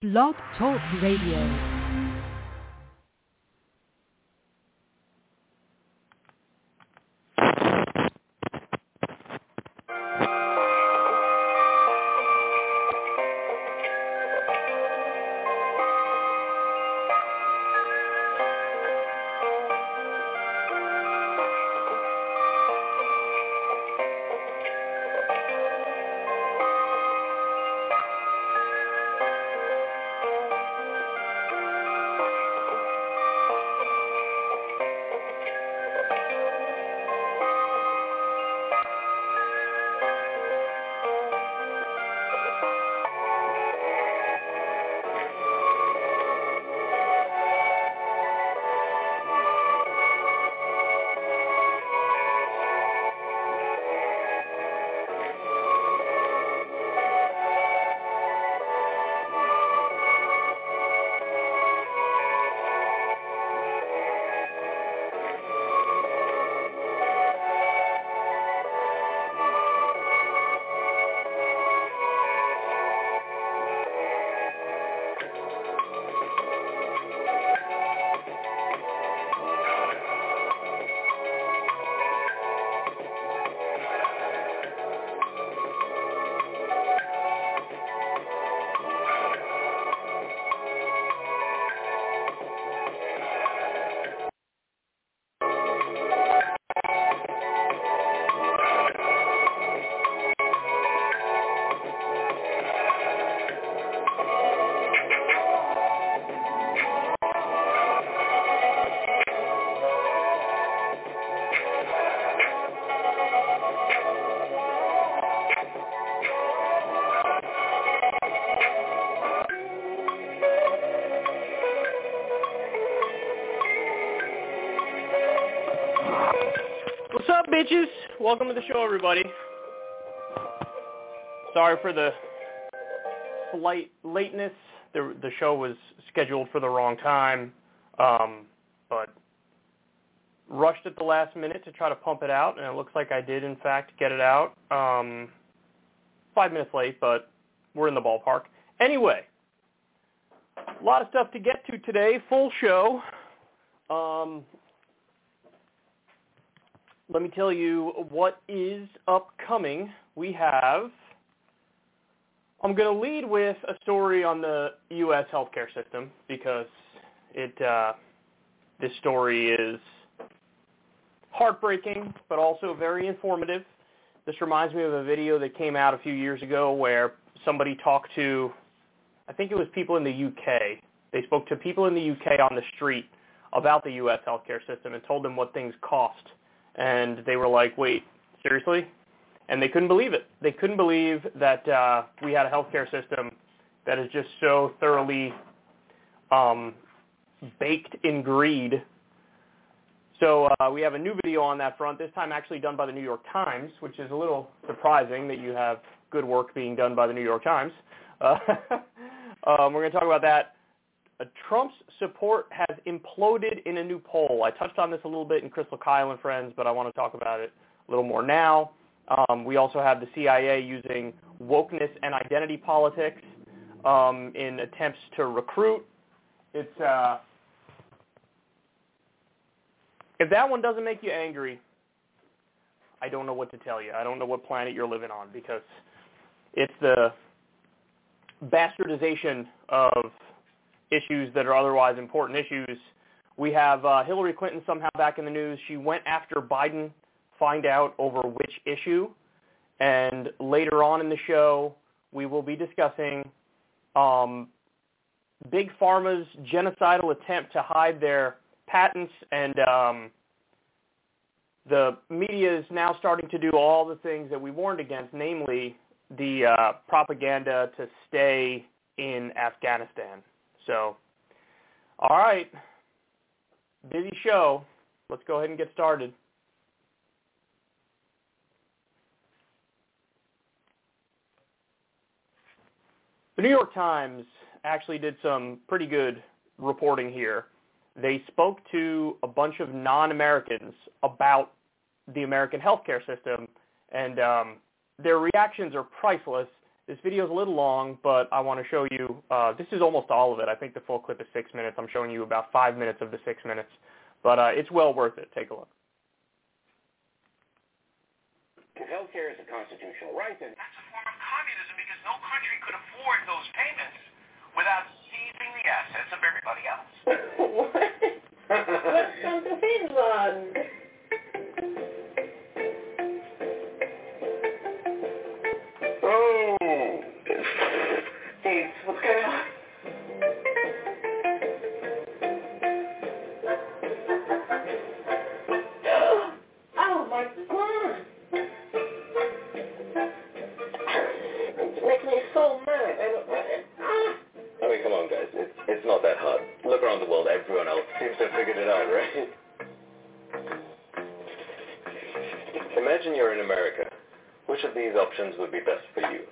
Blog Talk Radio. What's up, bitches? Welcome to the show, everybody. Sorry for the slight lateness. The show was scheduled for the wrong time, but rushed at the last minute to try to pump it out, and it looks like I did, in fact, get it out. 5 minutes late, but we're in the ballpark. Anyway, a lot of stuff to get to today. Full show. Let me tell you what is upcoming. I'm going to lead with a story on the U.S. healthcare system because this story is heartbreaking but also very informative. This reminds me of a video that came out a few years ago where somebody talked to, I think it was people in the UK. They spoke to people in the UK on the street about the U.S. healthcare system and told them what things cost. And they were like, wait, seriously? And they couldn't believe it. They couldn't believe that we had a healthcare system that is just so thoroughly baked in greed. So we have a new video on that front, this time actually done by the New York Times, which is a little surprising that you have good work being done by the New York Times. We're going to talk about that. Trump's support has imploded in a new poll. I touched on this a little bit in Crystal Kyle and Friends, but I want to talk about it a little more now. We also have the CIA using wokeness and identity politics in attempts to recruit. If that one doesn't make you angry, I don't know what to tell you. I don't know what planet you're living on because it's the bastardization of issues that are otherwise important issues. We have Hillary Clinton somehow back in the news. She went after Biden, find out over which issue. And later on in the show, we will be discussing Big Pharma's genocidal attempt to hide their patents, and the media is now starting to do all the things that we warned against, namely the propaganda to stay in Afghanistan. So, all right, busy show. Let's go ahead and get started. The New York Times actually did some pretty good reporting here. They spoke to a bunch of non-Americans about the American healthcare system, and their reactions are priceless. This video is a little long, but I want to show you, this is almost all of it. I think the full clip is 6 minutes. I'm showing you about 5 minutes of the 6 minutes. But it's well worth it. Take a look. Healthcare is a constitutional right, and that's a form of communism because no country could afford those payments without seizing the assets of everybody else. What? What's Santa Finland? Oh, Steve, what's going on? Oh my God! It makes me so mad. I mean, come on, guys. It's not that hard. Look around the world. Everyone else seems to have figured it out, right? Imagine you're in America. Which of these options would be best for you?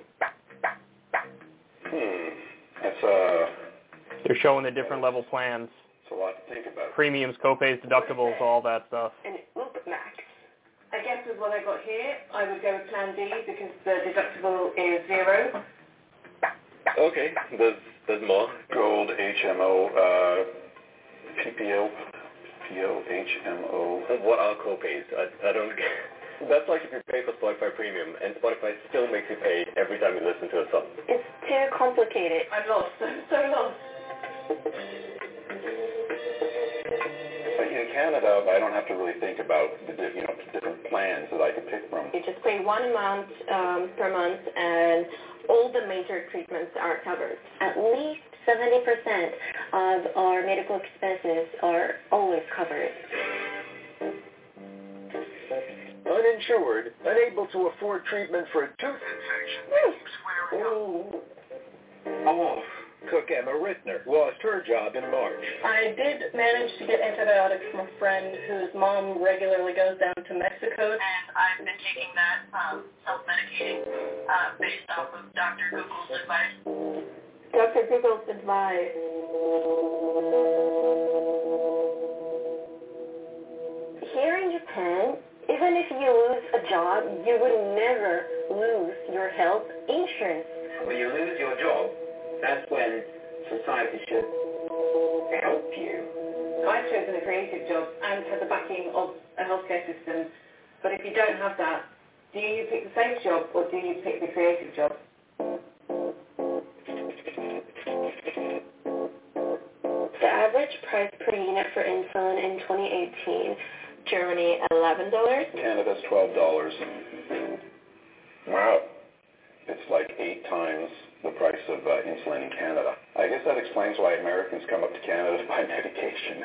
They're showing the different level plans. It's a lot to think about. Premiums, copays, deductibles, all that stuff. And max. I guess with what I got here, I would go with Plan D because the deductible is 0. Okay, there's more. Gold, HMO, PPO, HMO. What are copays? I don't get. That's like if you pay for Spotify Premium, and Spotify still makes you pay every time you listen to a song. It's too complicated. I'm lost. I'm so lost. In Canada, I don't have to really think about the different plans that I could pick from. You just pay one amount per month, and all the major treatments are covered. At least 70% of our medical expenses are always covered. Uninsured, unable to afford treatment for a tooth infection. Swearing up. Cook Emma Rittner lost her job in March. I did manage to get antibiotics from a friend whose mom regularly goes down to Mexico. And I've been taking that self-medicating based off of Dr. Google's advice. Dr. Google's advice. Here in Japan, even if you lose a job, you would never lose your health insurance. When you lose your job, that's when society should help you. I've chosen a creative job and had the backing of a healthcare system. But if you don't have that, do you pick the safe job or do you pick the creative job? The average price per unit for insulin in 2018, Germany $11. Canada's $12. Wow. It's like 8 times the price of insulin in Canada. I guess that explains why Americans come up to Canada to buy medication.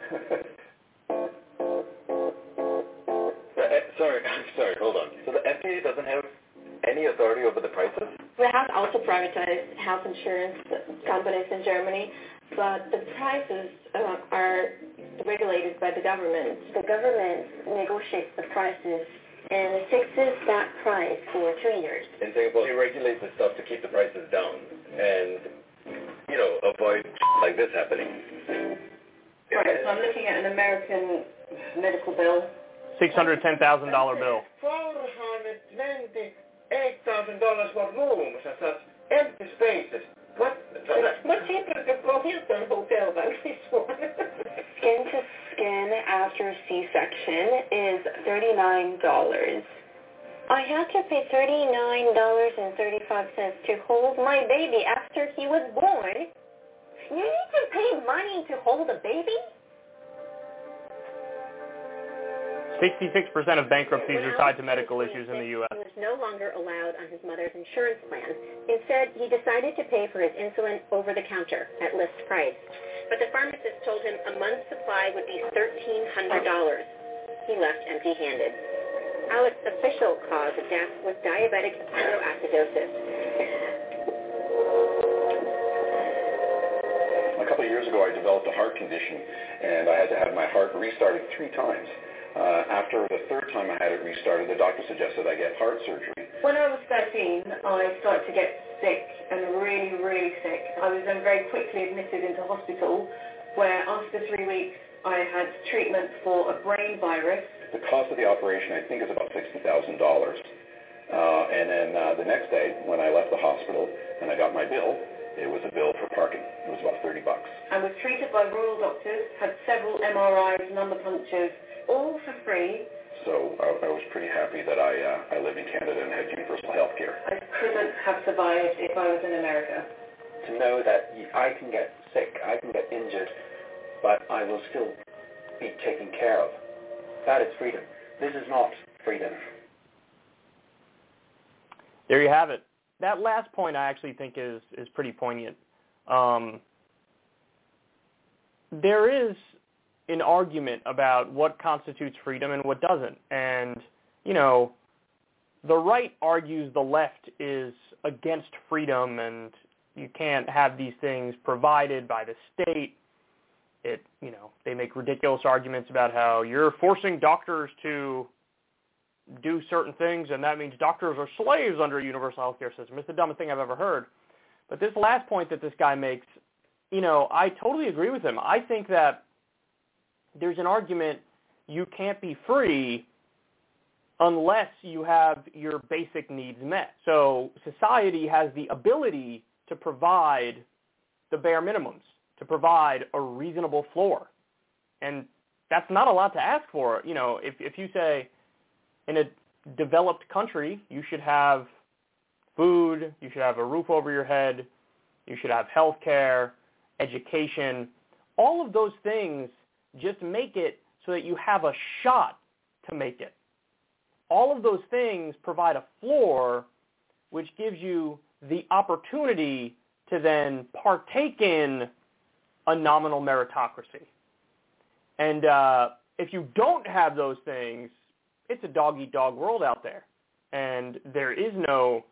Sorry, hold on. So the FDA doesn't have any authority over the prices? We have also privatized health insurance companies in Germany, but the prices are regulated by the government. The government negotiates the prices and fixes that price for 2 years. In Singapore, they regulate the stuff to keep the prices down and, avoid like this happening. Right, so I'm looking at an American medical bill. $610,000 bill. $428,000 for rooms, that's empty spaces. What people could go Hilton Hotel than this one? Skin to skin after C-section is $39. I had to pay $39.35 to hold my baby after he was born. You need to pay money to hold a baby? 66% of bankruptcies are tied to medical issues in the U.S. He was no longer allowed on his mother's insurance plan. Instead, he decided to pay for his insulin over the counter at list price. But the pharmacist told him a month's supply would be $1,300. He left empty-handed. Alex's official cause of death was diabetic ketoacidosis. A couple of years ago, I developed a heart condition, and I had to have my heart restarted 3 times. After the 3rd time I had it restarted, the doctor suggested I get heart surgery. When I was 13, I started to get sick and really, really sick. I was then very quickly admitted into hospital where after 3 weeks I had treatment for a brain virus. The cost of the operation, I think, is about $60,000. And then the next day, when I left the hospital and I got my bill, it was a bill for parking. It was about $30. I was treated by rural doctors, had several MRIs, lumbar punctures, all for free. So I was pretty happy that I live in Canada and had universal health care. I couldn't have survived if I was in America. To know that I can get sick, I can get injured, but I will still be taken care of. That is freedom. This is not freedom. There you have it. That last point I actually think is pretty poignant. There is an argument about what constitutes freedom and what doesn't. And, you know, the right argues the left is against freedom and you can't have these things provided by the state. They make ridiculous arguments about how you're forcing doctors to do certain things and that means doctors are slaves under a universal health care system. It's the dumbest thing I've ever heard. But this last point that this guy makes, I totally agree with him. I think that there's an argument you can't be free unless you have your basic needs met. So society has the ability to provide the bare minimums, to provide a reasonable floor. And that's not a lot to ask for. If you say in a developed country, you should have food, you should have a roof over your head, you should have health care, education, all of those things just make it so that you have a shot to make it. All of those things provide a floor which gives you the opportunity to then partake in a nominal meritocracy. And if you don't have those things, it's a dog-eat-dog world out there. And there is no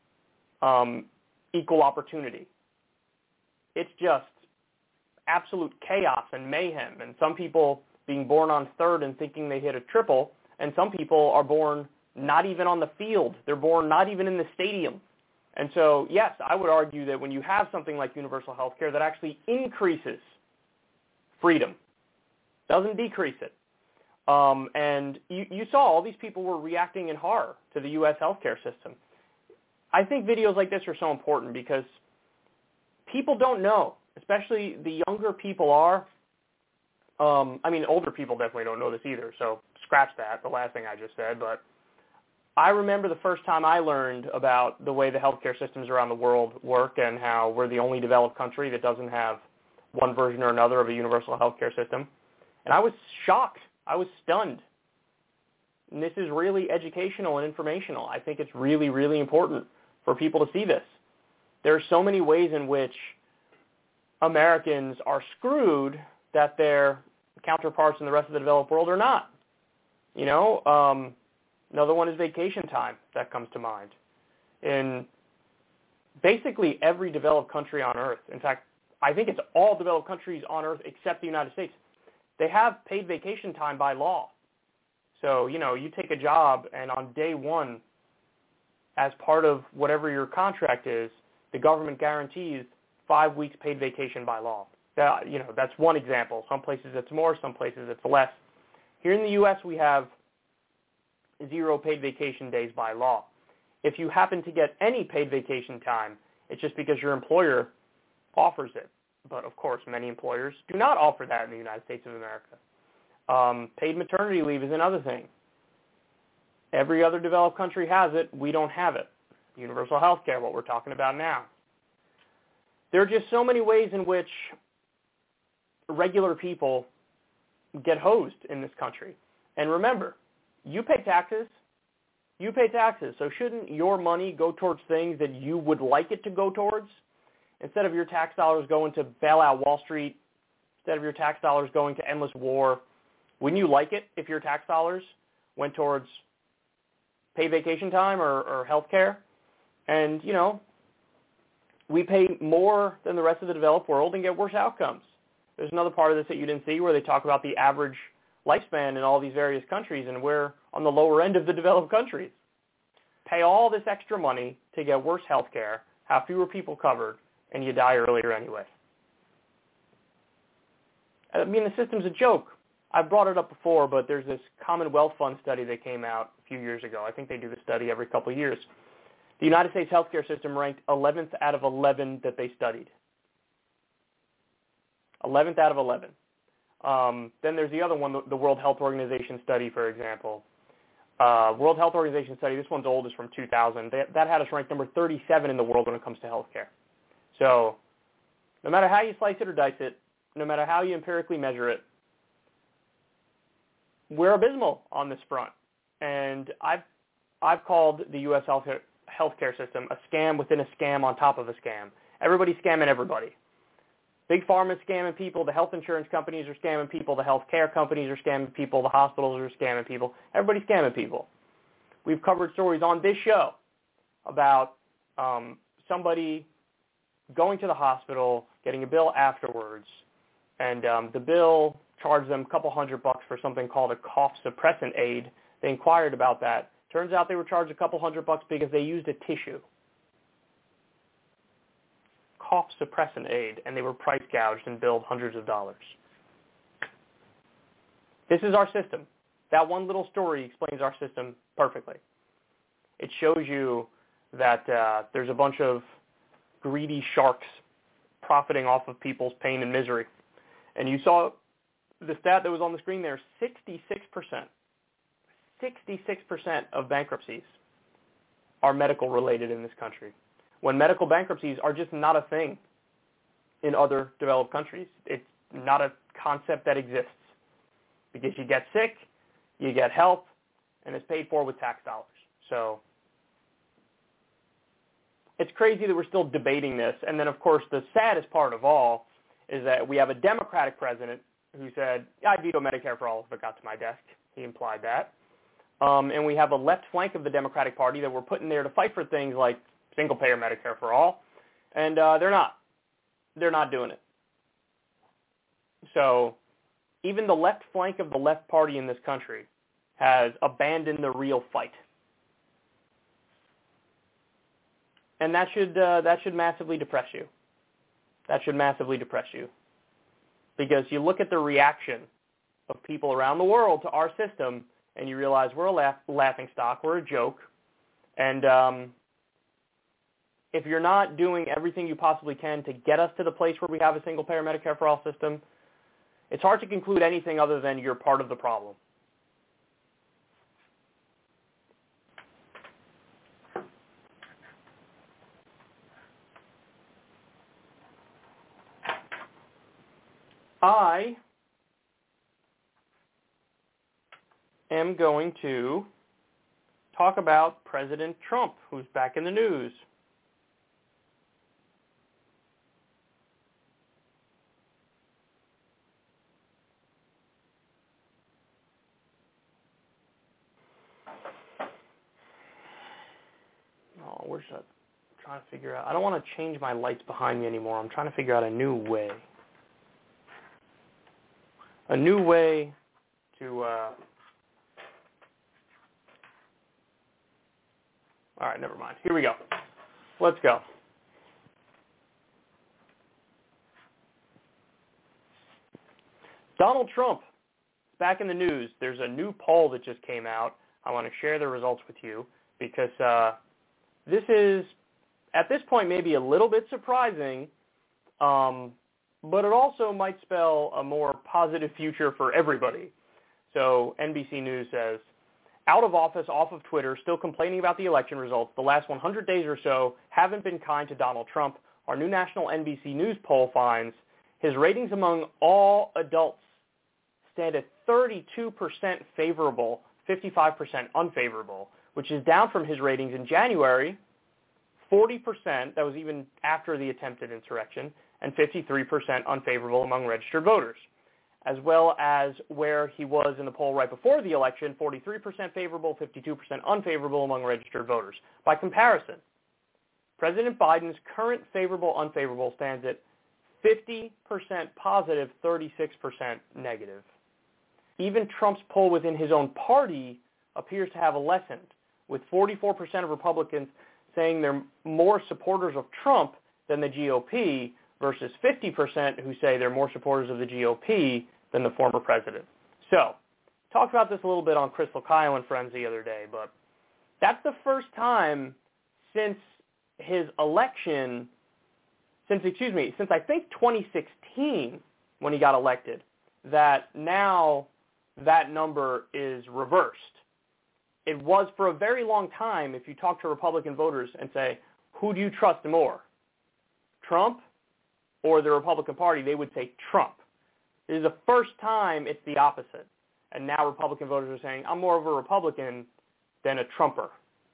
equal opportunity. It's just absolute chaos and mayhem, and some people being born on third and thinking they hit a triple, and some people are born not even on the field. They're born not even in the stadium. And so, yes, I would argue that when you have something like universal health care, that actually increases freedom, doesn't decrease it. And you saw all these people were reacting in horror to the U.S. healthcare system. I think videos like this are so important because people don't know, especially the younger people are. Older people definitely don't know this either, so scratch that, the last thing I just said. But I remember the first time I learned about the way the healthcare systems around the world work and how we're the only developed country that doesn't have one version or another of a universal healthcare system. And I was shocked. I was stunned. And this is really educational and informational. I think it's really, really important for people to see this. There are so many ways in which Americans are that their counterparts in the rest of the developed world are not. Another one is vacation time that comes to mind. In basically every developed country on earth, in fact, I think it's all developed countries on earth except the United States, they have paid vacation time by law. So, you take a job and on day one, as part of whatever your contract is, the government guarantees 5 weeks paid vacation by law. That's one example. Some places it's more, some places it's less. Here in the U.S., we have 0 paid vacation days by law. If you happen to get any paid vacation time, it's just because your employer offers it. But, of course, many employers do not offer that in the United States of America. Paid maternity leave is another thing. Every other developed country has it. We don't have it. Universal health care, what we're talking about now. There are just so many ways in which regular people get hosed in this country. And remember, you pay taxes. So shouldn't your money go towards things that you would like it to go towards? Instead of your tax dollars going to bail out Wall Street, instead of your tax dollars going to endless war, wouldn't you like it if your tax dollars went towards paid vacation time or health care? And, we pay more than the rest of the developed world and get worse outcomes. There's another part of this that you didn't see where they talk about the average lifespan in all these various countries, and we're on the lower end of the developed countries. Pay all this extra money to get worse health care, have fewer people covered, and you die earlier anyway. The system's a joke. I've brought it up before, but there's this Commonwealth Fund study that came out a few years ago. I think they do the study every couple of years. The United States healthcare system ranked 11th out of 11 that they studied. 11th out of 11. Then there's the other one, the World Health Organization study, for example. World Health Organization study, this one's old, is from 2000. That had us ranked number 37 in the world when it comes to healthcare. So no matter how you slice it or dice it, no matter how you empirically measure it, we're abysmal on this front. And I've called the U.S. healthcare system a scam within a scam on top of a scam. Everybody's scamming everybody. Big Pharma's scamming people. The health insurance companies are scamming people. The health care companies are scamming people. The hospitals are scamming people. Everybody's scamming people. We've covered stories on this show about somebody going to the hospital, getting a bill afterwards, and the bill charged them a couple $100 for something called a cough suppressant aid. They inquired about that. Turns out they were charged a couple $100 because they used a tissue. Cough suppressant aid, and they were price gouged and billed hundreds of dollars. This is our system. That one little story explains our system perfectly. It shows you that there's a bunch of greedy sharks profiting off of people's pain and misery. And you saw the stat that was on the screen there, 66% of bankruptcies are medical related in this country, when medical bankruptcies are just not a thing in other developed countries. It's not a concept that exists because you get sick, you get help, and it's paid for with tax dollars. So it's crazy that we're still debating this. And then, of course, the saddest part of all is that we have a Democratic president who said, I veto Medicare for all if it got to my desk. He implied that. And we have a left flank of the Democratic Party that we're putting there to fight for things like single-payer Medicare for all. And they're not. They're not doing it. So even the left flank of the left party in this country has abandoned the real fight. And that should massively depress you. That should massively depress you. Because you look at the reaction of people around the world to our system, and you realize we're a laughing stock, we're a joke. And if you're not doing everything you possibly can to get us to the place where we have a single-payer Medicare for all system, it's hard to conclude anything other than you're part of the problem. I am going to talk about President Trump, who's back in the news. Oh, where's that? I'm trying to figure out. I don't want to change my lights behind me anymore. I'm trying to figure out a new way. A new way to, all right, never mind. Here we go. Let's go. Donald Trump is back in the news. There's a new poll that just came out. I want to share the results with you because this is, at this point, maybe a little bit surprising, but it also might spell a more positive future for everybody. So NBC News says, out of office, off of Twitter, still complaining about the election results, the last 100 days or so haven't been kind to Donald Trump. Our new national NBC News poll finds his ratings among all adults stand at 32% favorable, 55% unfavorable, which is down from his ratings in January, 40%, that was even after the attempted insurrection, and 53% unfavorable among registered voters, as well as where he was in the poll right before the election, 43% favorable, 52% unfavorable among registered voters. By comparison, President Biden's current favorable-unfavorable stands at 50% positive, 36% negative. Even Trump's poll within his own party appears to have lessened, with 44% of Republicans saying they're more supporters of Trump than the GOP versus 50% who say they're more supporters of the GOP than the former president. So, talked about this a little bit on Crystal Kyle and Friends the other day, but that's the first time since his election, since I think 2016 when he got elected, that now that number is reversed. It was for a very long time, if you talk to Republican voters and say, who do you trust more, Trump or the Republican Party, they would say Trump. This is the first time it's the opposite. And now Republican voters are saying, I'm more of a Republican than a Trumper.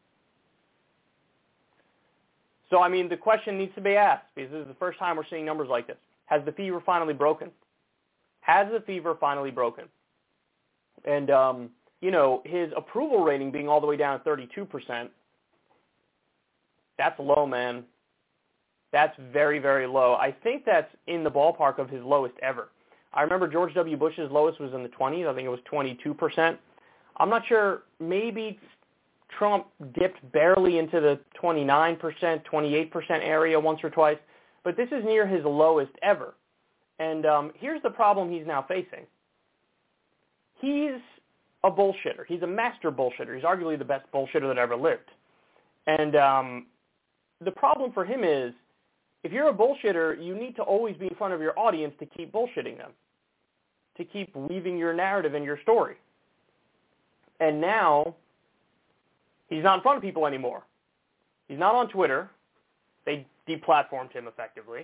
So, I mean, the question needs to be asked, because this is the first time we're seeing numbers like this. Has the fever finally broken? Has the fever finally broken? And, his approval rating being all the way down at 32%, that's low, man. That's very, very low. I think that's in the ballpark of his lowest ever. I remember George W. Bush's lowest was in the 20s. I think it was 22%. I'm not sure. Maybe Trump dipped barely into the 29%, 28% area once or twice. But this is near his lowest ever. And here's the problem he's now facing. He's a bullshitter. He's a master bullshitter. He's arguably the best bullshitter that ever lived. And the problem for him is, if you're a bullshitter, you need to always be in front of your audience to keep bullshitting them, to keep weaving your narrative and your story. And now, he's not in front of people anymore. He's not on Twitter. They deplatformed him effectively.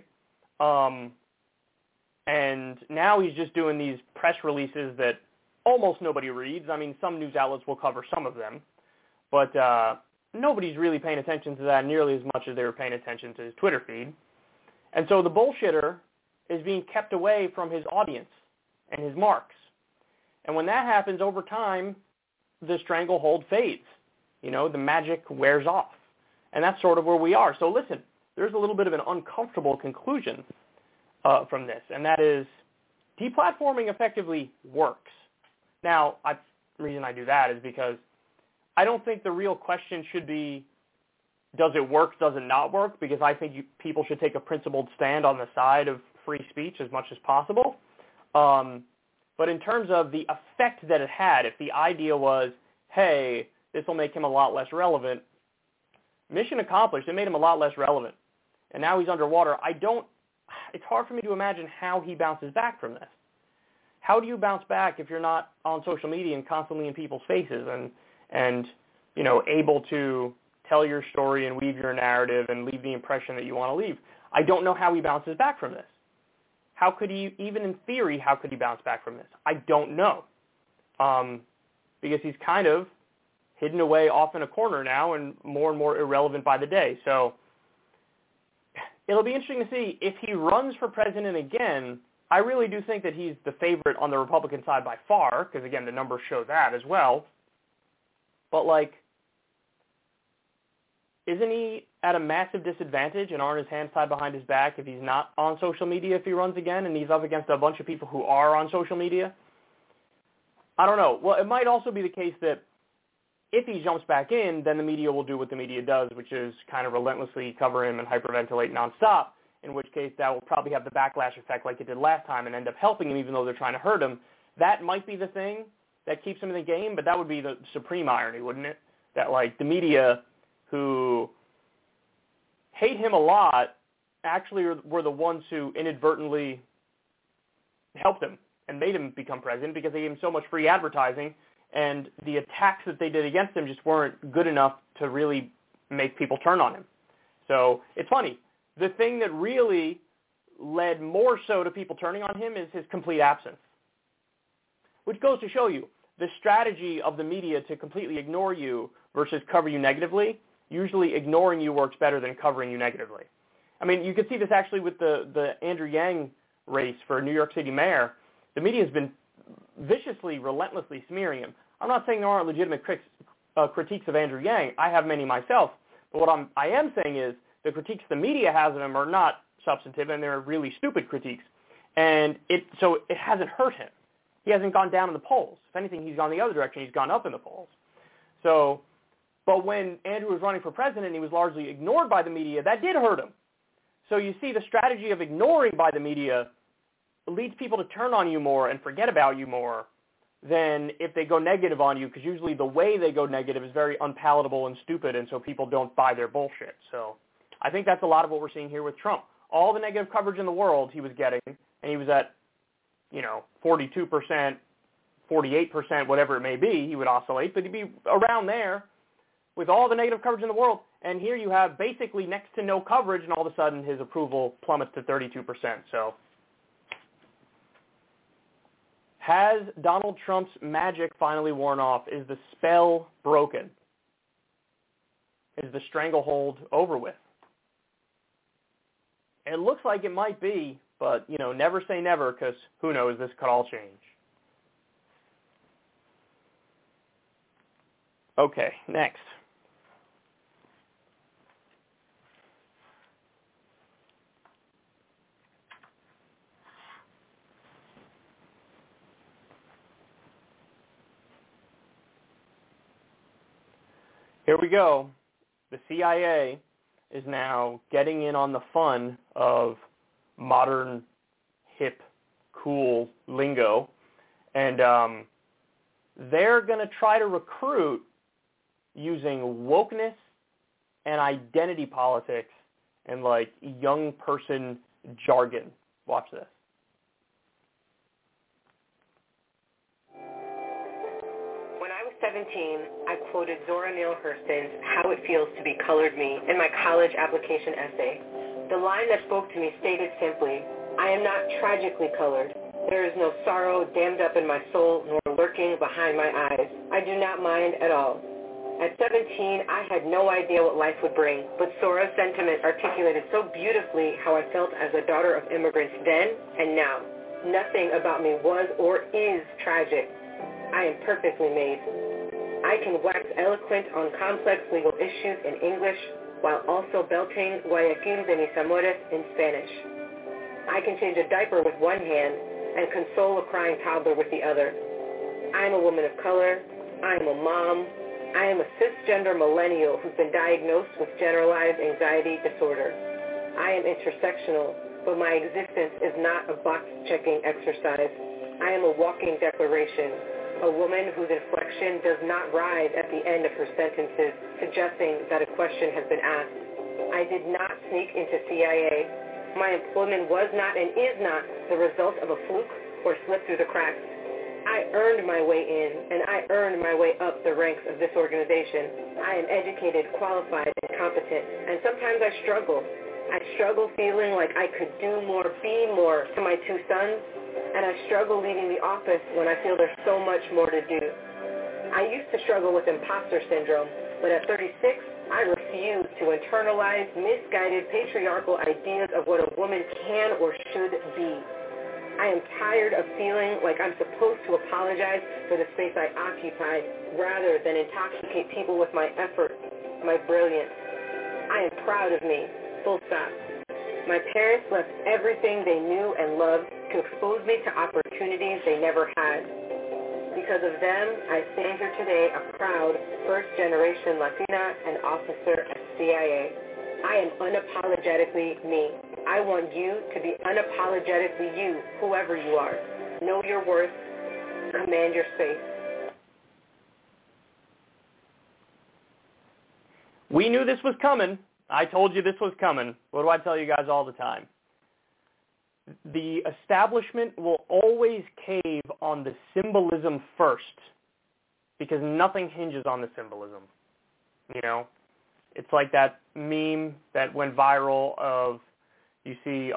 And now he's just doing these press releases that almost nobody reads. I mean, some news outlets will cover some of them. But nobody's really paying attention to that nearly as much as they were paying attention to his Twitter feed. And so the bullshitter is being kept away from his audience and his marks. And when that happens over time, the stranglehold fades. The magic wears off. And that's sort of where we are. So listen, there's a little bit of an uncomfortable conclusion from this, and that is deplatforming effectively works. Now, the reason I do that is because I don't think the real question should be, does it work, does it not work? Because I think people should take a principled stand on the side of free speech as much as possible. But in terms of the effect that it had, if the idea was, hey, this will make him a lot less relevant, mission accomplished. It made him a lot less relevant. And now he's underwater. It's hard for me to imagine how he bounces back from this. How do you bounce back if you're not on social media and constantly in people's faces and able to tell your story and weave your narrative and leave the impression that you want to leave? I don't know how he bounces back from this. How could he, even in theory, how could he bounce back from this? I don't know. Because he's kind of hidden away off in a corner now and more irrelevant by the day. So it'll be interesting to see if he runs for president again. I really do think that he's the favorite on the Republican side by far, because, again, the numbers show that as well. But, isn't he at a massive disadvantage and aren't his hands tied behind his back if he's not on social media if he runs again and he's up against a bunch of people who are on social media? I don't know. Well, it might also be the case that if he jumps back in, then the media will do what the media does, which is kind of relentlessly cover him and hyperventilate nonstop, in which case that will probably have the backlash effect like it did last time and end up helping him even though they're trying to hurt him. That might be the thing that keeps him in the game, but that would be the supreme irony, wouldn't it? That, the media who hate him a lot actually were the ones who inadvertently helped him and made him become president because they gave him so much free advertising, and the attacks that they did against him just weren't good enough to really make people turn on him. So it's funny. The thing that really led more so to people turning on him is his complete absence, which goes to show you the strategy of the media to completely ignore you versus cover you negatively. Usually ignoring you works better than covering you negatively. I mean, you can see this actually with the Andrew Yang race for New York City mayor. The media has been viciously, relentlessly smearing him. I'm not saying there aren't legitimate critiques of Andrew Yang. I have many myself. But what I am saying is the critiques the media has of him are not substantive, and they're really stupid critiques. And so it hasn't hurt him. He hasn't gone down in the polls. If anything, he's gone the other direction. He's gone up in the polls. So, but when Andrew was running for president and he was largely ignored by the media, that did hurt him. So you see the strategy of ignoring by the media leads people to turn on you more and forget about you more than if they go negative on you, because usually the way they go negative is very unpalatable and stupid, and so people don't buy their bullshit. So I think that's a lot of what we're seeing here with Trump. All the negative coverage in the world he was getting, and he was at, 42%, 48%, whatever it may be, he would oscillate, but he'd be around there with all the negative coverage in the world. And here you have basically next to no coverage, and all of a sudden his approval plummets to 32%. So has Donald Trump's magic finally worn off? Is the spell broken? Is the stranglehold over with? It looks like it might be, but, never say never, because who knows, this could all change. Okay, next. Here we go. The CIA is now getting in on the fun of modern, hip, cool lingo, and they're going to try to recruit using wokeness and identity politics and young person jargon. Watch this. When I was 17, I quoted Zora Neale Hurston's How It Feels to Be Colored Me in my college application essay. The line that spoke to me stated simply, I am not tragically colored. There is no sorrow dammed up in my soul nor lurking behind my eyes. I do not mind at all. At 17, I had no idea what life would bring, but Zora's sentiment articulated so beautifully how I felt as a daughter of immigrants then and now. Nothing about me was or is tragic. I am perfectly made. I can wax eloquent on complex legal issues in English while also belting Guayaquil de mis amores in Spanish. I can change a diaper with one hand and console a crying toddler with the other. I am a woman of color. I am a mom. I am a cisgender millennial who's been diagnosed with generalized anxiety disorder. I am intersectional, but my existence is not a box-checking exercise. I am a walking declaration, a woman whose inflection does not rise at the end of her sentences, suggesting that a question has been asked. I did not sneak into CIA. My employment was not and is not the result of a fluke or slip through the cracks. I earned my way in, and I earned my way up the ranks of this organization. I am educated, qualified, and competent, and sometimes I struggle. I struggle feeling like I could do more, be more to my two sons, and I struggle leaving the office when I feel there's so much more to do. I used to struggle with imposter syndrome, but at 36, I refuse to internalize misguided patriarchal ideas of what a woman can or should be. I am tired of feeling like I'm supposed to apologize for the space I occupy rather than intoxicate people with my effort, my brilliance. I am proud of me, full stop. My parents left everything they knew and loved to expose me to opportunities they never had. Because of them, I stand here today a proud first-generation Latina and officer at CIA. I am unapologetically me. I want you to be unapologetically you, whoever you are. Know your worth. Command your space. We knew this was coming. I told you this was coming. What do I tell you guys all the time? The establishment will always cave on the symbolism first because nothing hinges on the symbolism. It's like that meme that went viral of you see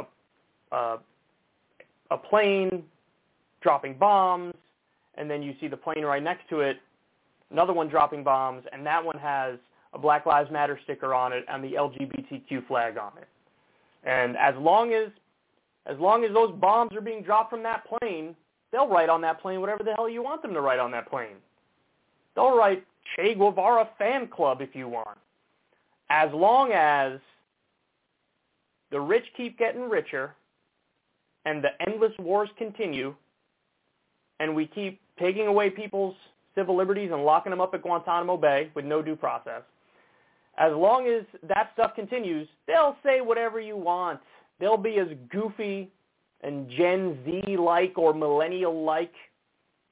a plane dropping bombs, and then you see the plane right next to it, another one dropping bombs, and that one has a Black Lives Matter sticker on it and the LGBTQ flag on it. And as long as those bombs are being dropped from that plane, they'll write on that plane whatever the hell you want them to write on that plane. They'll write Che Guevara fan club if you want. As long as the rich keep getting richer and the endless wars continue and we keep taking away people's civil liberties and locking them up at Guantanamo Bay with no due process, as long as that stuff continues, they'll say whatever you want. They'll be as goofy and Gen Z-like or millennial-like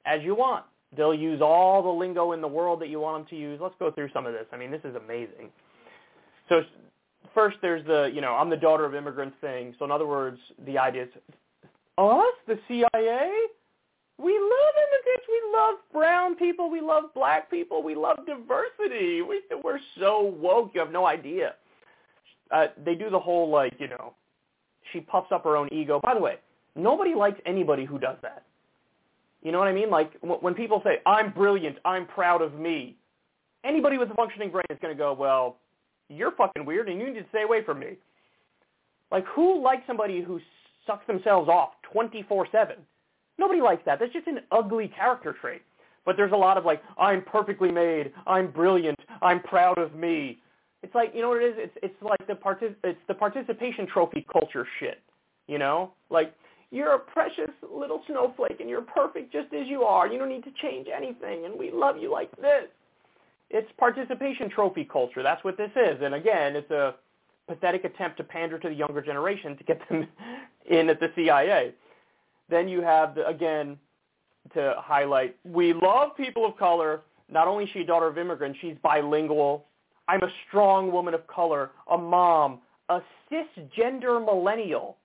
as you want. They'll use all the lingo in the world that you want them to use. Let's go through some of this. I mean, this is amazing. So first there's the, I'm the daughter of immigrants thing. So in other words, the idea is, us, the CIA? We love immigrants. We love brown people. We love black people. We love diversity. We're so woke. You have no idea. They do the whole, she puffs up her own ego. By the way, nobody likes anybody who does that. You know what I mean? Like, when people say, I'm brilliant, I'm proud of me, anybody with a functioning brain is going to go, well, you're fucking weird and you need to stay away from me. Like, who likes somebody who sucks themselves off 24/7? Nobody likes that. That's just an ugly character trait. But there's a lot of I'm perfectly made, I'm brilliant, I'm proud of me. It's like, you know what it is? It's like the participation trophy culture shit, Like, you're a precious little snowflake and you're perfect just as you are. You don't need to change anything and we love you like this. It's participation trophy culture. That's what this is. And again, it's a pathetic attempt to pander to the younger generation to get them in at the CIA. Then you have, again, to highlight, we love people of color. Not only is she a daughter of immigrants, she's bilingual. I'm a strong woman of color, a mom, a cisgender millennial.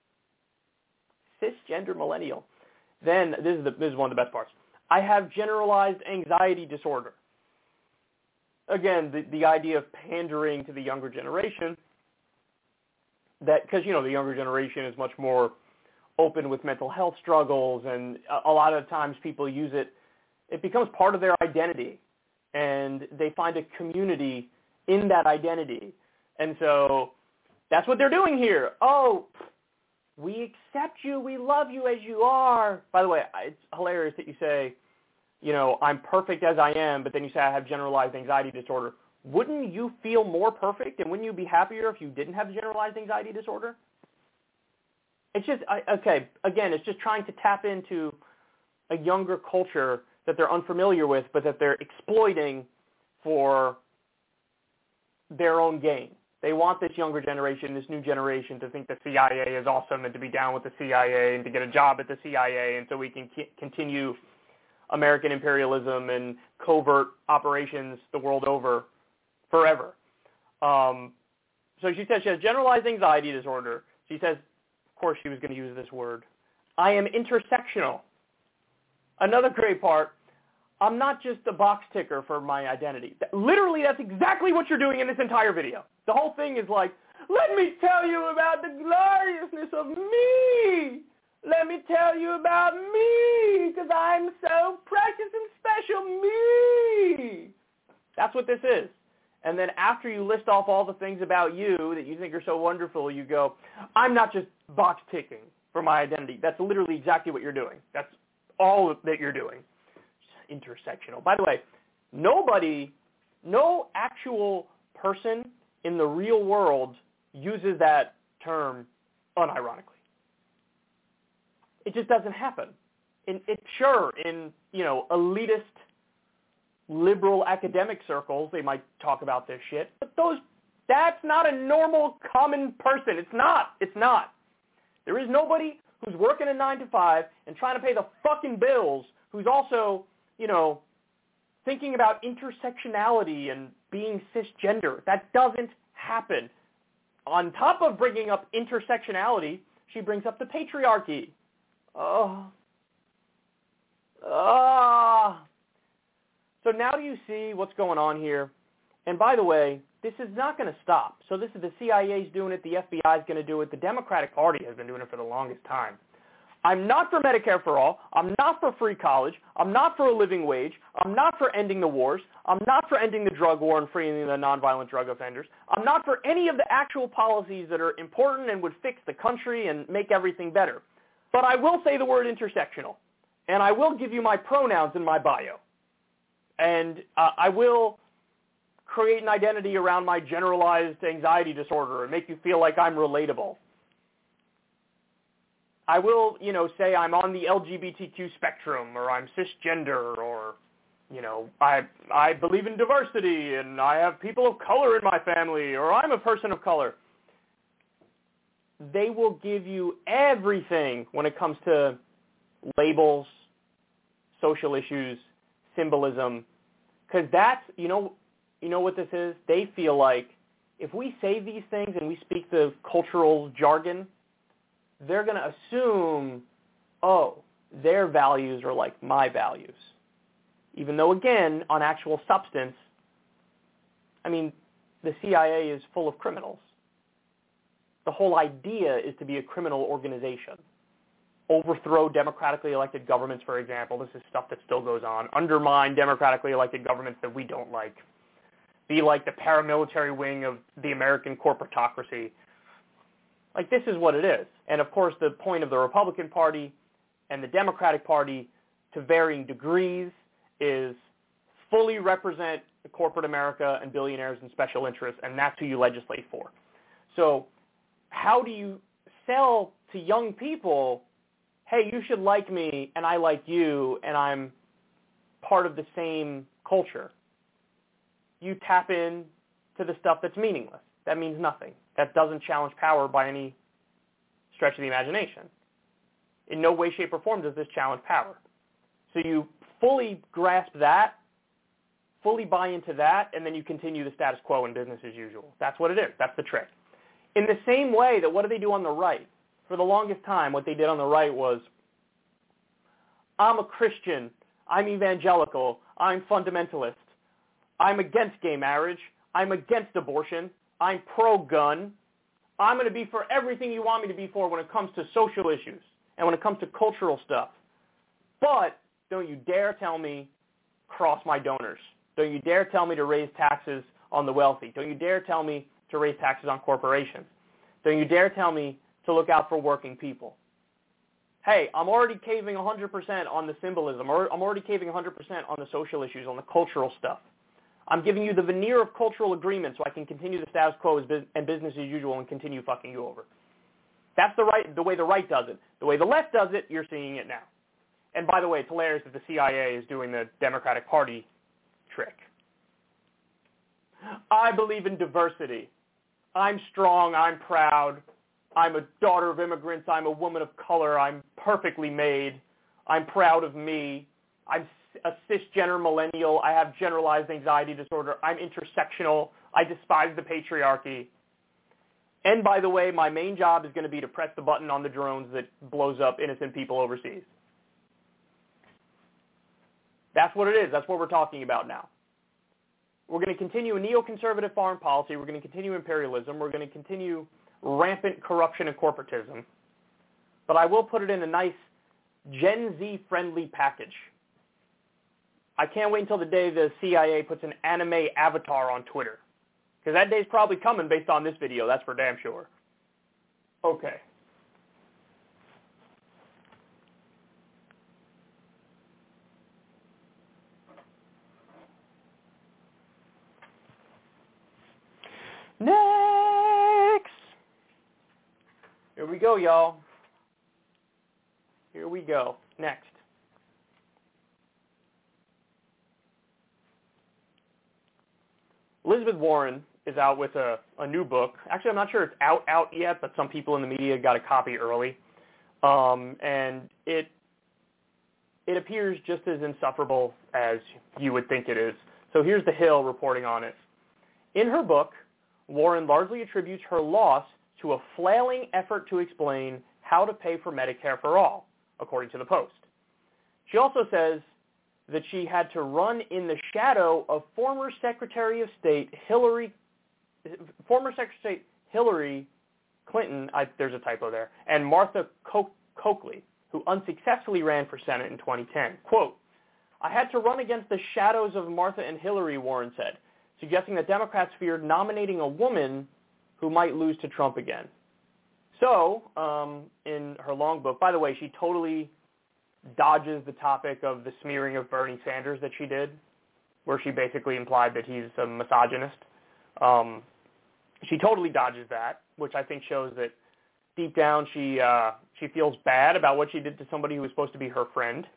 Cisgender millennial. Then, this is one of the best parts. I have generalized anxiety disorder. Again, the idea of pandering to the younger generation, because, the younger generation is much more open with mental health struggles, and a lot of times people use it. It becomes part of their identity, and they find a community in that identity. And so that's what they're doing here. Oh, we accept you. We love you as you are. By the way, it's hilarious that you say, I'm perfect as I am, but then you say I have generalized anxiety disorder. Wouldn't you feel more perfect, and wouldn't you be happier if you didn't have generalized anxiety disorder? It's just, again, it's just trying to tap into a younger culture that they're unfamiliar with, but that they're exploiting for their own gain. They want this younger generation, this new generation, to think the CIA is awesome and to be down with the CIA and to get a job at the CIA, and so we can continue American imperialism and covert operations the world over forever. So she says she has generalized anxiety disorder. She says, of course she was going to use this word, I am intersectional. Another great part, I'm not just a box ticker for my identity. Literally, that's exactly what you're doing in this entire video. The whole thing is like, let me tell you about the gloriousness of me. Let me tell you about me, because I'm so precious and special, me. That's what this is. And then after you list off all the things about you that you think are so wonderful, you go, I'm not just box ticking for my identity. That's literally exactly what you're doing. That's all that you're doing. Intersectional. By the way, no actual person in the real world uses that term unironically. It just doesn't happen. In elitist liberal academic circles, they might talk about this shit, but that's not a normal common person. It's not. There is nobody who's working a 9-to-5 and trying to pay the fucking bills who's also, thinking about intersectionality and being cisgender. That doesn't happen. On top of bringing up intersectionality, she brings up the patriarchy. So now do you see what's going on here? And by the way, this is not going to stop. So this is the CIA's doing it, the FBI's going to do it, the Democratic Party has been doing it for the longest time. I'm not for Medicare for all. I'm not for free college. I'm not for a living wage. I'm not for ending the wars. I'm not for ending the drug war and freeing the nonviolent drug offenders. I'm not for any of the actual policies that are important and would fix the country and make everything better. But I will say the word intersectional, and I will give you my pronouns in my bio. And I will create an identity around my generalized anxiety disorder and make you feel like I'm relatable. I will, say I'm on the LGBTQ spectrum, or I'm cisgender, or, I believe in diversity, and I have people of color in my family, or I'm a person of color. They will give you everything when it comes to labels, social issues, symbolism, because that's, you know what this is? They feel like if we say these things and we speak the cultural jargon, they're going to assume, oh, their values are like my values. Even though, again, on actual substance, I mean, the CIA is full of criminals. The whole idea is to be a criminal organization. Overthrow democratically elected governments, for example. This is stuff that still goes on. Undermine democratically elected governments that we don't like. Be like the paramilitary wing of the American corporatocracy. Like, this is what it is. And, of course, the point of the Republican Party and the Democratic Party, to varying degrees, is fully represent corporate America and billionaires and special interests, and that's who you legislate for. So how do you sell to young people, hey, you should like me, and I like you, and I'm part of the same culture? You tap in to the stuff that's meaningless. That means nothing. That doesn't challenge power by any stretch of the imagination. In no way, shape, or form does this challenge power. So you fully grasp that, fully buy into that, and then you continue the status quo and business as usual. That's what it is. That's the trick. In the same way that what do they do on the right? For the longest time, what they did on the right was, I'm a Christian, I'm evangelical, I'm fundamentalist, I'm against gay marriage, I'm against abortion, I'm pro-gun, I'm going to be for everything you want me to be for when it comes to social issues and when it comes to cultural stuff. But don't you dare tell me cross my donors. Don't you dare tell me to raise taxes on the wealthy. Don't you dare tell me to raise taxes on corporations. Don't you dare tell me to look out for working people. Hey, I'm already caving 100% on the symbolism, or I'm already caving 100% on the social issues, on the cultural stuff. I'm giving you the veneer of cultural agreement so I can continue the status quo and business as usual and continue fucking you over. That's the way the right does it. The way the left does it, you're seeing it now. And by the way, it's hilarious that the CIA is doing the Democratic Party trick. I believe in diversity. I'm strong. I'm proud. I'm a daughter of immigrants. I'm a woman of color. I'm perfectly made. I'm proud of me. I'm a cisgender millennial. I have generalized anxiety disorder. I'm intersectional. I despise the patriarchy. And by the way, my main job is going to be to press the button on the drones that blows up innocent people overseas. That's what it is. That's what we're talking about now. We're going to continue a neoconservative foreign policy. We're going to continue imperialism. We're going to continue rampant corruption and corporatism. But I will put it in a nice Gen Z-friendly package. I can't wait until the day the CIA puts an anime avatar on Twitter. Because that day's probably coming based on this video. That's for damn sure. Okay. Next! Here we go, y'all. Here we go. Next. Elizabeth Warren is out with a new book. Actually, I'm not sure it's out yet, but some people in the media got a copy early. And it appears just as insufferable as you would think it is. So here's The Hill reporting on it. In her book, Warren largely attributes her loss to a flailing effort to explain how to pay for Medicare for all, according to the Post. She also says that she had to run in the shadow of former Secretary of State Hillary Clinton, there's a typo there, and Martha Coakley, who unsuccessfully ran for Senate in 2010. Quote, I had to run against the shadows of Martha and Hillary, Warren said, suggesting that Democrats feared nominating a woman who might lose to Trump again. So, in her long book, by the way, she totally dodges the topic of the smearing of Bernie Sanders that she did, where she basically implied that he's a misogynist. She totally dodges that, which I think shows that deep down she feels bad about what she did to somebody who was supposed to be her friend.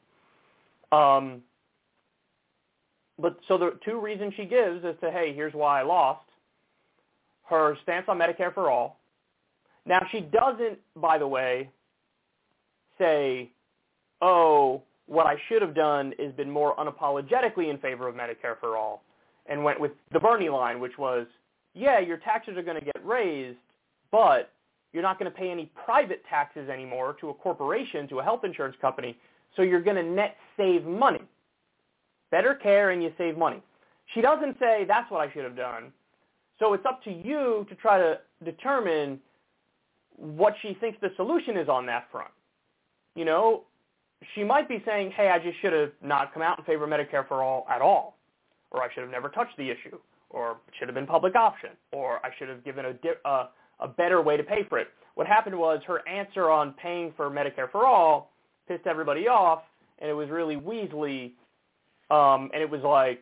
But so the two reasons she gives is to, hey, here's why I lost. Her stance on Medicare for all. Now, she doesn't, by the way, say, oh, what I should have done is been more unapologetically in favor of Medicare for all and went with the Bernie line, which was, yeah, your taxes are going to get raised, but you're not going to pay any private taxes anymore to a corporation, to a health insurance company, so you're going to net save money. Better care and you save money. She doesn't say that's what I should have done. So it's up to you to try to determine what she thinks the solution is on that front. You know, she might be saying, hey, I just should have not come out in favor of Medicare for all at all, or I should have never touched the issue, or it should have been public option, or I should have given a better way to pay for it. What happened was her answer on paying for Medicare for all pissed everybody off, and it was really weaselly, and it was like,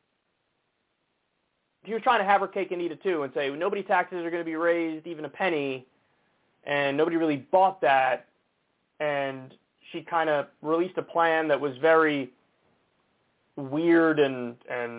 she was trying to have her cake and eat it too and say, nobody's taxes are going to be raised even a penny, and nobody really bought that, and she kind of released a plan that was very weird and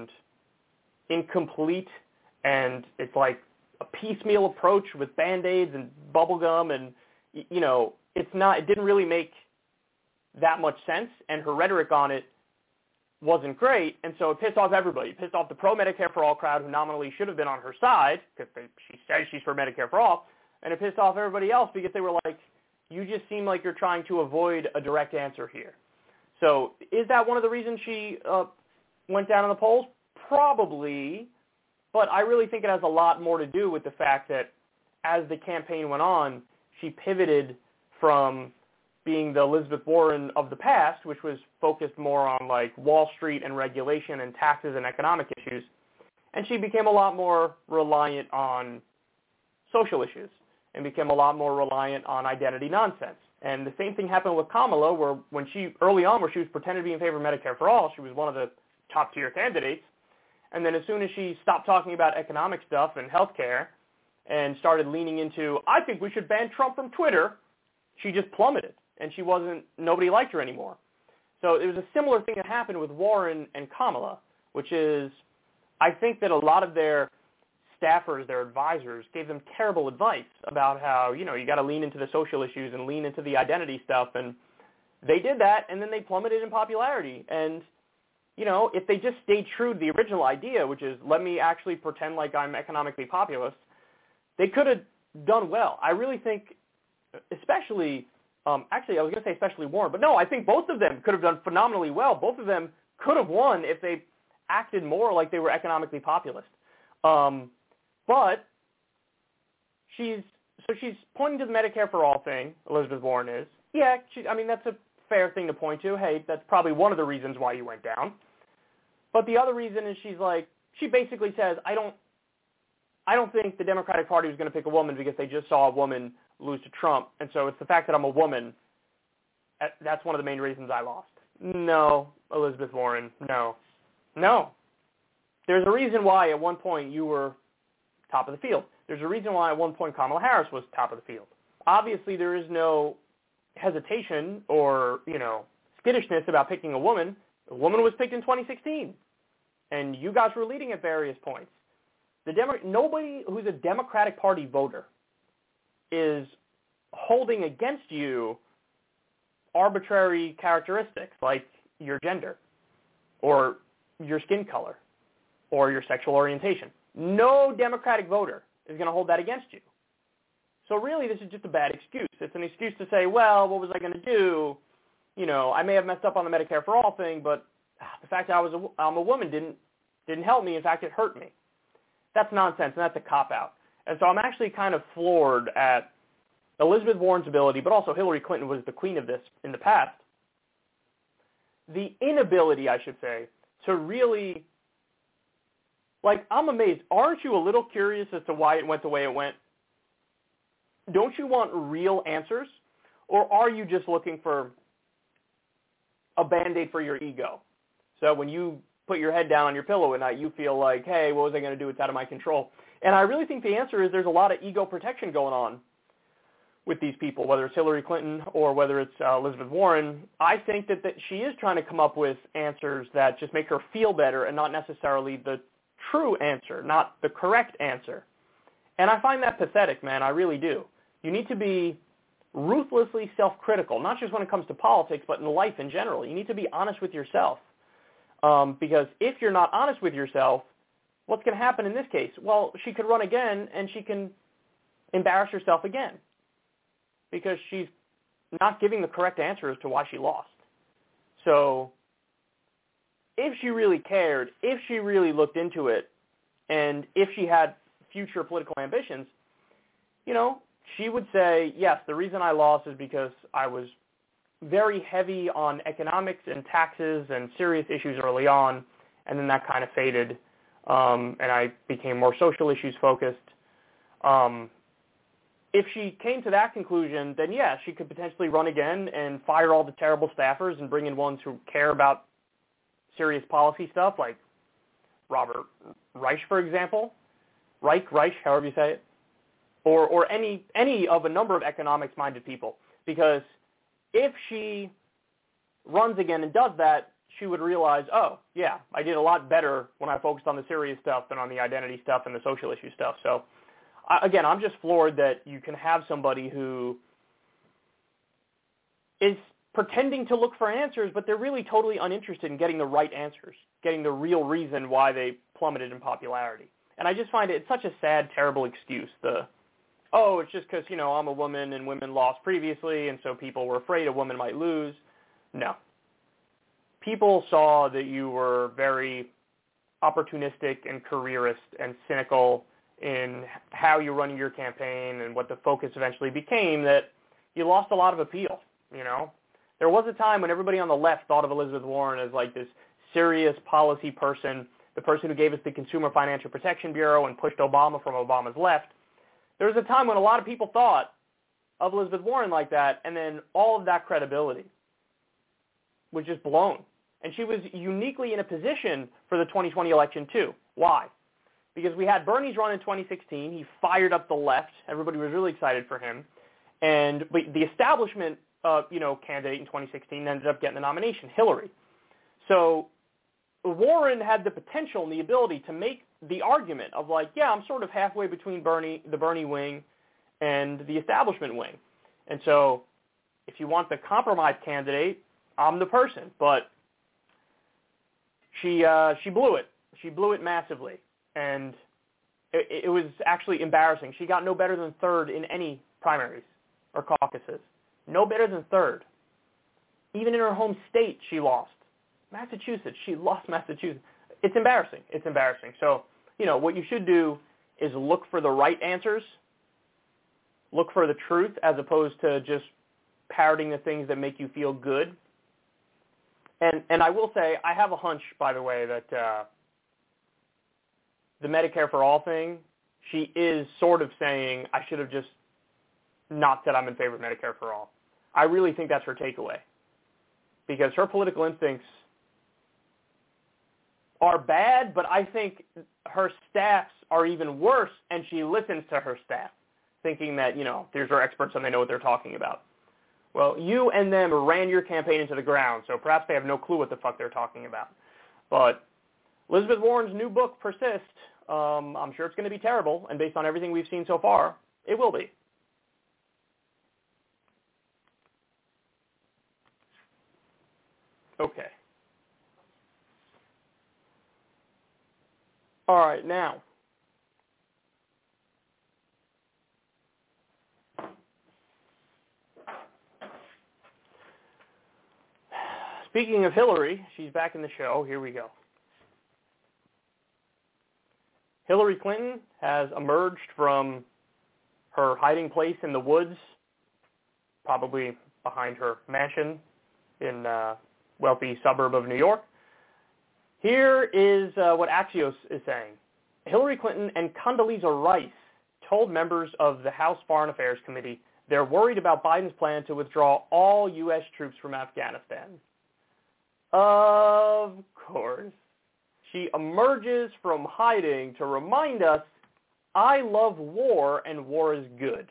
incomplete, and it's like a piecemeal approach with Band-Aids and bubble gum, and, you know, it didn't really make that much sense, and her rhetoric on it wasn't great, and so it pissed off everybody. It pissed off the pro-Medicare for all crowd, who nominally should have been on her side, because she says she's for Medicare for all, and it pissed off everybody else because they were like, you just seem like you're trying to avoid a direct answer here. So is that one of the reasons she went down in the polls? Probably, but I really think it has a lot more to do with the fact that as the campaign went on, she pivoted from being the Elizabeth Warren of the past, which was focused more on like Wall Street and regulation and taxes and economic issues, and she became a lot more reliant on social issues and became a lot more reliant on identity nonsense. And the same thing happened with Kamala, where when early on, where she was pretending to be in favor of Medicare for all, she was one of the top-tier candidates, and then as soon as she stopped talking about economic stuff and healthcare and started leaning into, I think we should ban Trump from Twitter, she just plummeted, and nobody liked her anymore. So it was a similar thing that happened with Warren and Kamala, which is, I think that a lot of their staffers, their advisors, gave them terrible advice about how, you got to lean into the social issues and lean into the identity stuff, and they did that, and then they plummeted in popularity. And, if they just stayed true to the original idea, which is let me actually pretend like I'm economically populist, they could have done well. I really think, especially, actually I was going to say especially Warren, but no, I think both of them could have done phenomenally well. Both of them could have won if they acted more like they were economically populist. But she's pointing to the Medicare for all thing, Elizabeth Warren is. Yeah, that's a fair thing to point to. Hey, that's probably one of the reasons why you went down. But the other reason is she basically says, I don't think the Democratic Party was going to pick a woman because they just saw a woman lose to Trump. And so it's the fact that I'm a woman, that's one of the main reasons I lost. No, Elizabeth Warren, no. There's a reason why at one point you were top of the field. There's a reason why at one point Kamala Harris was top of the field. Obviously, there is no hesitation or, skittishness about picking a woman. A woman was picked in 2016, and you guys were leading at various points. Nobody who's a Democratic Party voter is holding against you arbitrary characteristics like your gender or your skin color or your sexual orientation. No Democratic voter is going to hold that against you. So really, this is just a bad excuse. It's an excuse to say, well, what was I going to do? I may have messed up on the Medicare for all thing, but the fact that I'm a woman didn't help me. In fact, it hurt me. That's nonsense, and that's a cop-out. And so I'm actually kind of floored at Elizabeth Warren's ability, but also Hillary Clinton was the queen of this in the past. The inability, I should say, to really, I'm amazed. Aren't you a little curious as to why it went the way it went? Don't you want real answers? Or are you just looking for a Band-Aid for your ego? So when you put your head down on your pillow at night, you feel like, hey, what was I going to do? It's out of my control. And I really think the answer is there's a lot of ego protection going on with these people, whether it's Hillary Clinton or whether it's Elizabeth Warren. I think that she is trying to come up with answers that just make her feel better and not necessarily the true answer, not the correct answer. And I find that pathetic, man. I really do. You need to be ruthlessly self-critical, not just when it comes to politics, but in life in general. You need to be honest with yourself. Because if you're not honest with yourself, what's going to happen in this case? Well, she could run again, and she can embarrass herself again because she's not giving the correct answer as to why she lost. So if she really cared, if she really looked into it, and if she had future political ambitions, she would say, yes, the reason I lost is because I was very heavy on economics and taxes and serious issues early on, and then that kind of faded, and I became more social issues focused. If she came to that conclusion, then yeah, she could potentially run again and fire all the terrible staffers and bring in ones who care about serious policy stuff, like Robert Reich, for example. Reich, however you say it. Or any of a number of economics-minded people. Because if she runs again and does that, she would realize, oh, yeah, I did a lot better when I focused on the serious stuff than on the identity stuff and the social issue stuff. So, again, I'm just floored that you can have somebody who is pretending to look for answers, but they're really totally uninterested in getting the right answers, getting the real reason why they plummeted in popularity. And I just find it's such a sad, terrible excuse, it's just because, I'm a woman and women lost previously, and so people were afraid a woman might lose. No. People saw that you were very opportunistic and careerist and cynical in how you're running your campaign and what the focus eventually became, that you lost a lot of appeal, There was a time when everybody on the left thought of Elizabeth Warren as like this serious policy person, the person who gave us the Consumer Financial Protection Bureau and pushed Obama from Obama's left. There was a time when a lot of people thought of Elizabeth Warren like that, and then all of that credibility was just blown. And she was uniquely in a position for the 2020 election, too. Why? Because we had Bernie's run in 2016. He fired up the left. Everybody was really excited for him. But the establishment candidate in 2016 ended up getting the nomination, Hillary. So Warren had the potential and the ability to make the argument of like, yeah, I'm sort of halfway between the Bernie wing and the establishment wing. And so if you want the compromise candidate, I'm the person. But she blew it. She blew it massively. And it was actually embarrassing. She got no better than third in any primaries or caucuses. No better than third. Even in her home state, she lost. Massachusetts, she lost Massachusetts. It's embarrassing. It's embarrassing. So, what you should do is look for the right answers, look for the truth as opposed to just parroting the things that make you feel good. And I will say, I have a hunch, by the way, that the Medicare for All thing, she is sort of saying, I should have just not said I'm in favor of Medicare for All. I really think that's her takeaway. Because her political instincts are bad, but I think her staffs are even worse, and she listens to her staff, thinking that, these are experts and they know what they're talking about. Well, you and them ran your campaign into the ground, so perhaps they have no clue what the fuck they're talking about. But Elizabeth Warren's new book, Persist, I'm sure it's going to be terrible, and based on everything we've seen so far, it will be. Okay. All right, now, speaking of Hillary, she's back in the show. Here we go. Hillary Clinton has emerged from her hiding place in the woods, probably behind her mansion in a wealthy suburb of New York. Here is what Axios is saying. Hillary Clinton and Condoleezza Rice told members of the House Foreign Affairs Committee they're worried about Biden's plan to withdraw all U.S. troops from Afghanistan. Of course. She emerges from hiding to remind us, I love war and war is good.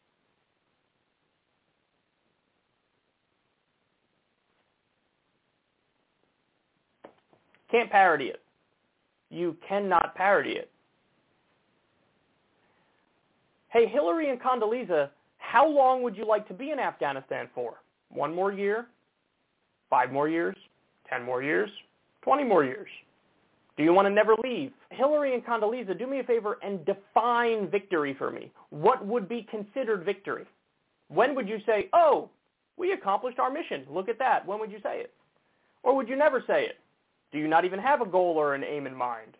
Can't parody it. You cannot parody it. Hey, Hillary and Condoleezza how long would you like to be in Afghanistan for? 1 more year? 5 more years? 10 more years? 20 more years? Do you want to never leave? Hillary and Condoleezza, do me a favor and define victory for me. What would be considered victory? When would you say, oh, we accomplished our mission. Look at that. When would you say it? Or would you never say it? Do you not even have a goal or an aim in mind?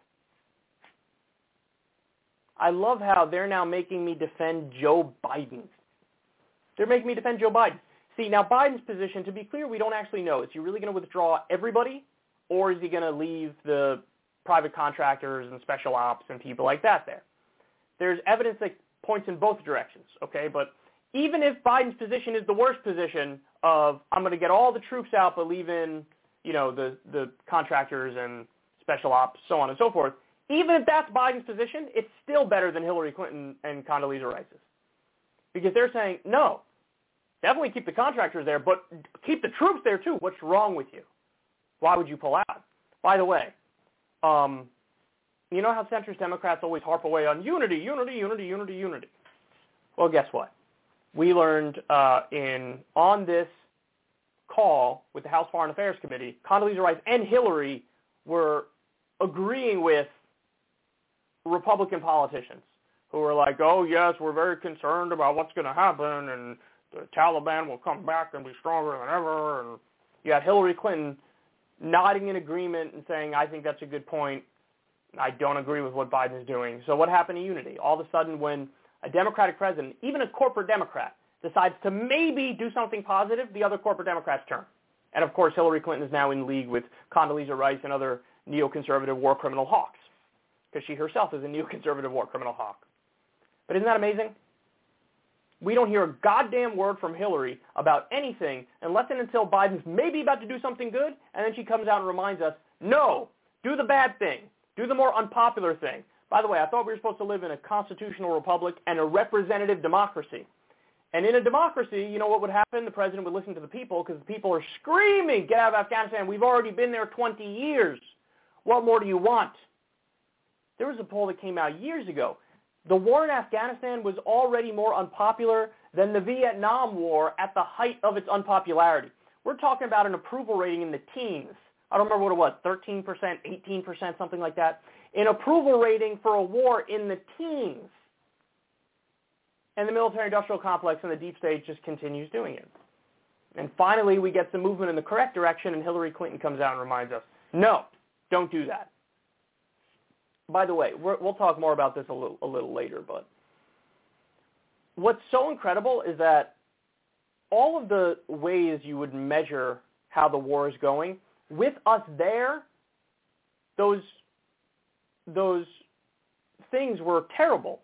I love how they're now making me defend Joe Biden. They're making me defend Joe Biden. See, now Biden's position, to be clear, we don't actually know. Is he really going to withdraw everybody, or is he going to leave the private contractors and special ops and people like that there? There's evidence that points in both directions, okay? But even if Biden's position is the worst position of, I'm going to get all the troops out but leave in, the contractors and special ops, so on and so forth, even if that's Biden's position, it's still better than Hillary Clinton and Condoleezza Rice's. Because they're saying, no, definitely keep the contractors there, but keep the troops there too. What's wrong with you? Why would you pull out? By the way, you know how centrist Democrats always harp away on unity, unity, unity, unity, unity? Well, guess what? We learned on this call with the House Foreign Affairs Committee, Condoleezza Rice and Hillary were agreeing with Republican politicians who were like, oh, yes, we're very concerned about what's going to happen, and the Taliban will come back and be stronger than ever. And you had Hillary Clinton nodding in agreement and saying, I think that's a good point. I don't agree with what Biden is doing. So what happened to unity? All of a sudden, when a Democratic president, even a corporate Democrat, decides to maybe do something positive, the other corporate Democrats turn. And, of course, Hillary Clinton is now in league with Condoleezza Rice and other neoconservative war criminal hawks, because she herself is a neoconservative war criminal hawk. But isn't that amazing? We don't hear a goddamn word from Hillary about anything unless and until Biden's maybe about to do something good, and then she comes out and reminds us, no, do the bad thing. Do the more unpopular thing. By the way, I thought we were supposed to live in a constitutional republic and a representative democracy. And in a democracy, you know what would happen? The president would listen to the people because the people are screaming, get out of Afghanistan. We've already been there 20 years. What more do you want? There was a poll that came out years ago. The war in Afghanistan was already more unpopular than the Vietnam War at the height of its unpopularity. We're talking about an approval rating in the teens. I don't remember what it was, 13%, 18%, something like that. An approval rating for a war in the teens. And the military-industrial complex and the deep state just continues doing it. And finally, we get some movement in the correct direction, and Hillary Clinton comes out and reminds us, no, don't do that. By the way, we'll talk more about this a little later, but what's so incredible is that all of the ways you would measure how the war is going, with us there, those things were terrible.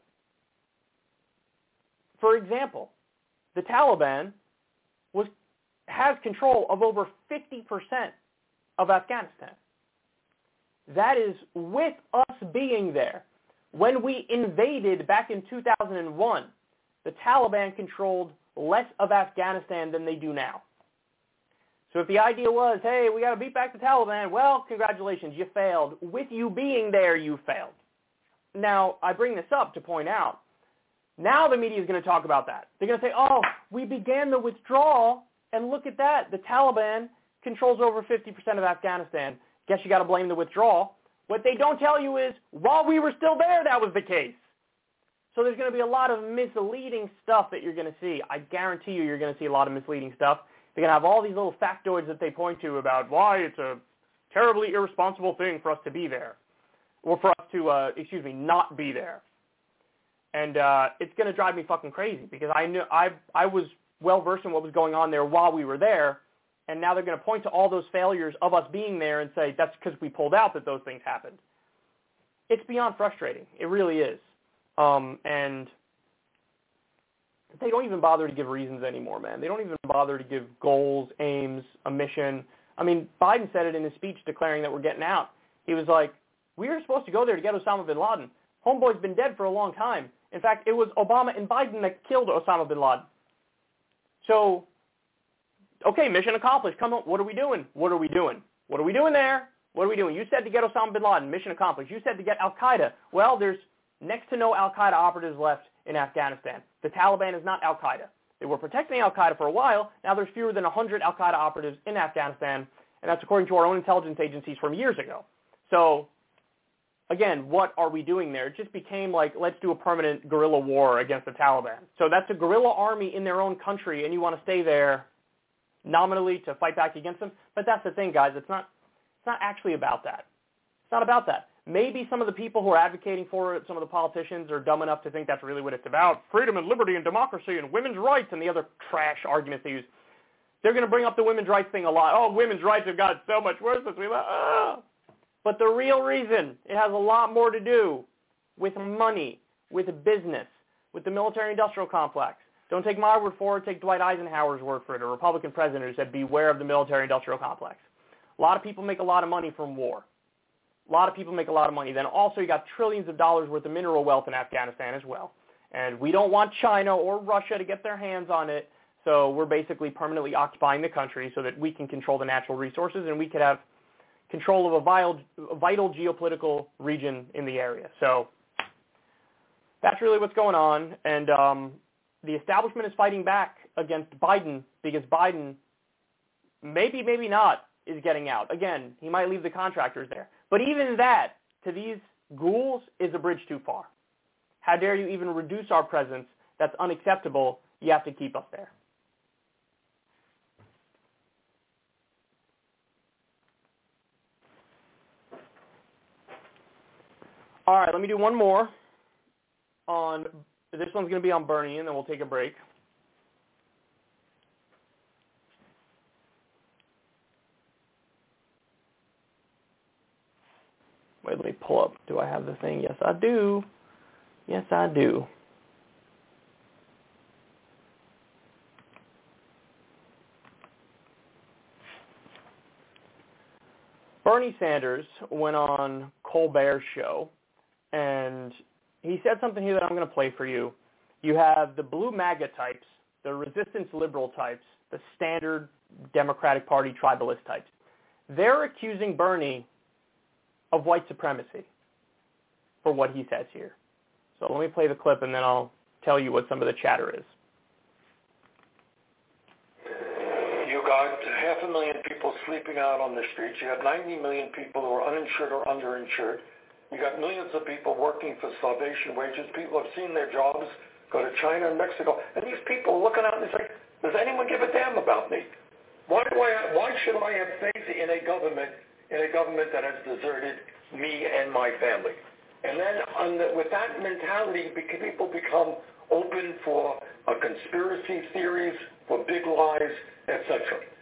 For example, the Taliban has control of over 50% of Afghanistan. That is with us being there. When we invaded back in 2001, the Taliban controlled less of Afghanistan than they do now. So if the idea was, hey, we got to beat back the Taliban, well, congratulations, you failed. With you being there, you failed. Now, I bring this up to point out, now the media is going to talk about that. They're going to say, oh, we began the withdrawal, and look at that. The Taliban controls over 50% of Afghanistan. Guess you got to blame the withdrawal. What they don't tell you is, while we were still there, that was the case. So there's going to be a lot of misleading stuff that you're going to see. I guarantee you're going to see a lot of misleading stuff. They're going to have all these little factoids that they point to about why it's a terribly irresponsible thing for us to be there, or for us to, not be there. And it's going to drive me fucking crazy because I was well-versed in what was going on there while we were there, and now they're going to point to all those failures of us being there and say that's because we pulled out that those things happened. It's beyond frustrating. It really is. And they don't even bother to give reasons anymore, man. They don't even bother to give goals, aims, a mission. I mean, Biden said it in his speech declaring that we're getting out. He was like, we were supposed to go there to get Osama bin Laden. Homeboy's been dead for a long time. In fact, it was Obama and Biden that killed Osama bin Laden. So, okay, mission accomplished. Come on, what are we doing? What are we doing? What are we doing there? What are we doing? You said to get Osama bin Laden. Mission accomplished. You said to get Al-Qaeda. Well, there's next to no Al-Qaeda operatives left in Afghanistan. The Taliban is not al-Qaeda. They were protecting al-Qaeda for a while. Now there's fewer than 100 al-Qaeda operatives in Afghanistan, and that's according to our own intelligence agencies from years ago. So, again, what are we doing there? It just became like, let's do a permanent guerrilla war against the Taliban. So that's a guerrilla army in their own country, and you want to stay there nominally to fight back against them. But that's the thing, guys. It's not actually about that. It's not about that. Maybe some of the people who are advocating for it, some of the politicians, are dumb enough to think that's really what it's about. Freedom and liberty and democracy and women's rights and the other trash arguments they use. They're going to bring up the women's rights thing a lot. Oh, women's rights have gotten so much worse since we left. Oh. But the real reason, it has a lot more to do with money, with business, with the military-industrial complex. Don't take my word for it. Take Dwight Eisenhower's word for it, a Republican president who said, beware of the military-industrial complex. A lot of people make a lot of money from war. A lot of people make a lot of money. Then also you got trillions of dollars worth of mineral wealth in Afghanistan as well. And we don't want China or Russia to get their hands on it, so we're basically permanently occupying the country so that we can control the natural resources and we could have control of a vital geopolitical region in the area. So that's really what's going on. And the establishment is fighting back against Biden because Biden, maybe not, is getting out. Again, he might leave the contractors there. But even that, to these ghouls, is a bridge too far. How dare you even reduce our presence? That's unacceptable. You have to keep us there. All right, let me do one more. This one's going to be on Bernie, and then we'll take a break. Wait, let me pull up. Do I have the thing? Yes, I do. Yes, I do. Bernie Sanders went on Colbert's show, and he said something here that I'm going to play for you. You have the blue MAGA types, the resistance liberal types, the standard Democratic Party tribalist types. They're accusing Bernie of white supremacy for what he says here. So let me play the clip and then I'll tell you what some of the chatter is. You got 500,000 people sleeping out on the streets. You have 90 million people who are uninsured or underinsured. You got millions of people working for starvation wages. People have seen their jobs go to China and Mexico. And these people are looking out and say, does anyone give a damn about me? Why should I have faith in a government that has deserted me and my family? And then with that mentality, people become open for conspiracy theories, for big lies, etc.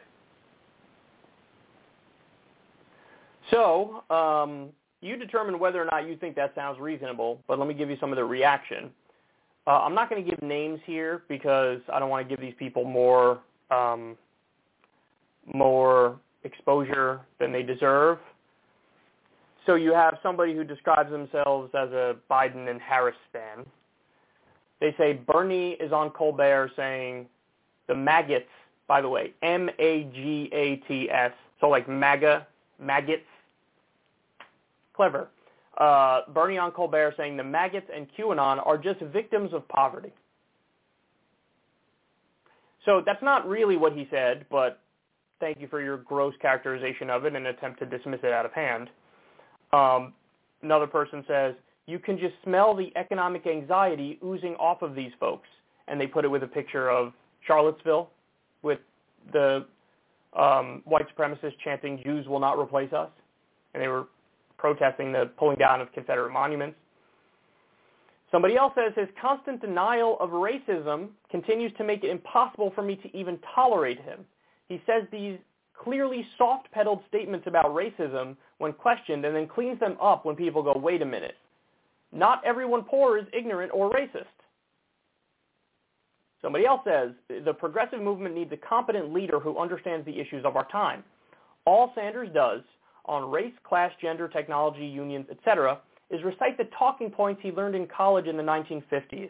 So you determine whether or not you think that sounds reasonable, but let me give you some of the reaction. I'm not going to give names here because I don't want to give these people more exposure than they deserve. So you have somebody who describes themselves as a Biden and Harris stan. They say Bernie is on Colbert saying the maggots, by the way, M-A-G-A-T-S, so like MAGA, maggots. Clever. Bernie on Colbert saying the maggots and QAnon are just victims of poverty. So that's not really what he said, but thank you for your gross characterization of it and attempt to dismiss it out of hand. Another person says, you can just smell the economic anxiety oozing off of these folks. And they put it with a picture of Charlottesville with the white supremacists chanting, Jews will not replace us. And they were protesting the pulling down of Confederate monuments. Somebody else says his constant denial of racism continues to make it impossible for me to even tolerate him. He says these clearly soft-pedaled statements about racism when questioned and then cleans them up when people go, wait a minute. Not everyone poor is ignorant or racist. Somebody else says the progressive movement needs a competent leader who understands the issues of our time. All Sanders does on race, class, gender, technology, unions, etc., is recite the talking points he learned in college in the 1950s.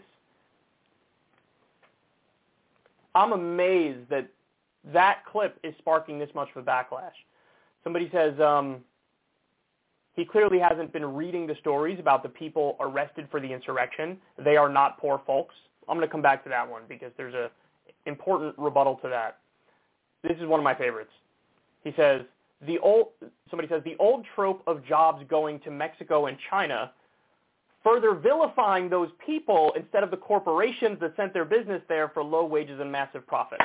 I'm amazed that that clip is sparking this much of a backlash. Somebody says, He clearly hasn't been reading the stories about the people arrested for the insurrection. They are not poor folks. I'm going to come back to that one because there's an important rebuttal to that. This is one of my favorites. He says, somebody says, the old trope of jobs going to Mexico and China, further vilifying those people instead of the corporations that sent their business there for low wages and massive profit.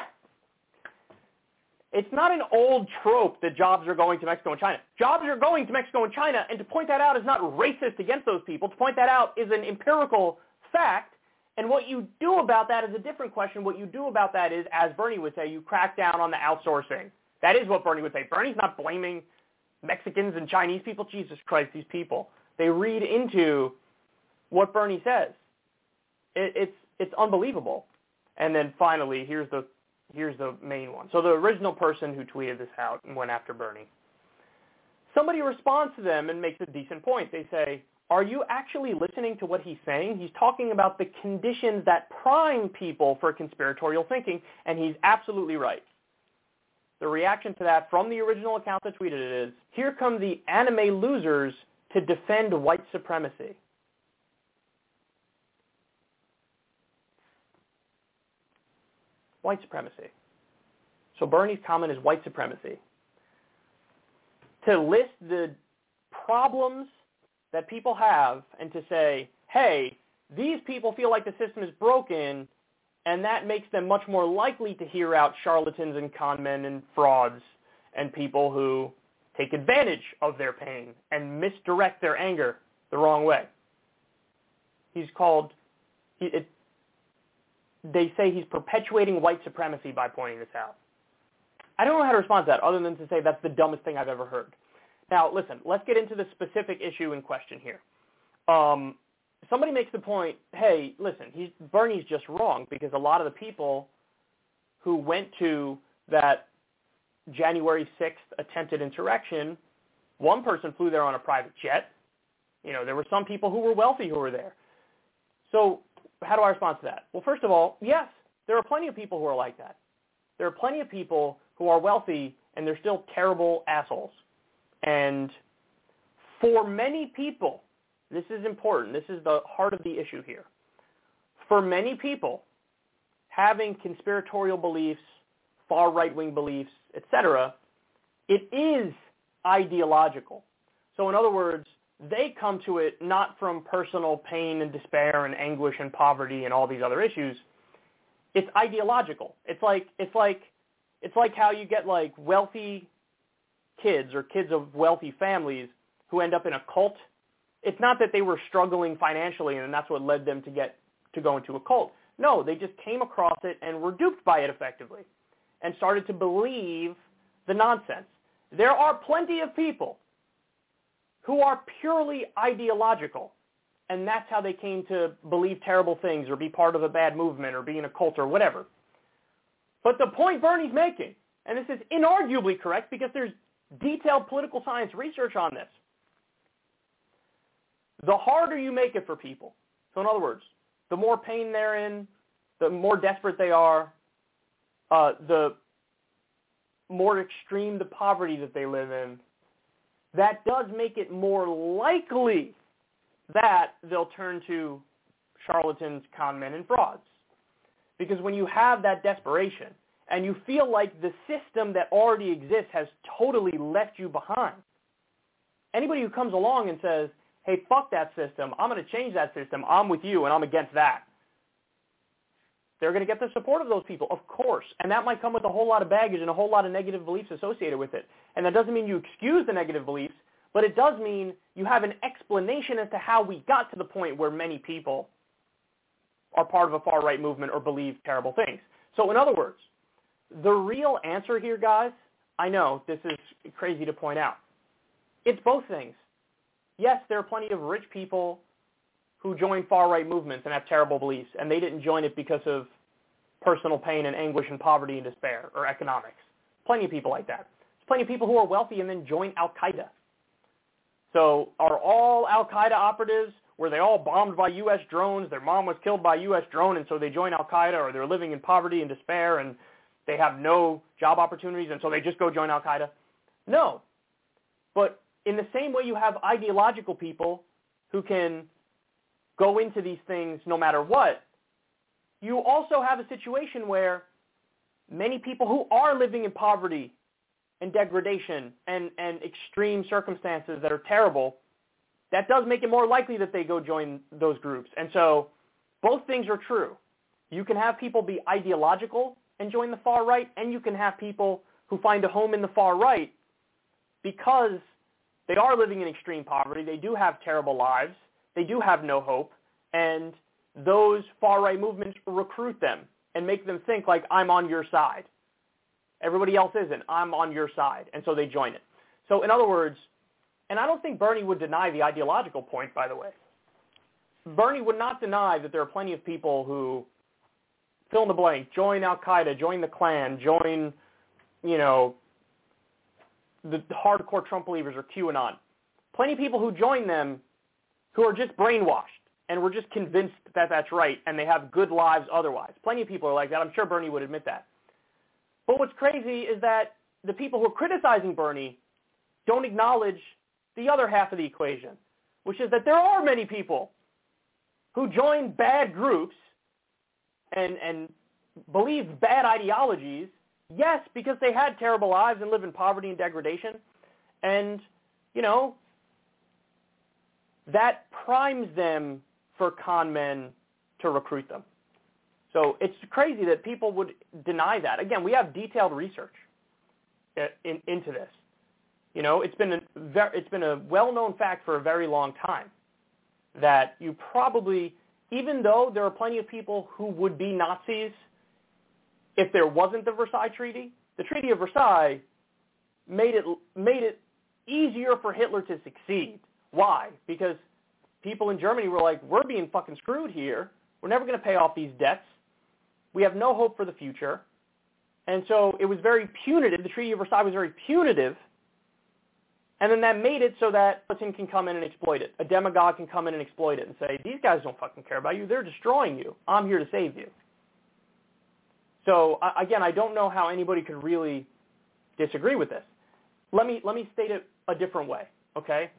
It's not an old trope that jobs are going to Mexico and China. Jobs are going to Mexico and China, and to point that out is not racist against those people. To point that out is an empirical fact, and what you do about that is a different question. What you do about that is, as Bernie would say, you crack down on the outsourcing. That is what Bernie would say. Bernie's not blaming Mexicans and Chinese people. Jesus Christ, these people. They read into what Bernie says. It's unbelievable. And then finally, here's the main one. So the original person who tweeted this out and went after Bernie, somebody responds to them and makes a decent point. They say, are you actually listening to what he's saying? He's talking about the conditions that prime people for conspiratorial thinking, and he's absolutely right. The reaction to that from the original account that tweeted it is, here come the anime losers to defend white supremacy. White supremacy. So Bernie's comment is white supremacy. To list the problems that people have and to say, hey, these people feel like the system is broken, and that makes them much more likely to hear out charlatans and con men and frauds and people who take advantage of their pain and misdirect their anger the wrong way. They say he's perpetuating white supremacy by pointing this out. I don't know how to respond to that other than to say that's the dumbest thing I've ever heard. Now, listen, let's get into the specific issue in question here. Somebody makes the point, hey, listen, Bernie's just wrong because a lot of the people who went to that January 6th attempted insurrection, one person flew there on a private jet. There were some people who were wealthy who were there. So how do I respond to that? Well, first of all, yes, there are plenty of people who are like that. There are plenty of people who are wealthy and they're still terrible assholes. And for many people, this is important. This is the heart of the issue here. For many people, having conspiratorial beliefs, far right-wing beliefs, etc., it is ideological. So in other words, they come to it not from personal pain and despair and anguish and poverty and all these other issues. It's ideological. It's like how you get like wealthy kids or kids of wealthy families who end up in a cult. It's not that they were struggling financially and that's what led them to go into a cult. No, they just came across it and were duped by it effectively and started to believe the nonsense. There are plenty of people who are purely ideological, and that's how they came to believe terrible things or be part of a bad movement or be in a cult or whatever. But the point Bernie's making, and this is inarguably correct because there's detailed political science research on this, the harder you make it for people. So in other words, the more pain they're in, the more desperate they are, the more extreme the poverty that they live in, that does make it more likely that they'll turn to charlatans, con men, and frauds. Because when you have that desperation and you feel like the system that already exists has totally left you behind, anybody who comes along and says, hey, fuck that system, I'm going to change that system, I'm with you and I'm against that, they're going to get the support of those people, of course. And that might come with a whole lot of baggage and a whole lot of negative beliefs associated with it. And that doesn't mean you excuse the negative beliefs, but it does mean you have an explanation as to how we got to the point where many people are part of a far-right movement or believe terrible things. So in other words, the real answer here, guys, I know this is crazy to point out. It's both things. Yes, there are plenty of rich people who join far-right movements and have terrible beliefs, and they didn't join it because of personal pain and anguish and poverty and despair or economics. Plenty of people like that. There's plenty of people who are wealthy and then join Al-Qaeda. So are all Al-Qaeda operatives, were they all bombed by U.S. drones, their mom was killed by a U.S. drone, and so they join Al-Qaeda, or they're living in poverty and despair and they have no job opportunities, and so they just go join Al-Qaeda? No. But in the same way you have ideological people who can go into these things no matter what, you also have a situation where many people who are living in poverty and degradation and extreme circumstances that are terrible, that does make it more likely that they go join those groups. And so both things are true. You can have people be ideological and join the far right, and you can have people who find a home in the far right because they are living in extreme poverty, they do have terrible lives, they do have no hope, and those far right movements recruit them and make them think like, I'm on your side. Everybody else isn't. I'm on your side. And so they join it. So in other words, and I don't think Bernie would deny the ideological point, by the way. Bernie would not deny that there are plenty of people who fill in the blank, join Al-Qaeda, join the Klan, join, the hardcore Trump believers or QAnon. Plenty of people who join them who are just brainwashed and were just convinced that that's right and they have good lives otherwise. Plenty of people are like that. I'm sure Bernie would admit that. But what's crazy is that the people who are criticizing Bernie don't acknowledge the other half of the equation, which is that there are many people who join bad groups and believe bad ideologies, yes, because they had terrible lives and live in poverty and degradation. And, that primes them for con men to recruit them. So it's crazy that people would deny that. Again, we have detailed research into this. It's been a well-known fact for a very long time that you probably, even though there are plenty of people who would be Nazis if there wasn't the Versailles Treaty, the Treaty of Versailles made it easier for Hitler to succeed. Why? Because people in Germany were like, we're being fucking screwed here. We're never going to pay off these debts. We have no hope for the future. And so it was very punitive. The Treaty of Versailles was very punitive. And then that made it so that Putin can come in and exploit it. A demagogue can come in and exploit it and say, these guys don't fucking care about you. They're destroying you. I'm here to save you. So, again, I don't know how anybody could really disagree with this. Let me state it a different way, okay?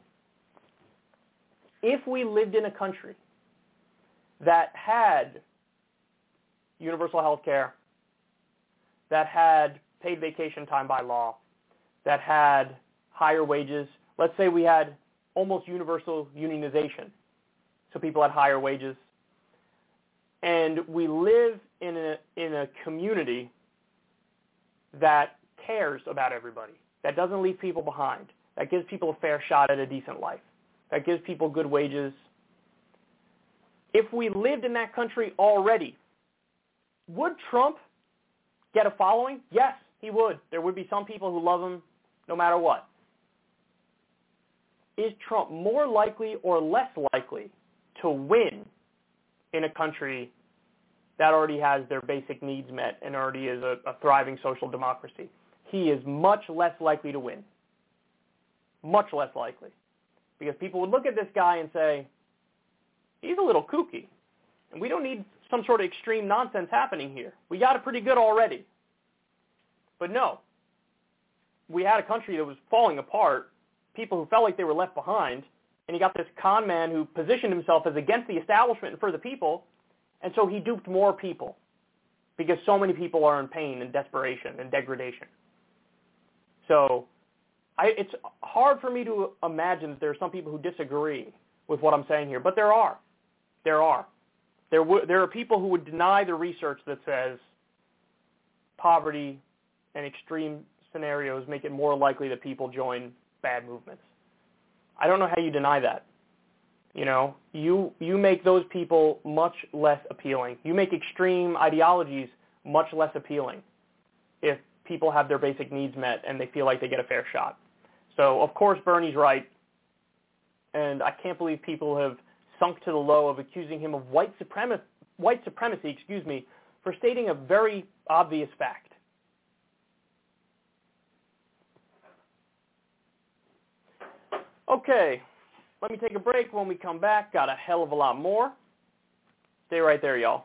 If we lived in a country that had universal health care, that had paid vacation time by law, that had higher wages, let's say we had almost universal unionization, so people had higher wages, and we live in a community that cares about everybody, that doesn't leave people behind, that gives people a fair shot at a decent life, that gives people good wages. If we lived in that country already, would Trump get a following? Yes, he would. There would be some people who love him no matter what. Is Trump more likely or less likely to win in a country that already has their basic needs met and already is a thriving social democracy? He is much less likely to win. Much less likely. Because people would look at this guy and say, he's a little kooky, and we don't need some sort of extreme nonsense happening here. We got it pretty good already. But no. We had a country that was falling apart, people who felt like they were left behind, and you got this con man who positioned himself as against the establishment and for the people, and so he duped more people because so many people are in pain and desperation and degradation. So it's hard for me to imagine that there are some people who disagree with what I'm saying here, but there are. There are people who would deny the research that says poverty and extreme scenarios make it more likely that people join bad movements. I don't know how you deny that. You make those people much less appealing. You make extreme ideologies much less appealing if people have their basic needs met and they feel like they get a fair shot. So, of course, Bernie's right, and I can't believe people have sunk to the low of accusing him of white supremacy, for stating a very obvious fact. Okay, let me take a break. When we come back, got a hell of a lot more. Stay right there, y'all.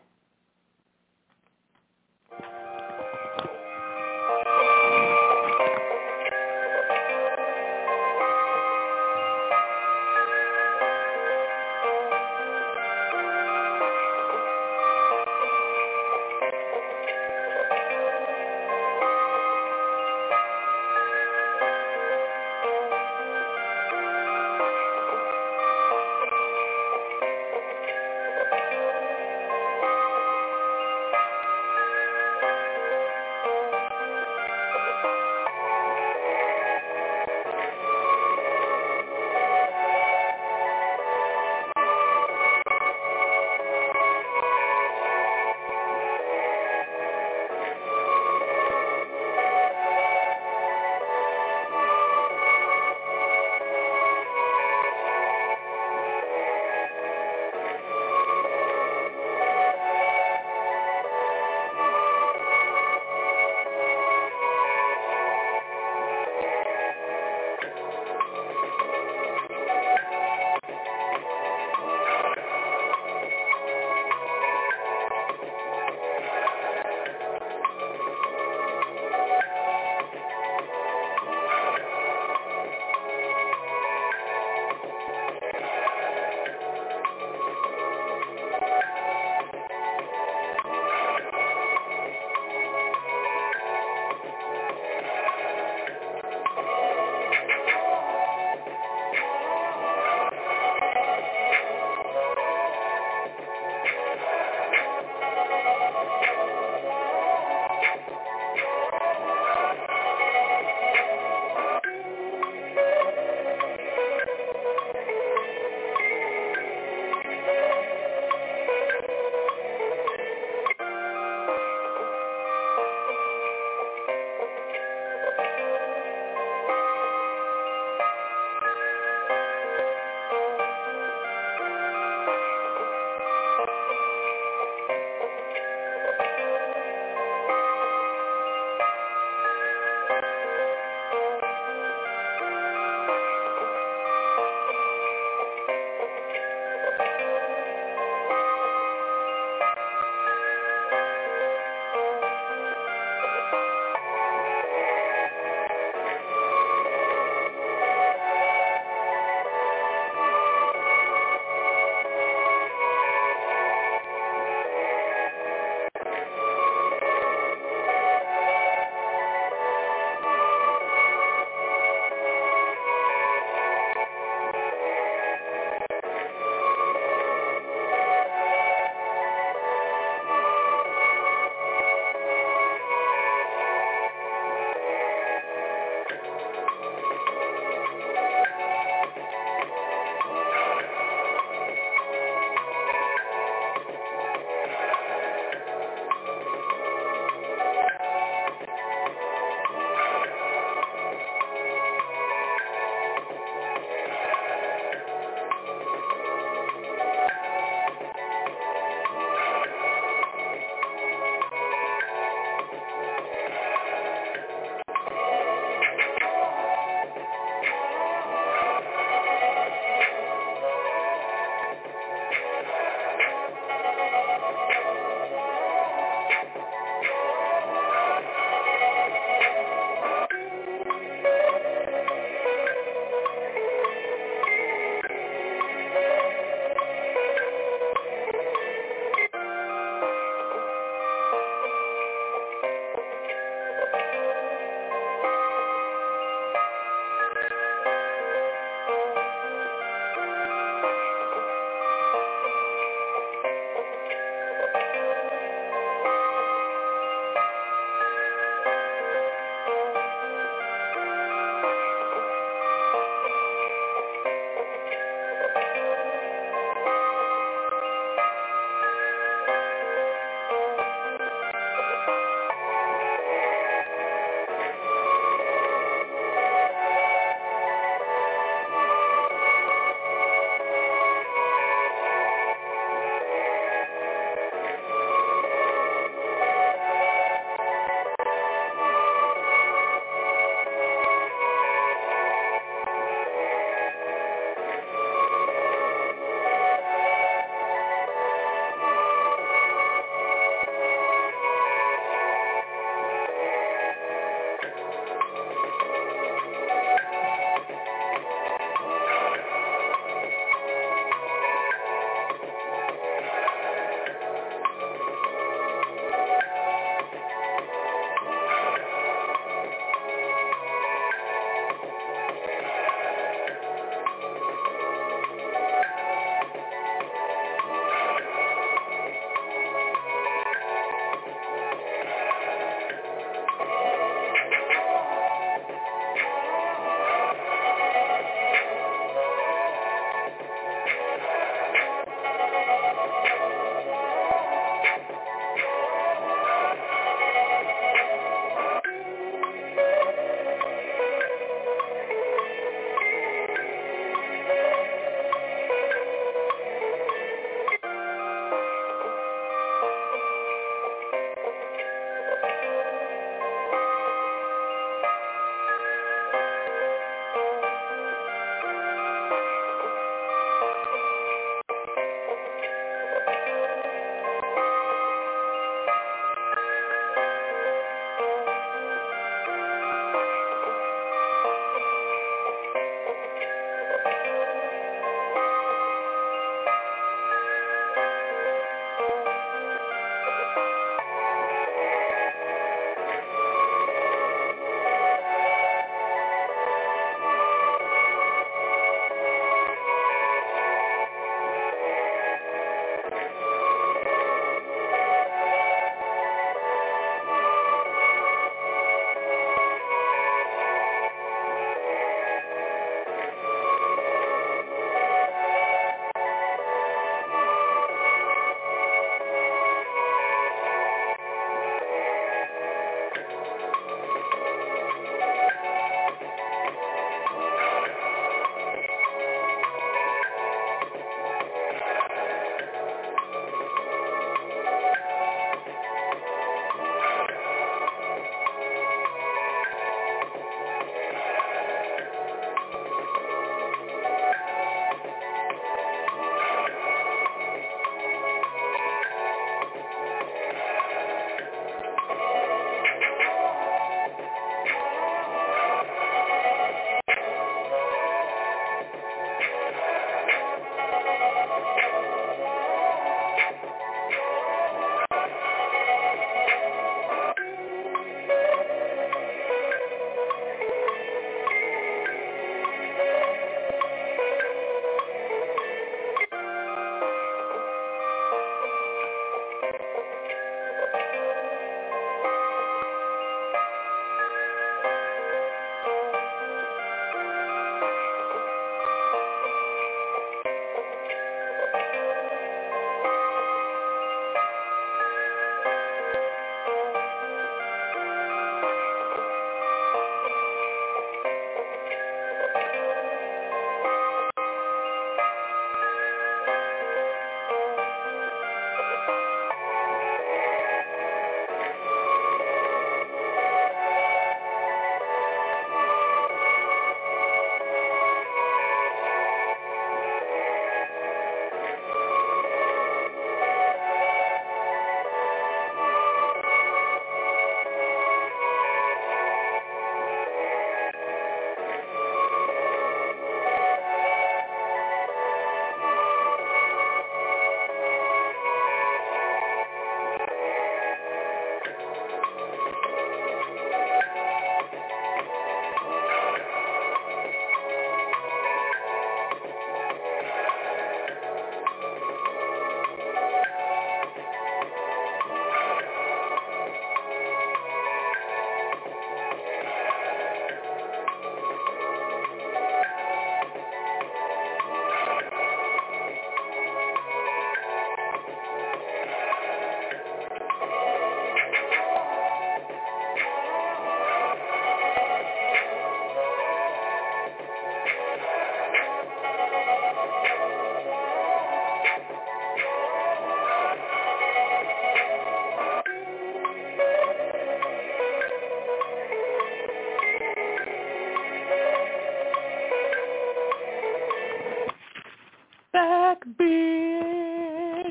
bitch.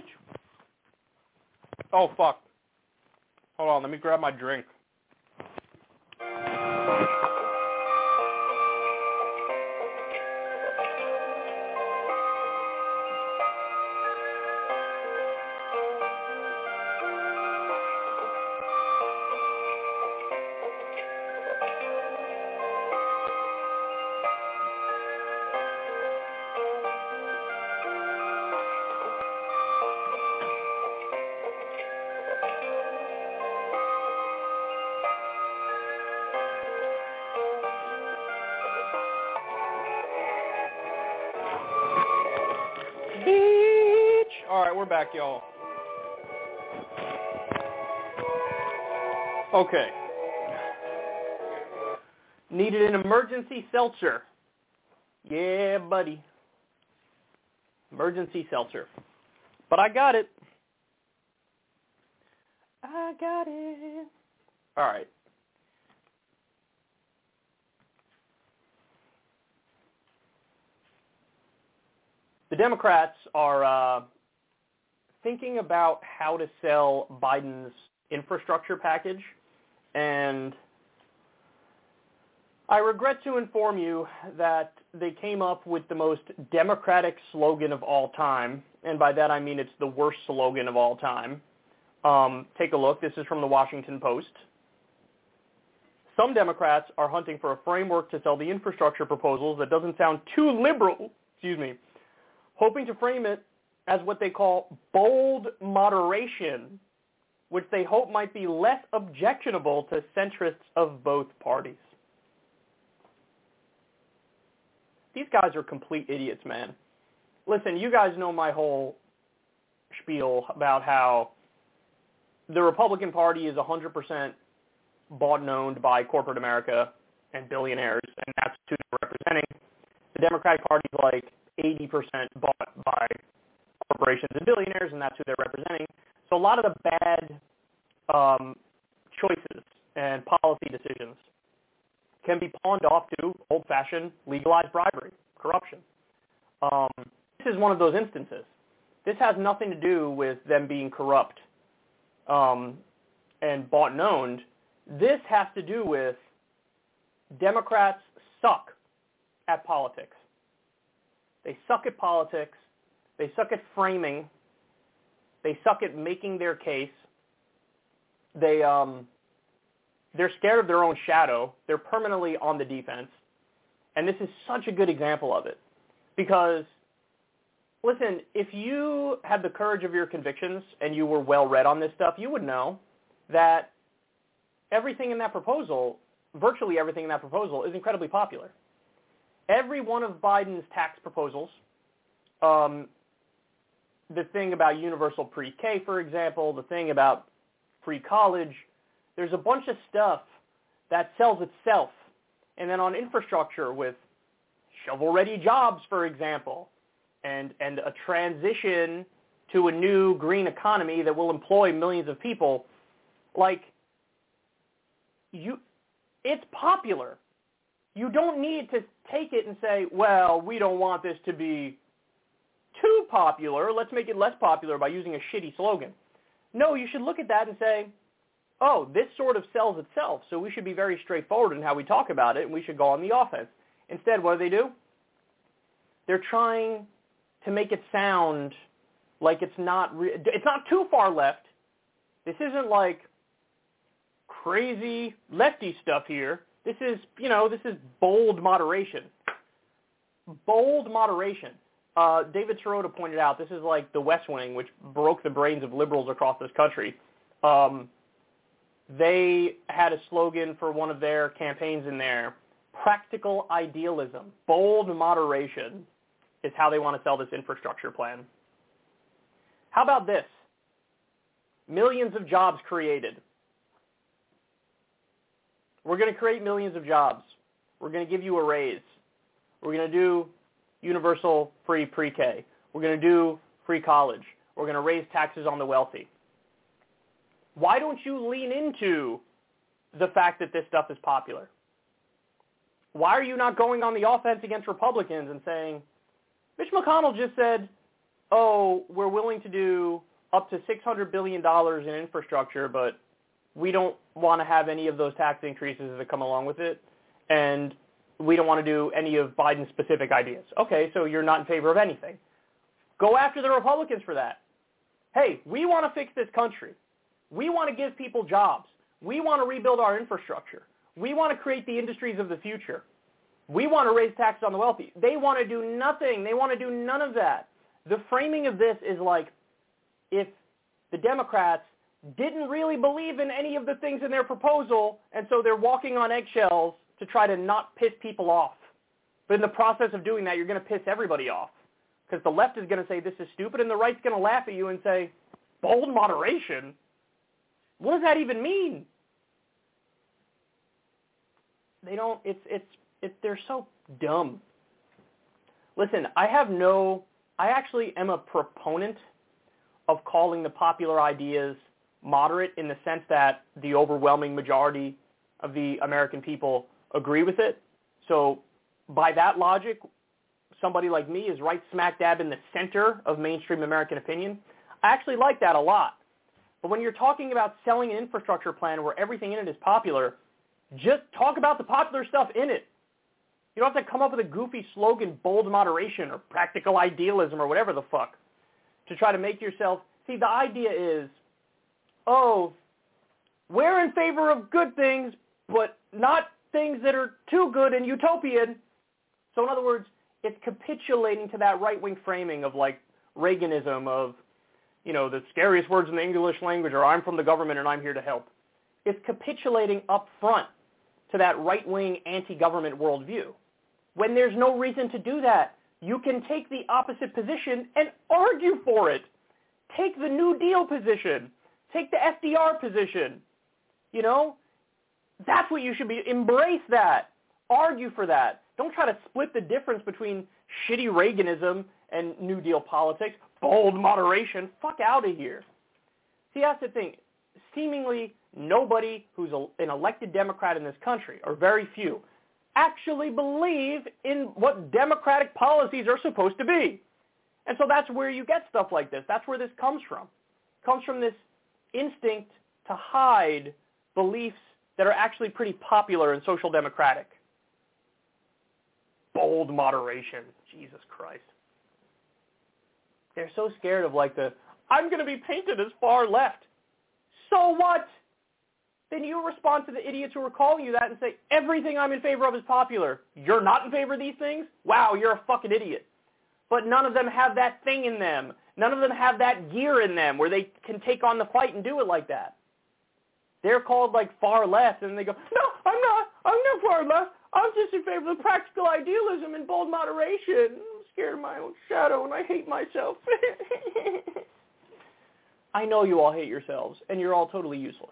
Oh, fuck. Hold on, let me grab my drink. We're back, y'all. Okay. Needed an emergency seltzer. Yeah, buddy. Emergency seltzer. But I got it. I got it. All right. The Democrats are thinking about how to sell Biden's infrastructure package, and I regret to inform you that they came up with the most Democratic slogan of all time, and by that I mean it's the worst slogan of all time. Take a look. This is from the Washington Post. Some Democrats are hunting for a framework to sell the infrastructure proposals that doesn't sound too liberal, hoping to frame it as what they call bold moderation, which they hope might be less objectionable to centrists of both parties. These guys are complete idiots, man. Listen, you guys know my whole spiel about how the Republican Party is 100% bought and owned by corporate America and billionaires, and that's who they're representing. The Democratic Party is like 80% bought by corporations and billionaires, and that's who they're representing. So a lot of the bad choices and policy decisions can be pawned off to old-fashioned legalized bribery, corruption. This is one of those instances. This has nothing to do with them being corrupt and bought and owned. This has to do with Democrats suck at politics. They suck at politics. They suck at framing. They suck at making their case. They're scared of their own shadow. They're permanently on the defense. And this is such a good example of it. Because, listen, if you had the courage of your convictions and you were well read on this stuff, you would know that everything in that proposal, virtually everything in that proposal, is incredibly popular. Every one of Biden's tax proposals, the thing about universal pre-K, for example, the thing about free college, there's a bunch of stuff that sells itself. And then on infrastructure with shovel-ready jobs, for example, and a transition to a new green economy that will employ millions of people, it's popular. You don't need to take it and say, well, we don't want this to be too popular. Let's make it less popular by using a shitty slogan. No, you should look at that and say, oh, this sort of sells itself, so we should be very straightforward in how we talk about it, and we should go on the offense. Instead, what do? They're trying to make it sound like it's not too far left. This isn't like crazy lefty stuff here. This is bold moderation. Bold moderation. David Sirota pointed out this is like the West Wing, which broke the brains of liberals across this country. They had a slogan for one of their campaigns in there, practical idealism. Bold moderation is how they want to sell this infrastructure plan. How about this? Millions of jobs created. We're going to create millions of jobs. We're going to give you a raise. We're going to do universal free pre-K. We're going to do free college. We're going to raise taxes on the wealthy. Why don't you lean into the fact that this stuff is popular? Why are you not going on the offense against Republicans and saying, Mitch McConnell just said, oh, we're willing to do up to $600 billion in infrastructure, but we don't want to have any of those tax increases that come along with it, and we don't want to do any of Biden's specific ideas. Okay, so you're not in favor of anything. Go after the Republicans for that. Hey, we want to fix this country. We want to give people jobs. We want to rebuild our infrastructure. We want to create the industries of the future. We want to raise taxes on the wealthy. They want to do nothing. They want to do none of that. The framing of this is like if the Democrats didn't really believe in any of the things in their proposal, and so they're walking on eggshells to try to not piss people off. But in the process of doing that, you're going to piss everybody off. Because the left is going to say this is stupid, and the right's going to laugh at you and say, bold moderation? What does that even mean? They don't, they're so dumb. Listen, I actually am a proponent of calling the popular ideas moderate in the sense that the overwhelming majority of the American people agree with it. So by that logic, somebody like me is right smack dab in the center of mainstream American opinion. I actually like that a lot. But when you're talking about selling an infrastructure plan where everything in it is popular, just talk about the popular stuff in it. You don't have to come up with a goofy slogan, bold moderation or practical idealism or whatever the fuck, to try to make yourself... See, the idea is, oh, we're in favor of good things, but not things that are too good and utopian. So in other words, it's capitulating to that right-wing framing of like Reaganism of, you know, the scariest words in the English language are I'm from the government and I'm here to help. It's capitulating up front to that right-wing anti-government worldview. When there's no reason to do that, you can take the opposite position and argue for it. Take the New Deal position. Take the FDR position. You know, that's what you should be. Embrace that. Argue for that. Don't try to split the difference between shitty Reaganism and New Deal politics. Bold moderation. Fuck out of here. See, that's the thing. Seemingly nobody who's an elected Democrat in this country, or very few, actually believe in what democratic policies are supposed to be. And so that's where you get stuff like this. That's where this comes from. It comes from this instinct to hide beliefs that are actually pretty popular and social democratic. Bold moderation. Jesus Christ. They're so scared of like I'm going to be painted as far left. So what? Then you respond to the idiots who are calling you that and say, everything I'm in favor of is popular. You're not in favor of these things? Wow, you're a fucking idiot. But none of them have that thing in them. None of them have that gear in them where they can take on the fight and do it like that. They're called like far left, and they go, no, I'm not far left. I'm just in favor of practical idealism and bold moderation. I'm scared of my own shadow, and I hate myself. I know you all hate yourselves, and you're all totally useless.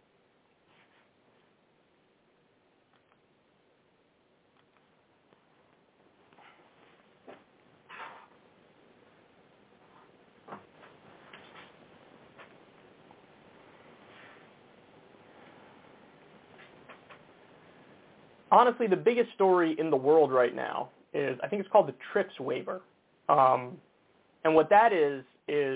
Honestly, the biggest story in the world right now is, I think it's called the TRIPS waiver. And what that is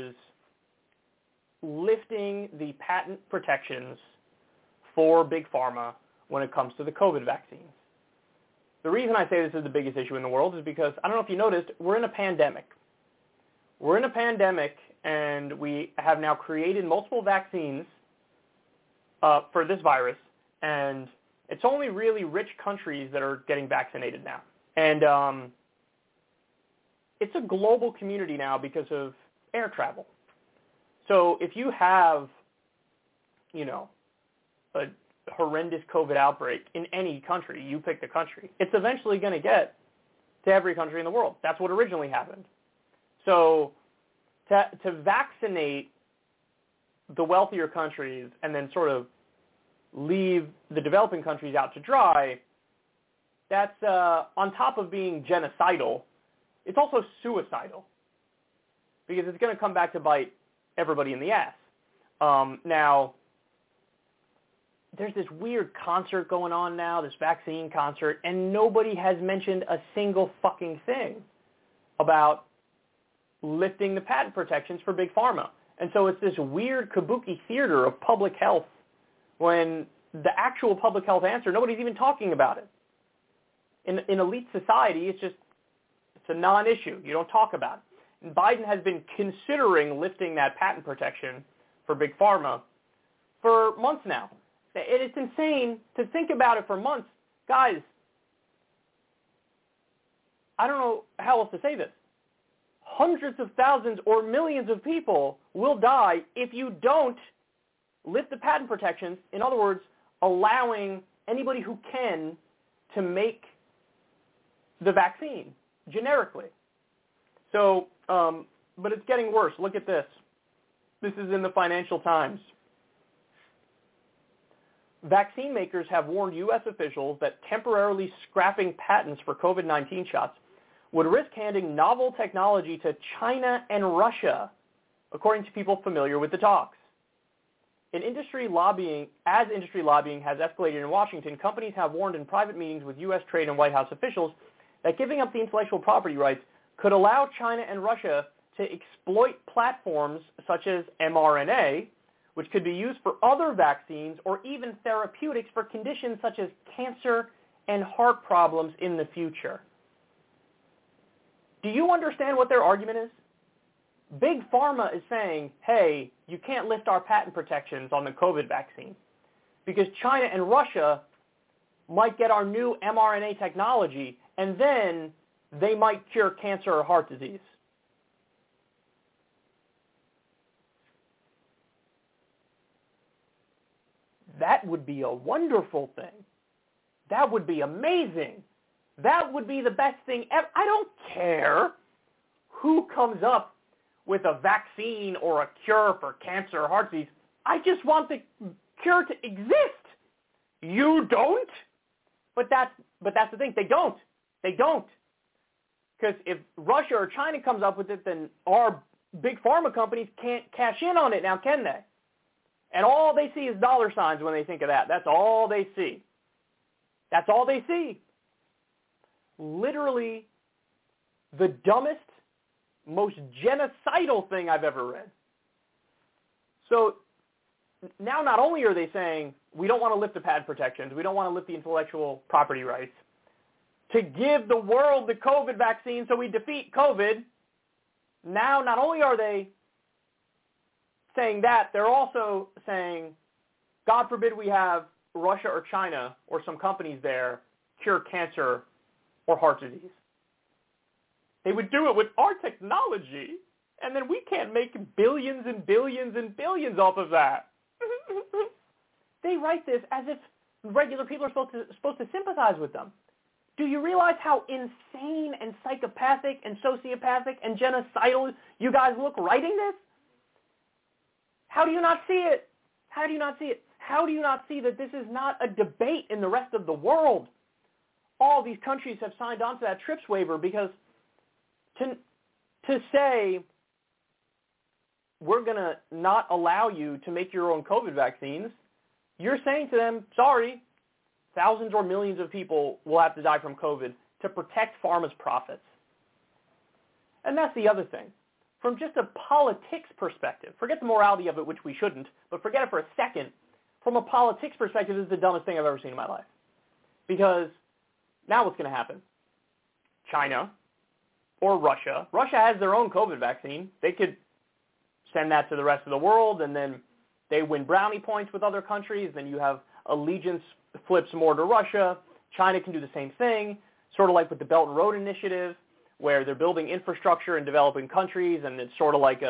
lifting the patent protections for Big Pharma when it comes to the COVID vaccines. The reason I say this is the biggest issue in the world is because, I don't know if you noticed, we're in a pandemic. We're in a pandemic, and we have now created multiple vaccines for this virus, and it's only really rich countries that are getting vaccinated now. And it's a global community now because of air travel. So if you have, you know, a horrendous COVID outbreak in any country, you pick the country, it's eventually going to get to every country in the world. That's what originally happened. So to vaccinate the wealthier countries and then sort of leave the developing countries out to dry, that's on top of being genocidal, it's also suicidal because it's going to come back to bite everybody in the ass. Now, there's this weird concert going on now, this vaccine concert, and nobody has mentioned a single fucking thing about lifting the patent protections for Big Pharma. And so it's this weird kabuki theater of public health when the actual public health answer, nobody's even talking about it. In elite society, it's a non-issue. You don't talk about it. And Biden has been considering lifting that patent protection for Big Pharma for months now. It's insane to think about it for months. Guys, I don't know how else to say this. Hundreds of thousands or millions of people will die if you don't lift the patent protections. In other words, allowing anybody who can to make the vaccine generically. So, but it's getting worse. Look at this. This is in the Financial Times. Vaccine makers have warned U.S. officials that temporarily scrapping patents for COVID-19 shots would risk handing novel technology to China and Russia, according to people familiar with the talks. Industry lobbying has escalated in Washington, companies have warned in private meetings with U.S. trade and White House officials that giving up the intellectual property rights could allow China and Russia to exploit platforms such as mRNA, which could be used for other vaccines or even therapeutics for conditions such as cancer and heart problems in the future. Do you understand what their argument is? Big Pharma is saying, hey, you can't lift our patent protections on the COVID vaccine because China and Russia might get our new mRNA technology and then they might cure cancer or heart disease. That would be a wonderful thing. That would be amazing. That would be the best thing ever. I don't care who comes up with a vaccine or a cure for cancer or heart disease. I just want the cure to exist. You don't? But that's the thing. They don't. They don't. Because if Russia or China comes up with it, then our big pharma companies can't cash in on it now, can they? And all they see is dollar signs when they think of that. That's all they see. That's all they see. Literally the dumbest, most genocidal thing I've ever read. So now not only are they saying we don't want to lift the patent protections, we don't want to lift the intellectual property rights, to give the world the COVID vaccine so we defeat COVID, now not only are they saying that, they're also saying, God forbid we have Russia or China or some companies there cure cancer or heart disease. They would do it with our technology, and then we can't make billions and billions and billions off of that. They write this as if regular people are supposed to sympathize with them. Do you realize how insane and psychopathic and sociopathic and genocidal you guys look writing this? How do you not see it? How do you not see it? How do you not see that this is not a debate in the rest of the world? All these countries have signed on to that TRIPS waiver because to say we're going to not allow you to make your own COVID vaccines, you're saying to them, sorry, thousands or millions of people will have to die from COVID to protect pharma's profits. And that's the other thing. From just a politics perspective, forget the morality of it, which we shouldn't, but forget it for a second. From a politics perspective, this is the dumbest thing I've ever seen in my life. Because now what's going to happen? China or Russia. Russia has their own COVID vaccine. They could send that to the rest of the world, and then they win brownie points with other countries. Then you have allegiance flips more to Russia. China can do the same thing, sort of like with the Belt and Road Initiative, where they're building infrastructure in developing countries, and it's sort of like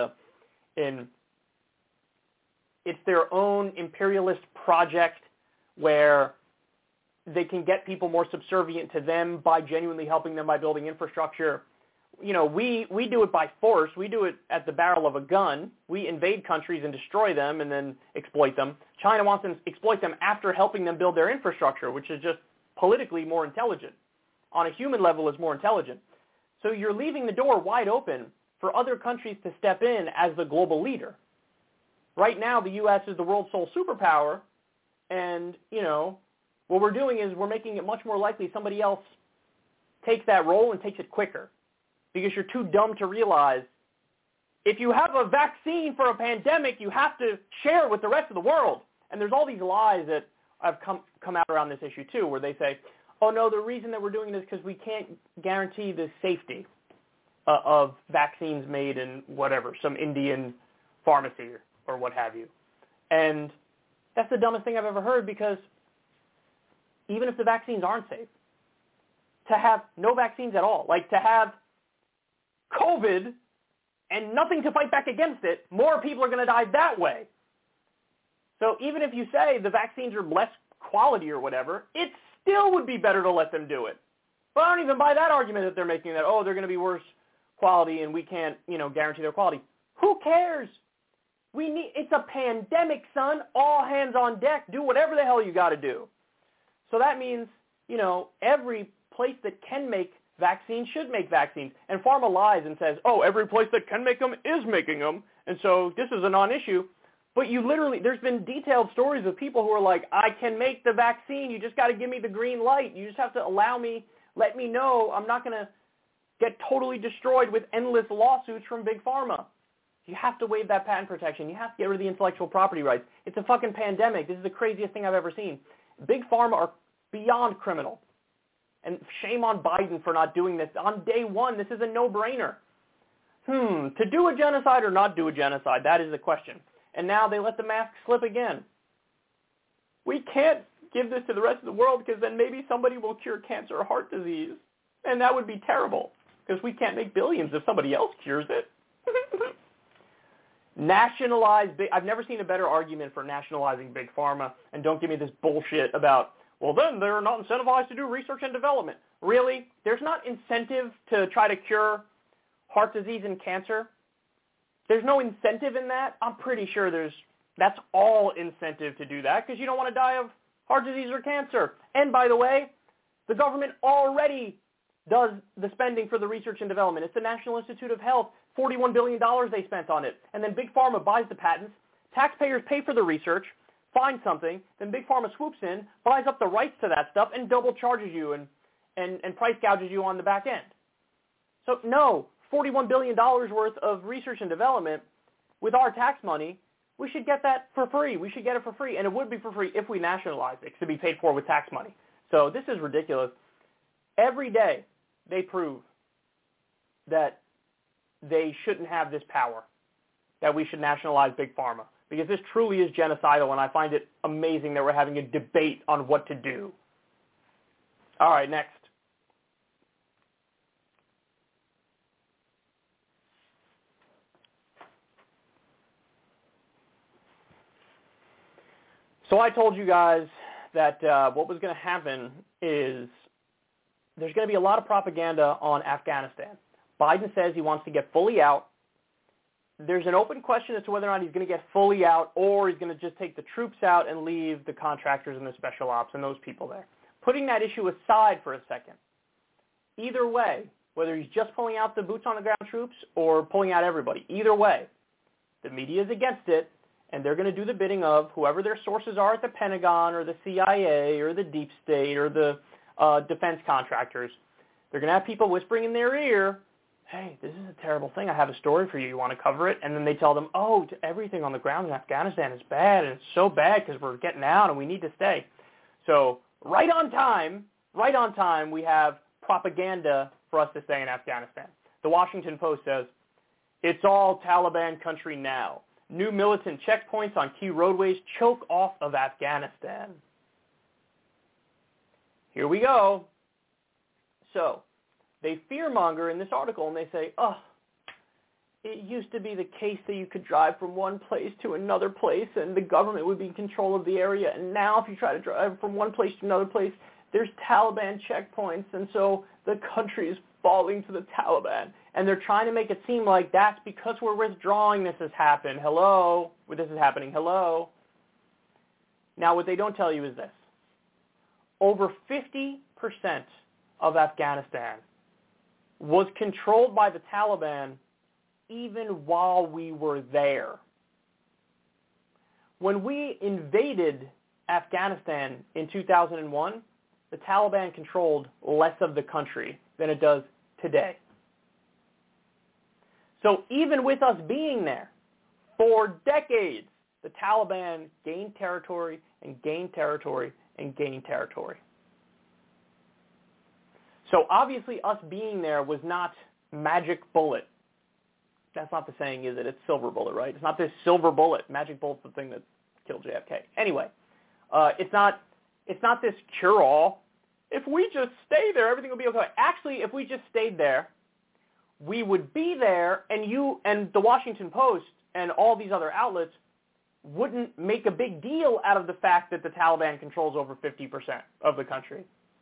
it's their own imperialist project where they can get people more subservient to them by genuinely helping them by building infrastructure. You know, we do it by force. We do it at the barrel of a gun. We invade countries and destroy them and then exploit them. China wants to exploit them after helping them build their infrastructure, which is just politically more intelligent. On a human level, it's more intelligent. So you're leaving the door wide open for other countries to step in as the global leader. Right now, the U.S. is the world's sole superpower, and, you know, what we're doing is we're making it much more likely somebody else takes that role and takes it quicker because you're too dumb to realize if you have a vaccine for a pandemic, you have to share it with the rest of the world. And there's all these lies that have come out around this issue too, where they say, oh no, the reason that we're doing this is because we can't guarantee the safety of vaccines made in whatever, some Indian pharmacy or what have you. And that's the dumbest thing I've ever heard, because even if the vaccines aren't safe, to have no vaccines at all, like to have COVID and nothing to fight back against it, more people are going to die that way. So even if you say the vaccines are less quality or whatever, it still would be better to let them do it. But I don't even buy that argument that they're making, that, oh, they're going to be worse quality and we can't, guarantee their quality. Who cares? It's a pandemic, son. All hands on deck. Do whatever the hell you got to do. So that means, every place that can make vaccines should make vaccines. And pharma lies and says, oh, every place that can make them is making them, and so this is a non-issue. But there's been detailed stories of people who are like, I can make the vaccine, you just got to give me the green light. You just have to let me know I'm not going to get totally destroyed with endless lawsuits from Big Pharma. You have to waive that patent protection. You have to get rid of the intellectual property rights. It's a fucking pandemic. This is the craziest thing I've ever seen. Big Pharma are beyond criminal. And shame on Biden for not doing this. On day one, this is a no-brainer. To do a genocide or not do a genocide, that is the question. And now they let the mask slip again. We can't give this to the rest of the world, because then maybe somebody will cure cancer or heart disease. And that would be terrible, because we can't make billions if somebody else cures it. I've never seen a better argument for nationalizing Big Pharma, and don't give me this bullshit about, well, then they're not incentivized to do research and development. Really? There's not incentive to try to cure heart disease and cancer? There's no incentive in that? I'm pretty sure that's all incentive to do that, because you don't want to die of heart disease or cancer. And by the way, the government already does the spending for the research and development. It's the National Institute of Health. $41 billion they spent on it. And then Big Pharma buys the patents. Taxpayers pay for the research, find something, then Big Pharma swoops in, buys up the rights to that stuff, and double charges you and price gouges you on the back end. So no, $41 billion worth of research and development with our tax money, we should get that for free. We should get it for free. And it would be for free if we nationalized it, to be paid for with tax money. So this is ridiculous. Every day they prove that they shouldn't have this power, that we should nationalize Big Pharma, because this truly is genocidal, and I find it amazing that we're having a debate on what to do. All right, next. So I told you guys that what was going to happen is there's going to be a lot of propaganda on Afghanistan. Biden says he wants to get fully out. There's an open question as to whether or not he's going to get fully out, or he's going to just take the troops out and leave the contractors and the special ops and those people there. Putting that issue aside for a second, either way, whether he's just pulling out the boots-on-the-ground troops or pulling out everybody, either way, the media is against it, and they're going to do the bidding of whoever their sources are at the Pentagon or the CIA or the Deep State or the defense contractors. They're going to have people whispering in their ear, hey, this is a terrible thing. I have a story for you. You want to cover it? And then they tell them, oh, everything on the ground in Afghanistan is bad, and it's so bad because we're getting out and we need to stay. So right on time, we have propaganda for us to stay in Afghanistan. The Washington Post says, it's all Taliban country now. New militant checkpoints on key roadways choke off of Afghanistan. Here we go. So they fearmonger in this article, and they say, it used to be the case that you could drive from one place to another place, and the government would be in control of the area. And now if you try to drive from one place to another place, there's Taliban checkpoints, and so the country is falling to the Taliban. And they're trying to make it seem like that's because we're withdrawing this has happened. Hello? This is happening. Hello? Now, what they don't tell you is this. Over 50% of Afghanistan was controlled by the Taliban even while we were there. When we invaded Afghanistan in 2001, the Taliban controlled less of the country than it does today. So even with us being there for decades, the Taliban gained territory and gained territory and gained territory. So obviously us being there was not magic bullet. That's not the saying, is it? It's silver bullet, right? It's not this silver bullet. Magic bullet's the thing that killed JFK. Anyway, it's not this cure-all. If we just stay there, everything will be okay. Actually, if we just stayed there, we would be there, and you and the Washington Post and all these other outlets wouldn't make a big deal out of the fact that the Taliban controls over 50% of the country.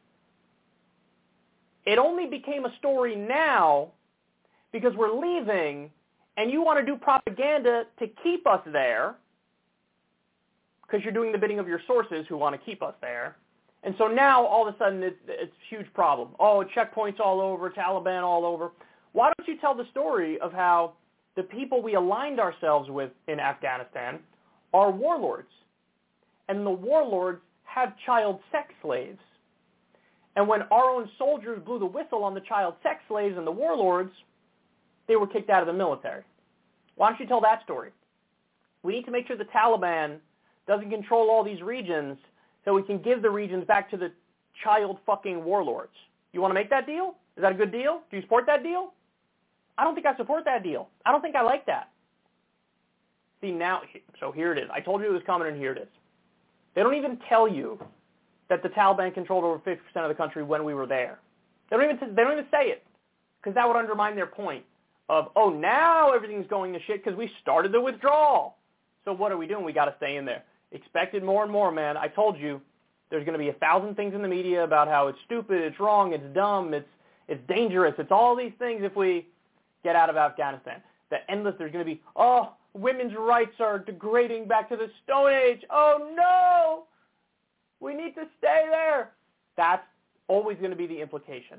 It only became a story now because we're leaving, and you want to do propaganda to keep us there because you're doing the bidding of your sources who want to keep us there. And so now, all of a sudden, it's a huge problem. Oh, checkpoints all over, Taliban all over. Why don't you tell the story of how the people we aligned ourselves with in Afghanistan are warlords, and the warlords have child sex slaves. And when our own soldiers blew the whistle on the child sex slaves and the warlords, they were kicked out of the military. Why don't you tell that story? We need to make sure the Taliban doesn't control all these regions so we can give the regions back to the child-fucking warlords. You want to make that deal? Is that a good deal? Do you support that deal? I don't think I support that deal. I don't think I like that. See, now, so here it is. I told you it was coming, and here it is. They don't even tell you that the Taliban controlled over 50% of the country when we were there. They don't even say it, because that would undermine their point of, oh, now everything's going to shit because we started the withdrawal. So what are we doing? We got to stay in there. Expected more and more, man. I told you there's going to be 1,000 things in the media about how it's stupid, it's wrong, it's dumb, it's dangerous. It's all these things if we get out of Afghanistan. There's going to be, oh, women's rights are degrading back to the Stone Age. Oh, no! We need to stay there. That's always going to be the implication.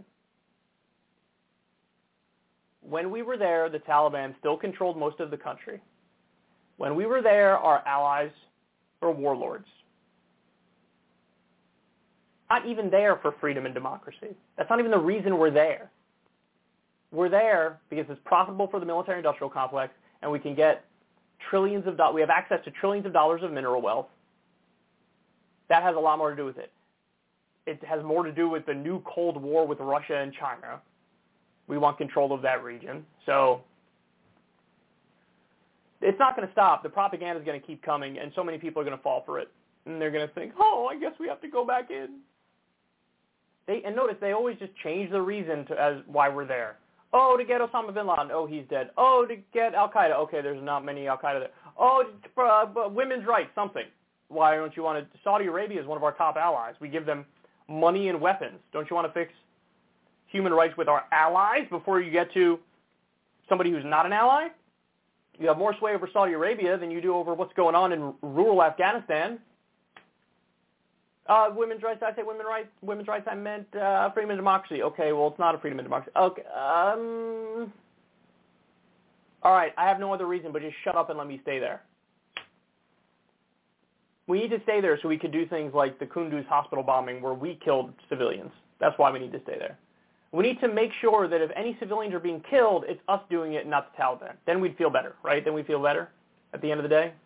When we were there, the Taliban still controlled most of the country. When we were there, our allies were warlords. Not even there for freedom and democracy. That's not even the reason we're there. We're there because it's profitable for the military-industrial complex, and we can get trillions of dollars. We have access to trillions of dollars of mineral wealth. That has a lot more to do with it. It has more to do with the new Cold War with Russia and China. We want control of that region. So it's not going to stop. The propaganda is going to keep coming, and so many people are going to fall for it. And they're going to think, oh, I guess we have to go back in. And notice, they always just change the reason as why we're there. Oh, to get Osama bin Laden. Oh, he's dead. Oh, to get Al-Qaeda. Okay, there's not many Al-Qaeda there. Oh, for women's rights, something. Why don't you want to? Saudi Arabia is one of our top allies. We give them money and weapons. Don't you want to fix human rights with our allies before you get to somebody who's not an ally? You have more sway over Saudi Arabia than you do over what's going on in rural Afghanistan. Women's rights, I say women's rights, I meant freedom and democracy. Okay, well, it's not a freedom and democracy. Okay, all right, I have no other reason, but just shut up and let me stay there. We need to stay there so we could do things like the Kunduz hospital bombing where we killed civilians. That's why we need to stay there. We need to make sure that if any civilians are being killed, it's us doing it, not the Taliban. Then we'd feel better, right? Then we'd feel better at the end of the day.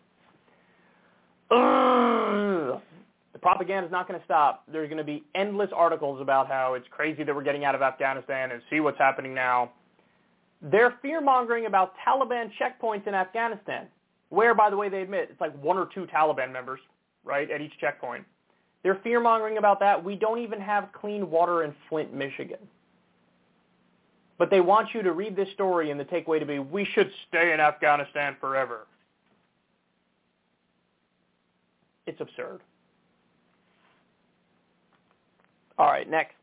The propaganda is not going to stop. There's going to be endless articles about how it's crazy that we're getting out of Afghanistan and see what's happening now. They're fear-mongering about Taliban checkpoints in Afghanistan, where, by the way, they admit it's like 1 or 2 Taliban members, right, at each checkpoint. They're fear-mongering about that. We don't even have clean water in Flint, Michigan. But they want you to read this story and the takeaway to be, we should stay in Afghanistan forever. It's absurd. All right, next.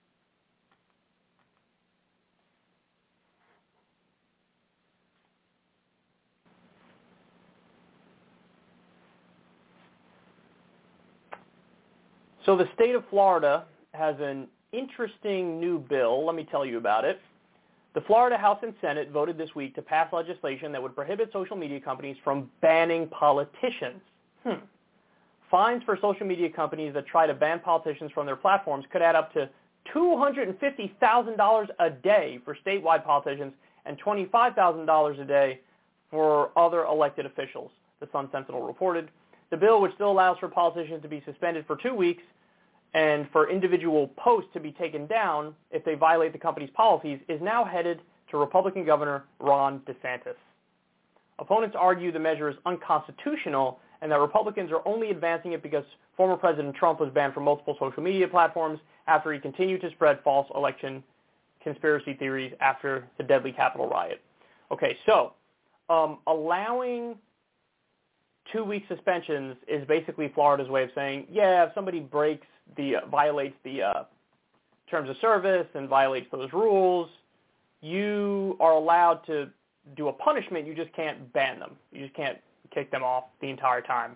So the state of Florida has an interesting new bill. Let me tell you about it. The Florida House and Senate voted this week to pass legislation that would prohibit social media companies from banning politicians. Fines for social media companies that try to ban politicians from their platforms could add up to $250,000 a day for statewide politicians and $25,000 a day for other elected officials, the Sun Sentinel reported. The bill, which still allows for politicians to be suspended for 2 weeks and for individual posts to be taken down if they violate the company's policies, is now headed to Republican Governor Ron DeSantis. Opponents argue the measure is unconstitutional and that Republicans are only advancing it because former President Trump was banned from multiple social media platforms after he continued to spread false election conspiracy theories after the deadly Capitol riot. Okay, so allowing 2-week suspensions is basically Florida's way of saying, yeah, if somebody violates the terms of service and violates those rules, you are allowed to do a punishment. You just can't ban them. You just can't kick them off the entire time.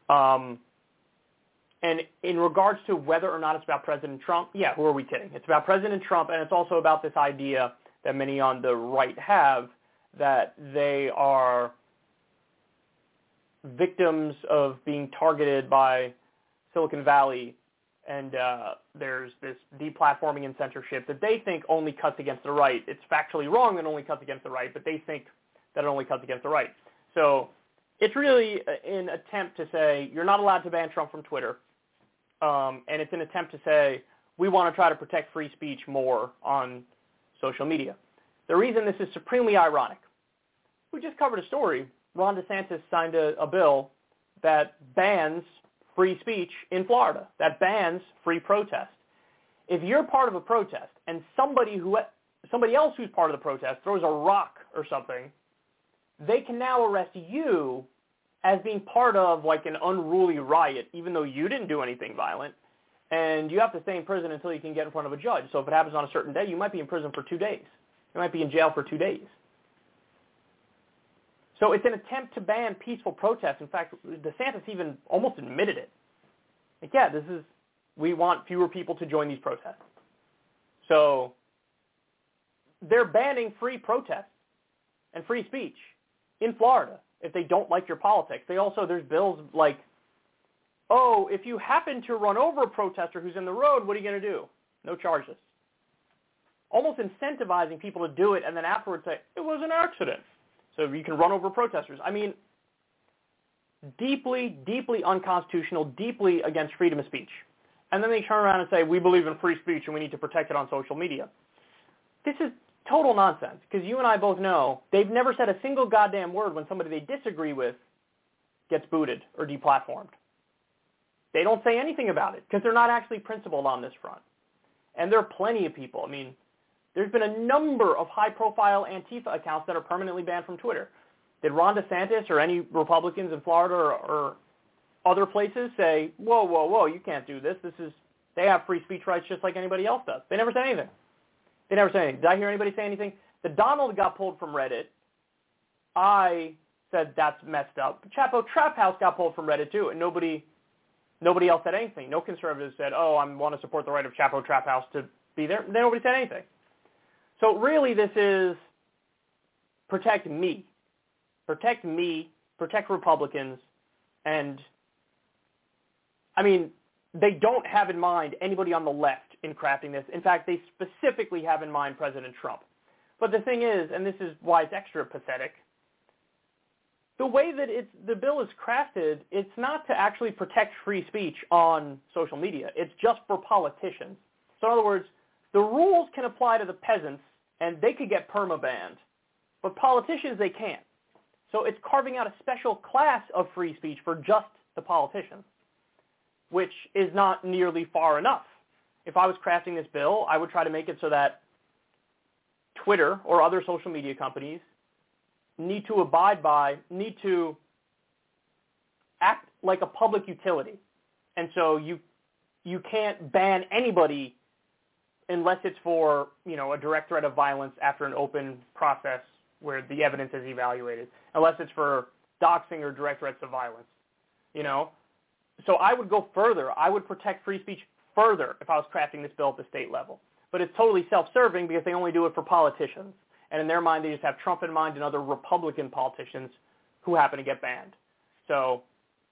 And in regards to whether or not it's about President Trump, yeah, who are we kidding? It's about President Trump, and it's also about this idea that many on the right have that they are victims of being targeted by Silicon Valley, and there's this deplatforming and censorship that they think only cuts against the right. It's factually wrong that it only cuts against the right, but they think that it only cuts against the right. So it's really an attempt to say you're not allowed to ban Trump from Twitter, and it's an attempt to say we want to try to protect free speech more on social media. The reason this is supremely ironic, we just covered a story. Ron DeSantis signed a bill that bans free speech in Florida, that bans free protest. If you're part of a protest and somebody else who's part of the protest throws a rock or something, they can now arrest you as being part of like an unruly riot, even though you didn't do anything violent, and you have to stay in prison until you can get in front of a judge. So if it happens on a certain day, you might be in prison for 2 days. You might be in jail for 2 days. So it's an attempt to ban peaceful protests. In fact, DeSantis even almost admitted it. Like, yeah, we want fewer people to join these protests. So they're banning free protests and free speech in Florida if they don't like your politics. There's bills like, oh, if you happen to run over a protester who's in the road, what are you going to do? No charges. Almost incentivizing people to do it and then afterwards say, it was an accident. So you can run over protesters. I mean, deeply, deeply unconstitutional, deeply against freedom of speech. And then they turn around and say, we believe in free speech and we need to protect it on social media. This is total nonsense, because you and I both know they've never said a single goddamn word when somebody they disagree with gets booted or deplatformed. They don't say anything about it because they're not actually principled on this front. And there are plenty of people. I mean, there's been a number of high-profile Antifa accounts that are permanently banned from Twitter. Did Ron DeSantis or any Republicans in Florida or other places say, whoa, whoa, whoa, you can't do this. They have free speech rights just like anybody else does. They never said anything. They never said anything. Did I hear anybody say anything? The Donald got pulled from Reddit. I said that's messed up. Chapo Trap House got pulled from Reddit too, and nobody else said anything. No conservatives said, oh, I want to support the right of Chapo Trap House to be there. Nobody said anything. So really this is protect me. Protect me, protect Republicans, and, I mean, they don't have in mind anybody on the left in crafting this. In fact, they specifically have in mind President Trump. But the thing is, and this is why it's extra pathetic, the way that the bill is crafted, it's not to actually protect free speech on social media. It's just for politicians. So in other words, the rules can apply to the peasants, and they could get perma-banned, but politicians, they can't. So it's carving out a special class of free speech for just the politicians, which is not nearly far enough. If I was crafting this bill, I would try to make it so that Twitter or other social media companies need to act like a public utility. And so you can't ban anybody unless it's for, a direct threat of violence after an open process where the evidence is evaluated, unless it's for doxing or direct threats of violence, So I would go further. I would protect free speech further if I was crafting this bill at the state level. But it's totally self-serving because they only do it for politicians. And in their mind, they just have Trump in mind and other Republican politicians who happen to get banned. So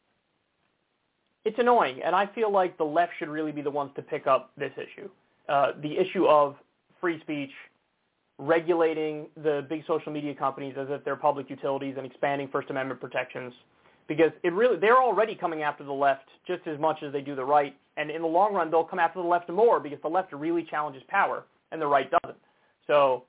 it's annoying. And I feel like the left should really be the ones to pick up this issue, the issue of free speech regulating the big social media companies as if they're public utilities and expanding First Amendment protections, because they're already coming after the left just as much as they do the right, and in the long run they'll come after the left more because the left really challenges power and the right doesn't. So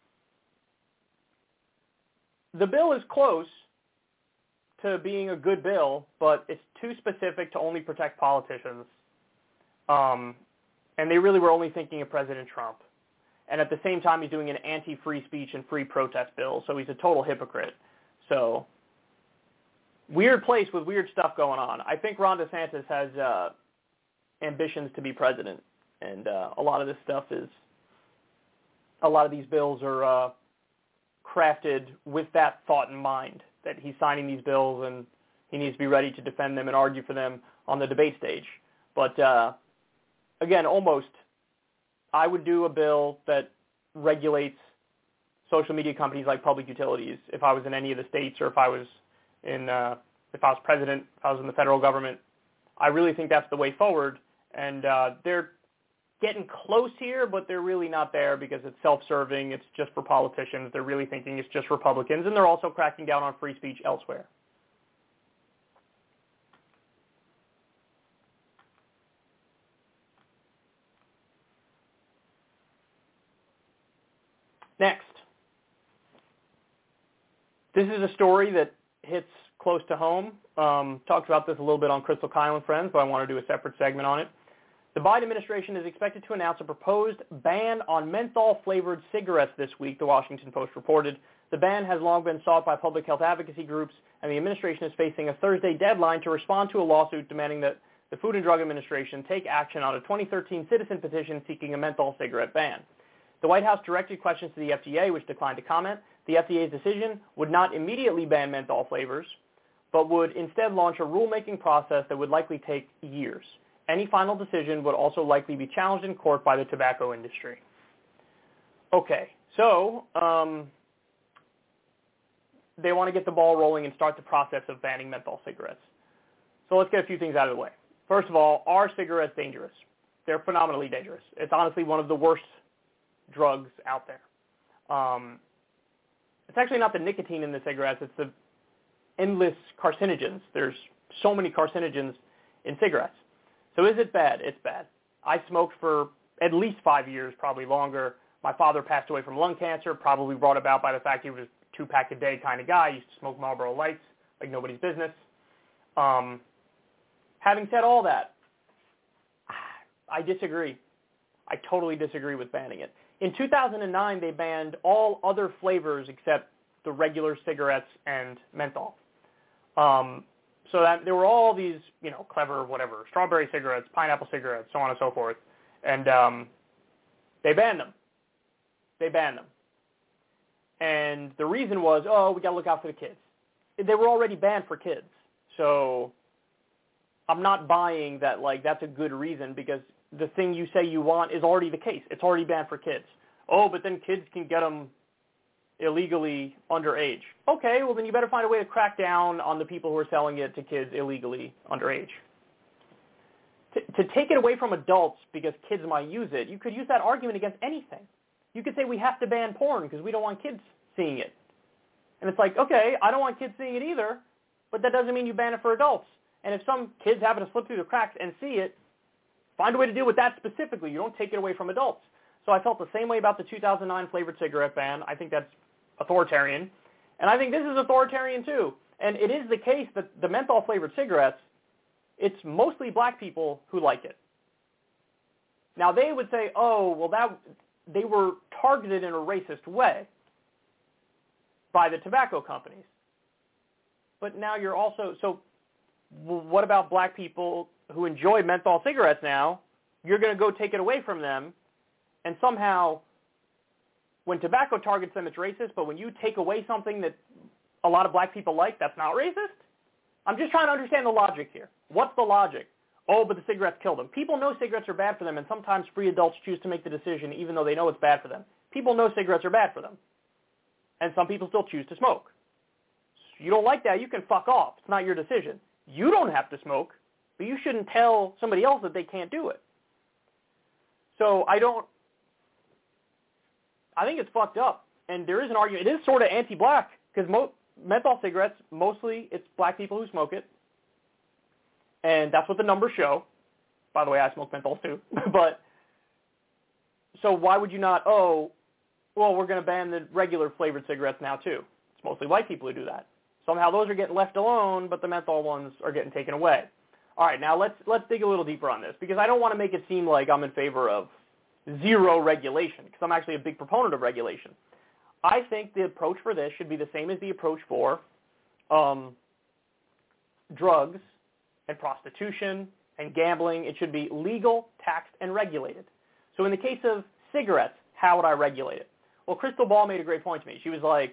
the bill is close to being a good bill, but it's too specific to only protect politicians. And they really were only thinking of President Trump. And at the same time, he's doing an anti-free speech and free protest bill, so he's a total hypocrite. So weird place with weird stuff going on. I think Ron DeSantis has ambitions to be president, and a lot of this stuff is, a lot of these bills are crafted with that thought in mind, that he's signing these bills and he needs to be ready to defend them and argue for them on the debate stage. But again, I would do a bill that regulates social media companies like public utilities if I was in any of the states, or if I was president, if I was in the federal government. I really think that's the way forward, and they're getting close here, but they're really not there because it's self-serving, it's just for politicians. They're really thinking it's just Republicans, and they're also cracking down on free speech elsewhere. Next, this is a story that hits close to home. Talked about this a little bit on Crystal Kyle and Friends, but I want to do a separate segment on it. The Biden administration is expected to announce a proposed ban on menthol-flavored cigarettes this week, the Washington Post reported. The ban has long been sought by public health advocacy groups, and the administration is facing a Thursday deadline to respond to a lawsuit demanding that the Food and Drug Administration take action on a 2013 citizen petition seeking a menthol cigarette ban. The White House directed questions to the FDA, which declined to comment. The FDA's decision would not immediately ban menthol flavors, but would instead launch a rulemaking process that would likely take years. Any final decision would also likely be challenged in court by the tobacco industry. Okay, so they want to get the ball rolling and start the process of banning menthol cigarettes. So let's get a few things out of the way. First of all, are cigarettes dangerous? They're phenomenally dangerous. It's honestly one of the worst drugs out there. It's actually not the nicotine in the cigarettes, it's the endless carcinogens. There's so many carcinogens in cigarettes. So is it bad? It's bad. I smoked for at least 5 years, probably longer. My father passed away from lung cancer, probably brought about by the fact he was a 2-pack a day kind of guy. He used to smoke Marlboro Lights like nobody's business. Having said all that, I disagree. I totally disagree with banning it. In 2009, they banned all other flavors except the regular cigarettes and menthol. So that there were all these, clever whatever, strawberry cigarettes, pineapple cigarettes, so on and so forth. And they banned them. And the reason was, we got to look out for the kids. They were already banned for kids. So I'm not buying that, that's a good reason, because the thing you say you want is already the case. It's already banned for kids. Oh, but then kids can get them illegally underage. Okay, well then you better find a way to crack down on the people who are selling it to kids illegally underage. To take it away from adults because kids might use it, you could use that argument against anything. You could say we have to ban porn because we don't want kids seeing it. And it's like, okay, I don't want kids seeing it either, but that doesn't mean you ban it for adults. And if some kids happen to slip through the cracks and see it, find a way to deal with that specifically. You don't take it away from adults. So I felt the same way about the 2009 flavored cigarette ban. I think that's authoritarian. And I think this is authoritarian too. And it is the case that the menthol flavored cigarettes, it's mostly black people who like it. Now they would say, they were targeted in a racist way by the tobacco companies. But now you're also, so what about black people who enjoy menthol cigarettes now? You're going to go take it away from them, and somehow when tobacco targets them, it's racist, but when you take away something that a lot of black people like, that's not racist? I'm just trying to understand the logic here. What's the logic? Oh, but the cigarettes kill them. People know cigarettes are bad for them, and sometimes free adults choose to make the decision even though they know it's bad for them. People know cigarettes are bad for them, and some people still choose to smoke. So you don't like that, you can fuck off. It's not your decision. You don't have to smoke, but you shouldn't tell somebody else that they can't do it. So I think it's fucked up. And there is an argument. It is sort of anti-black because menthol cigarettes, mostly it's black people who smoke it. And that's what the numbers show. By the way, I smoke menthols too. But so why would you not, well, we're going to ban the regular flavored cigarettes now too. It's mostly white people who do that. Somehow those are getting left alone, but the menthol ones are getting taken away. All right, now let's dig a little deeper on this because I don't want to make it seem like I'm in favor of zero regulation because I'm actually a big proponent of regulation. I think the approach for this should be the same as the approach for drugs and prostitution and gambling. It should be legal, taxed, and regulated. So in the case of cigarettes, how would I regulate it? Well, Crystal Ball made a great point to me. She was like,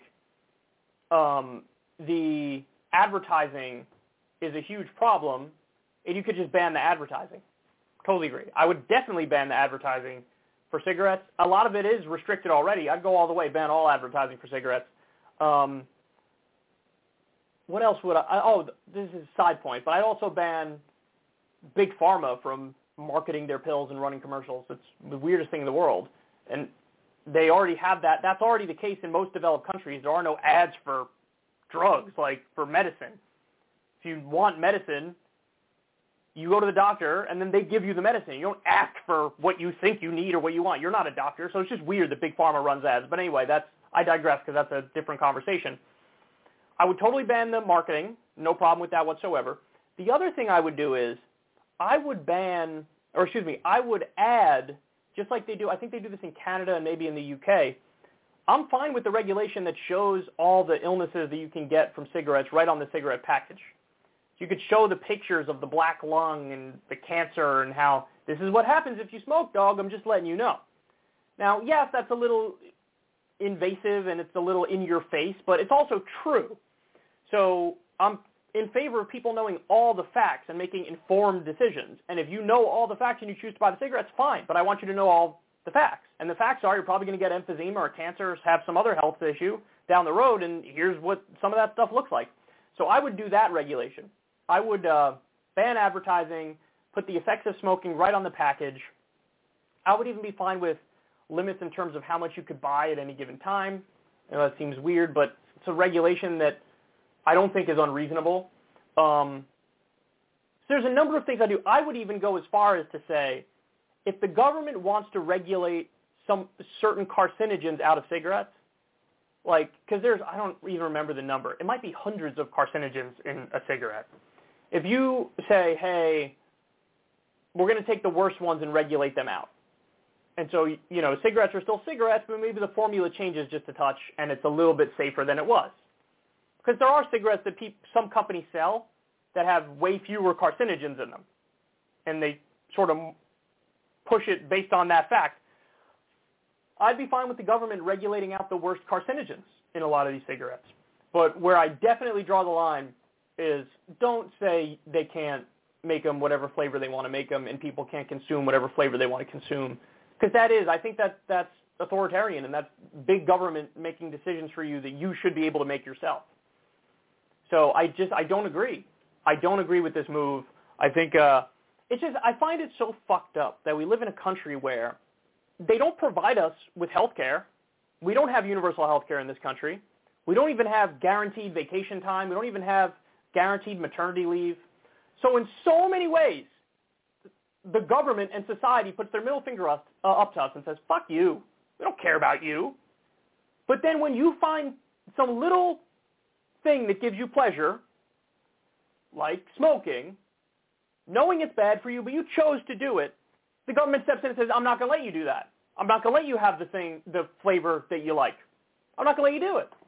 the advertising is a huge problem, and you could just ban the advertising. Totally agree. I would definitely ban the advertising for cigarettes. A lot of it is restricted already. I'd go all the way, ban all advertising for cigarettes. What else would I? This is a side point, but I'd also ban Big Pharma from marketing their pills and running commercials. It's the weirdest thing in the world. And they already have that. That's already the case in most developed countries. There are no ads for drugs, like for medicine. If you want medicine, you go to the doctor, and then they give you the medicine. You don't ask for what you think you need or what you want. You're not a doctor, so it's just weird that Big Pharma runs ads. But anyway, I digress because that's a different conversation. I would totally ban the marketing. No problem with that whatsoever. The other thing I would do is I would add, just like they do, I think they do this in Canada and maybe in the UK, I'm fine with the regulation that shows all the illnesses that you can get from cigarettes right on the cigarette package. You could show the pictures of the black lung and the cancer and how this is what happens if you smoke, dog. I'm just letting you know. Now, yes, that's a little invasive and it's a little in your face, but it's also true. So I'm in favor of people knowing all the facts and making informed decisions. And if you know all the facts and you choose to buy the cigarettes, fine. But I want you to know all the facts. And the facts are you're probably going to get emphysema or cancer or have some other health issue down the road, and here's what some of that stuff looks like. So I would do that regulation. I would ban advertising, put the effects of smoking right on the package. I would even be fine with limits in terms of how much you could buy at any given time. I know that seems weird, but it's a regulation that I don't think is unreasonable. So there's a number of things I do. I would even go as far as to say, if the government wants to regulate some certain carcinogens out of cigarettes, like, because I don't even remember the number. It might be hundreds of carcinogens in a cigarette. If you say, hey, we're going to take the worst ones and regulate them out. And so, cigarettes are still cigarettes, but maybe the formula changes just a touch, and it's a little bit safer than it was. Because there are cigarettes that some companies sell that have way fewer carcinogens in them, and they sort of push it based on that fact. I'd be fine with the government regulating out the worst carcinogens in a lot of these cigarettes. But where I definitely draw the line is don't say they can't make them whatever flavor they want to make them and people can't consume whatever flavor they want to consume. Because I think that's authoritarian, and that's big government making decisions for you that you should be able to make yourself. So I don't agree. I don't agree with this move. I think I find it so fucked up that we live in a country where they don't provide us with health care. We don't have universal health care in this country. We don't even have guaranteed vacation time. We don't even have guaranteed maternity leave. So in so many ways, the government and society puts their middle finger up to us and says, fuck you. We don't care about you. But then when you find some little thing that gives you pleasure, like smoking, knowing it's bad for you, but you chose to do it, the government steps in and says, I'm not going to let you do that. I'm not going to let you have the flavor that you like. I'm not going to let you do it.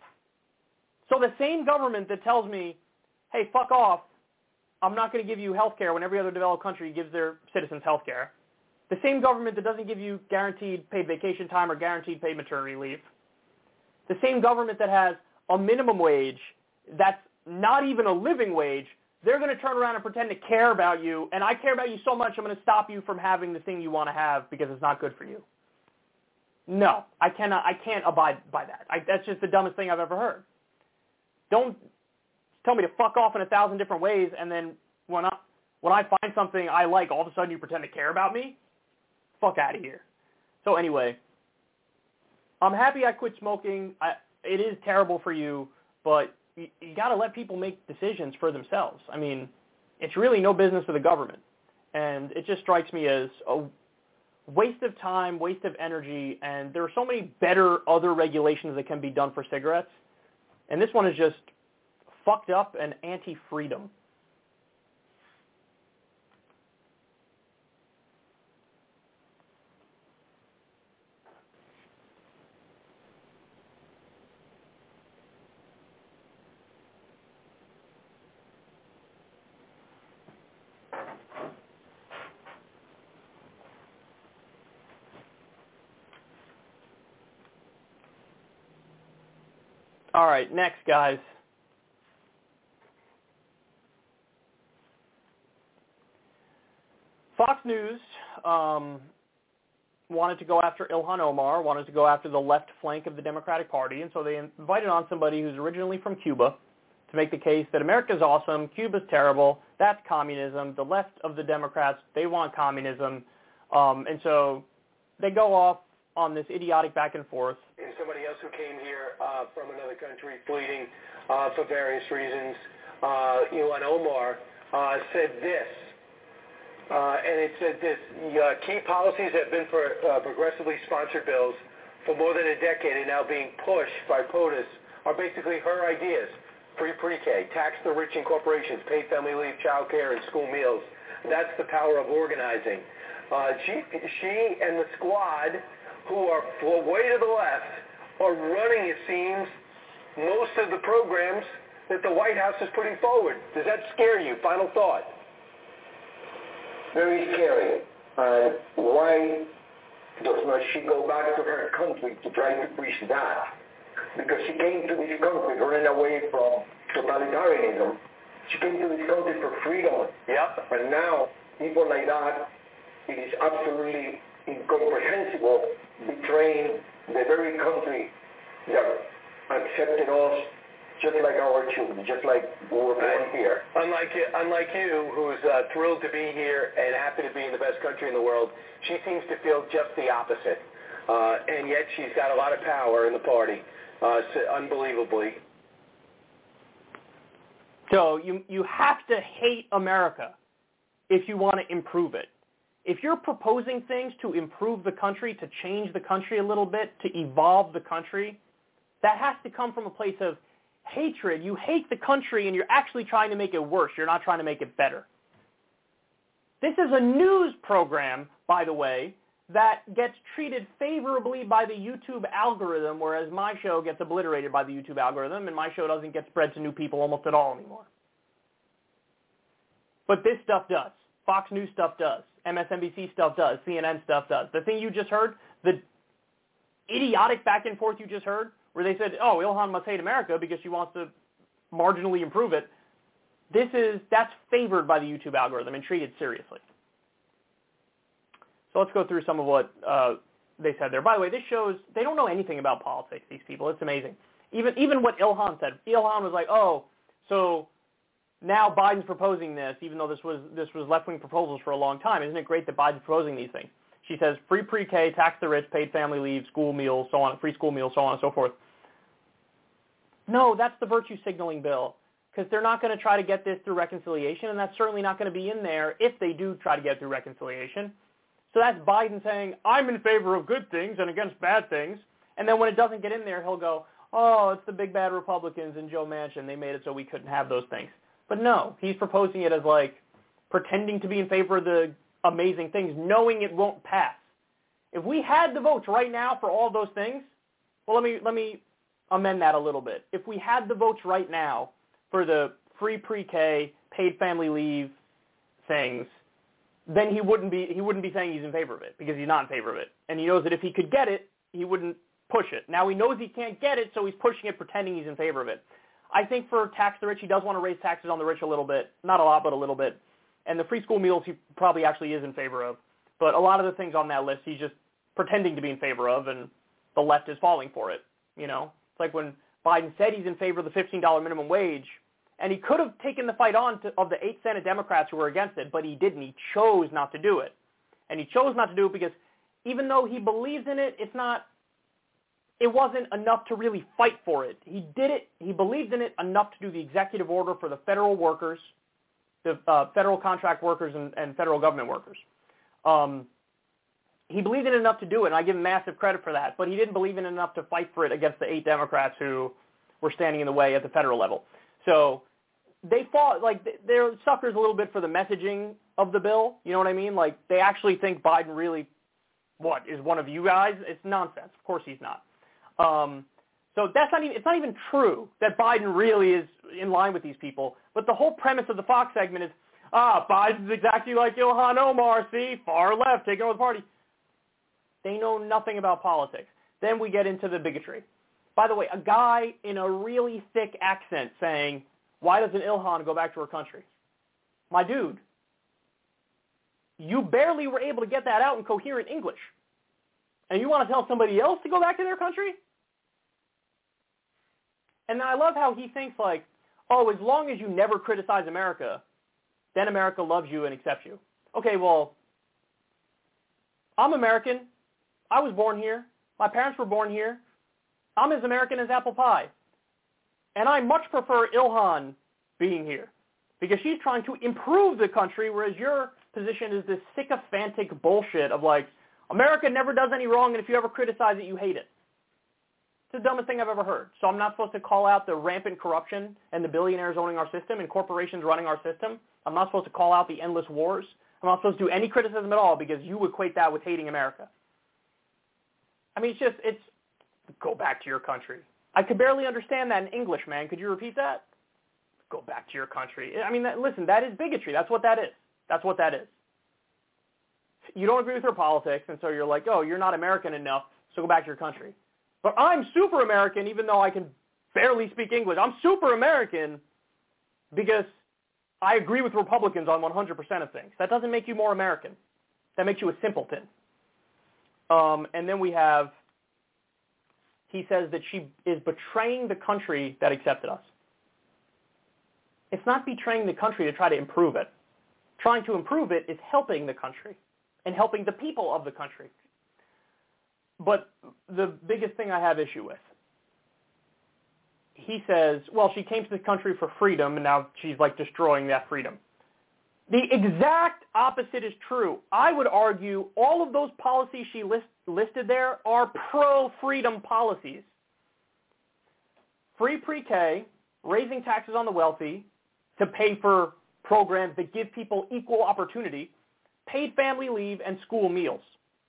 So the same government that tells me, hey, fuck off, I'm not going to give you health care when every other developed country gives their citizens health care, the same government that doesn't give you guaranteed paid vacation time or guaranteed paid maternity leave, the same government that has a minimum wage that's not even a living wage, they're going to turn around and pretend to care about you, and I care about you so much I'm going to stop you from having the thing you want to have because it's not good for you. No, I can't abide by that. That's just the dumbest thing I've ever heard. Don't tell me to fuck off in 1,000 different ways, and then when I find something I like, all of a sudden you pretend to care about me? Fuck out of here. So anyway, I'm happy I quit smoking. It is terrible for you, but you got to let people make decisions for themselves. I mean, it's really no business of the government. And it just strikes me as a waste of time, waste of energy, and there are so many better other regulations that can be done for cigarettes. And this one is just fucked up and anti-freedom. All right, next, guys. Fox News wanted to go after Ilhan Omar, wanted to go after the left flank of the Democratic Party, and so they invited on somebody who's originally from Cuba to make the case that America's awesome, Cuba's terrible, that's communism, the left of the Democrats, they want communism, and so they go off on this idiotic back and forth. And somebody else who came here from another country fleeing for various reasons, Ilhan Omar, said this, and it said this, key policies have been for progressively sponsored bills for more than a decade and now being pushed by POTUS are basically her ideas. Free pre-K, tax the rich and corporations, paid family leave, child care, and school meals. That's the power of organizing. She and the squad who are way to the left are running, it seems, most of the programs that the White House is putting forward. Does that scare you? Final thought. Very scary. Why does not she go back to her country to try to preach that? Because she came to this country running away from totalitarianism. She came to this country for freedom. Yep. And now, people like that, it is absolutely incomprehensible betraying the very country that accepted us just like our children, just like we were born here. Unlike you, who's thrilled to be here and happy to be in the best country in the world, she seems to feel just the opposite. And yet she's got a lot of power in the party, unbelievably. So you have to hate America if you want to improve it. If you're proposing things to improve the country, to change the country a little bit, to evolve the country, that has to come from a place of hatred. You hate the country and you're actually trying to make it worse. You're not trying to make it better. This is a news program, by the way, that gets treated favorably by the YouTube algorithm, whereas my show gets obliterated by the YouTube algorithm, and my show doesn't get spread to new people almost at all anymore. But this stuff does. Fox News stuff does. MSNBC stuff does. CNN stuff does. The thing you just heard, the idiotic back and forth you just heard, where they said, oh, Ilhan must hate America because she wants to marginally improve it, that's favored by the YouTube algorithm and treated seriously. So let's go through some of what they said there. By the way, this shows they don't know anything about politics, these people. It's amazing. Even what Ilhan said. Ilhan was like, oh, so now Biden's proposing this, even though this was left-wing proposals for a long time. Isn't it great that Biden's proposing these things? She says free pre-K, tax the rich, paid family leave, school meals, so on, free school meals, so on and so forth. No, that's the virtue signaling bill, because they're not going to try to get this through reconciliation, and that's certainly not going to be in there if they do try to get it through reconciliation. So that's Biden saying, I'm in favor of good things and against bad things, and then when it doesn't get in there, he'll go, oh, it's the big bad Republicans and Joe Manchin. They made it so we couldn't have those things. But no, he's proposing it as like pretending to be in favor of the amazing things, knowing it won't pass. If we had the votes right now for all those things, well, let me amend that a little bit. If we had the votes right now for the free pre-K, paid family leave things, then he wouldn't be saying he's in favor of it, because he's not in favor of it. And he knows that if he could get it, he wouldn't push it. Now he knows he can't get it, so he's pushing it, pretending he's in favor of it. I think for tax the rich, he does want to raise taxes on the rich a little bit. Not a lot, but a little bit. And the free school meals he probably actually is in favor of. But a lot of the things on that list he's just pretending to be in favor of, and the left is falling for it. You know, it's like when Biden said he's in favor of the $15 minimum wage, and he could have taken the fight on of the 8 Senate Democrats who were against it, but he didn't. He chose not to do it. And he chose not to do it because even though he believes in it, it's not it wasn't enough to really fight for it. He did it. He believed in it enough to do the executive order for the federal workers, the federal contract workers and federal government workers. He believed in it enough to do it, and I give him massive credit for that. But he didn't believe in it enough to fight for it against the 8 Democrats who were standing in the way at the federal level. So they fought, like, they're suckers a little bit for the messaging of the bill. You know what I mean? Like, they actually think Biden really, is one of you guys? It's nonsense. Of course he's not. So that's not even, it's not even true that Biden really is in line with these people. But the whole premise of the Fox segment is, Biden's exactly like Ilhan Omar, see, far left, taking over the party. They know nothing about politics. Then we get into the bigotry. By the way, a guy in a really thick accent saying, why doesn't Ilhan go back to her country? My dude, you barely were able to get that out in coherent English. And you want to tell somebody else to go back to their country? And I love how he thinks like, oh, as long as you never criticize America, then America loves you and accepts you. Okay, well, I'm American. I was born here. My parents were born here. I'm as American as apple pie. And I much prefer Ilhan being here because she's trying to improve the country, whereas your position is this sycophantic bullshit of like, America never does any wrong, and if you ever criticize it, you hate it. It's the dumbest thing I've ever heard. So I'm not supposed to call out the rampant corruption and the billionaires owning our system and corporations running our system. I'm not supposed to call out the endless wars. I'm not supposed to do any criticism at all because you equate that with hating America. I mean, it's go back to your country. I could barely understand that in English, man. Could you repeat that? Go back to your country. I mean, listen, that is bigotry. That's what that is. That's what that is. You don't agree with her politics, and so you're like, oh, you're not American enough, so go back to your country. But I'm super American, even though I can barely speak English. I'm super American because I agree with Republicans on 100% of things. That doesn't make you more American. That makes you a simpleton. And then we have, he says that she is betraying the country that accepted us. It's not betraying the country to try to improve it. Trying to improve it is helping the country and helping the people of the country. But the biggest thing I have issue with, he says, well, she came to the country for freedom, and now she's like destroying that freedom. The exact opposite is true. I would argue all of those policies she listed there are pro-freedom policies. Free pre-K, raising taxes on the wealthy to pay for programs that give people equal opportunity, paid family leave, and school meals.